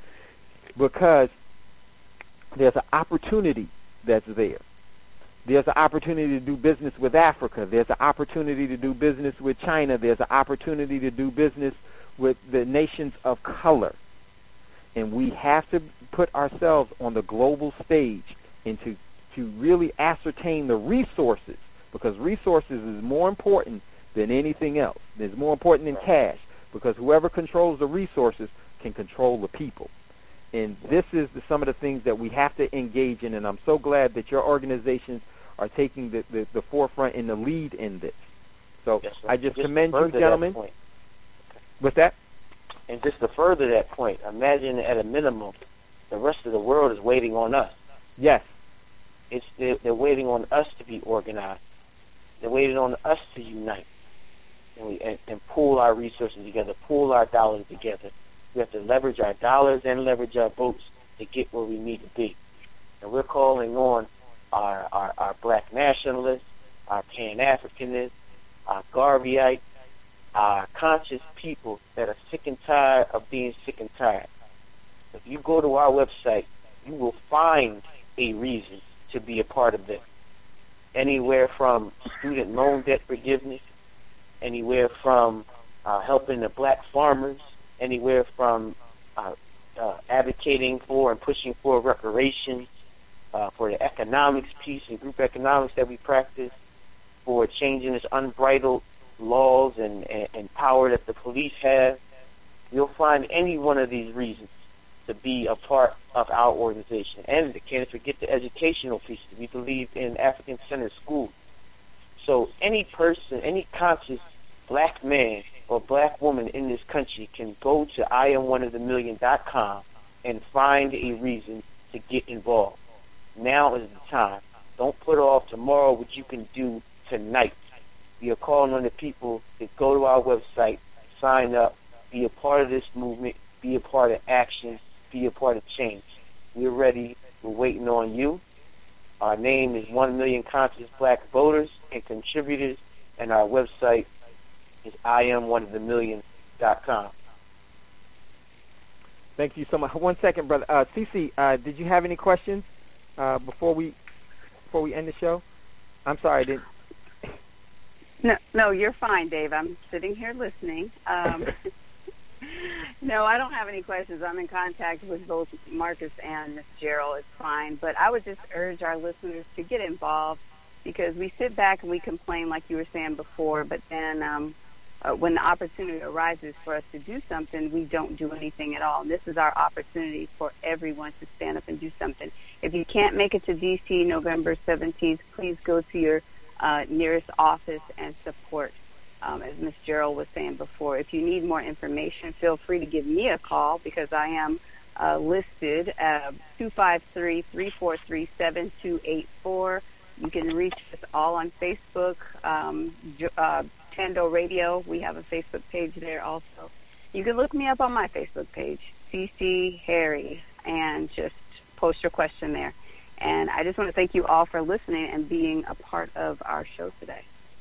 Because there's an opportunity that's there. There's an opportunity to do business with Africa. There's an opportunity to do business with China. There's an opportunity to do business with the nations of color. And we have to put ourselves on the global stage and to, to really ascertain the resources, because resources is more important than anything else. It's more important than cash, because whoever controls the resources can control the people. And this is the, some of the things that we have to engage in, and I'm so glad that your organizations are taking the, the, the forefront and the lead in this. So yes, I just, just commend you, gentlemen. That What's that? And just to further that point, imagine at a minimum, the rest of the world is waiting on us. Yes. It's they're, they're waiting on us to be organized. They're waiting on us to unite and, we, and, and pool our resources together, pool our dollars together. We have to leverage our dollars and leverage our votes to get where we need to be. And we're calling on our, our, our black nationalists, our Pan-Africanists, our Garveyites, our conscious people that are sick and tired of being sick and tired. If you go to our website, you will find a reason to be a part of this. Anywhere from student loan debt forgiveness, anywhere from uh, helping the black farmers, anywhere from uh, uh, advocating for and pushing for reparations, uh, for the economics piece and group economics that we practice, for changing this unbridled laws and, and, and power that the police have. You'll find any one of these reasons to be a part of our organization. And can't forget the educational piece. We believe in African-centered schools. So any person, any conscious black man or black woman in this country can go to I am one of the million dot com and find a reason to get involved. Now is the time. Don't put off tomorrow what you can do tonight. We are calling on the people to go to our website, sign up, be a part of this movement, be a part of action, be a part of change. We're ready. We're waiting on you. Our name is one million Conscious Black Voters and Contributors, and our website is I am one of the million dot com. Thank you so much. One second, brother. Uh, Cece, uh, did you have any questions uh, before we before we end the show? I'm sorry, I didn't. No, no, you're fine, Dave. I'm sitting here listening. Um, No, I don't have any questions. I'm in contact with both Marcus and Miz Gerald. It's fine. But I would just urge our listeners to get involved, because we sit back and we complain like you were saying before, but then um, uh, when the opportunity arises for us to do something, we don't do anything at all. And this is our opportunity for everyone to stand up and do something. If you can't make it to D C November seventeenth, please go to your uh, nearest office and support. Um, as Miz Gerald was saying before, if you need more information, feel free to give me a call, because I am uh, listed at two five three, three four three, seven two eight four. You can reach us all on Facebook, um, uh, Tando Radio. We have a Facebook page there also. You can look me up on my Facebook page, C C Harry, and just post your question there. And I just want to thank you all for listening and being a part of our show today.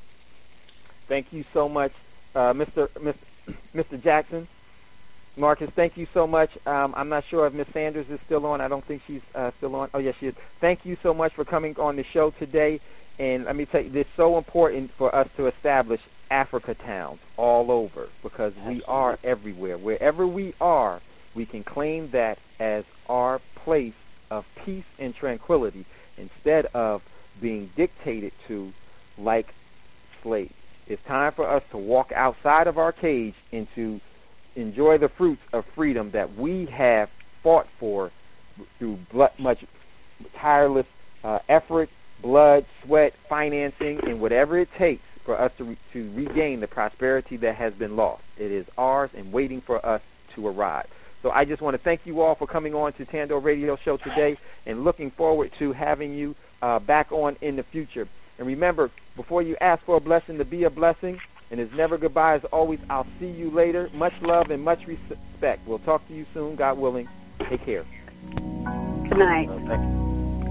Thank you so much, uh, Mister Mister Jackson. Marcus, thank you so much. Um, I'm not sure if Miz Sanders is still on. I don't think she's uh, still on. Oh, yes, she is. Thank you so much for coming on the show today. And let me tell you, it's so important for us to establish Africa towns all over, because Absolutely. We are everywhere. Wherever we are, we can claim that as our place of peace and tranquility, instead of being dictated to like slaves. It's time for us to walk outside of our cage and to enjoy the fruits of freedom that we have fought for through blood, much tireless uh, effort, blood, sweat, financing, and whatever it takes for us to, re- to regain the prosperity that has been lost. It is ours and waiting for us to arrive. So I just want to thank you all for coming on to Tando Radio Show today, and looking forward to having you uh, back on in the future. And remember, before you ask for a blessing, to be a blessing. And it's never goodbye. As always, I'll see you later. Much love and much respect. We'll talk to you soon, God willing. Take care. Good night. Uh, thank you.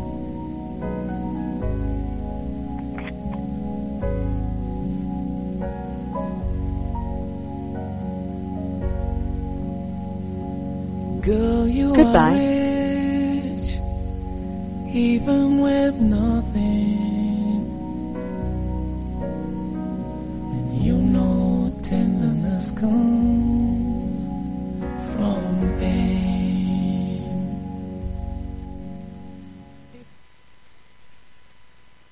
Girl, you Goodbye. are rich, even with nothing. And you know tenderness comes from pain.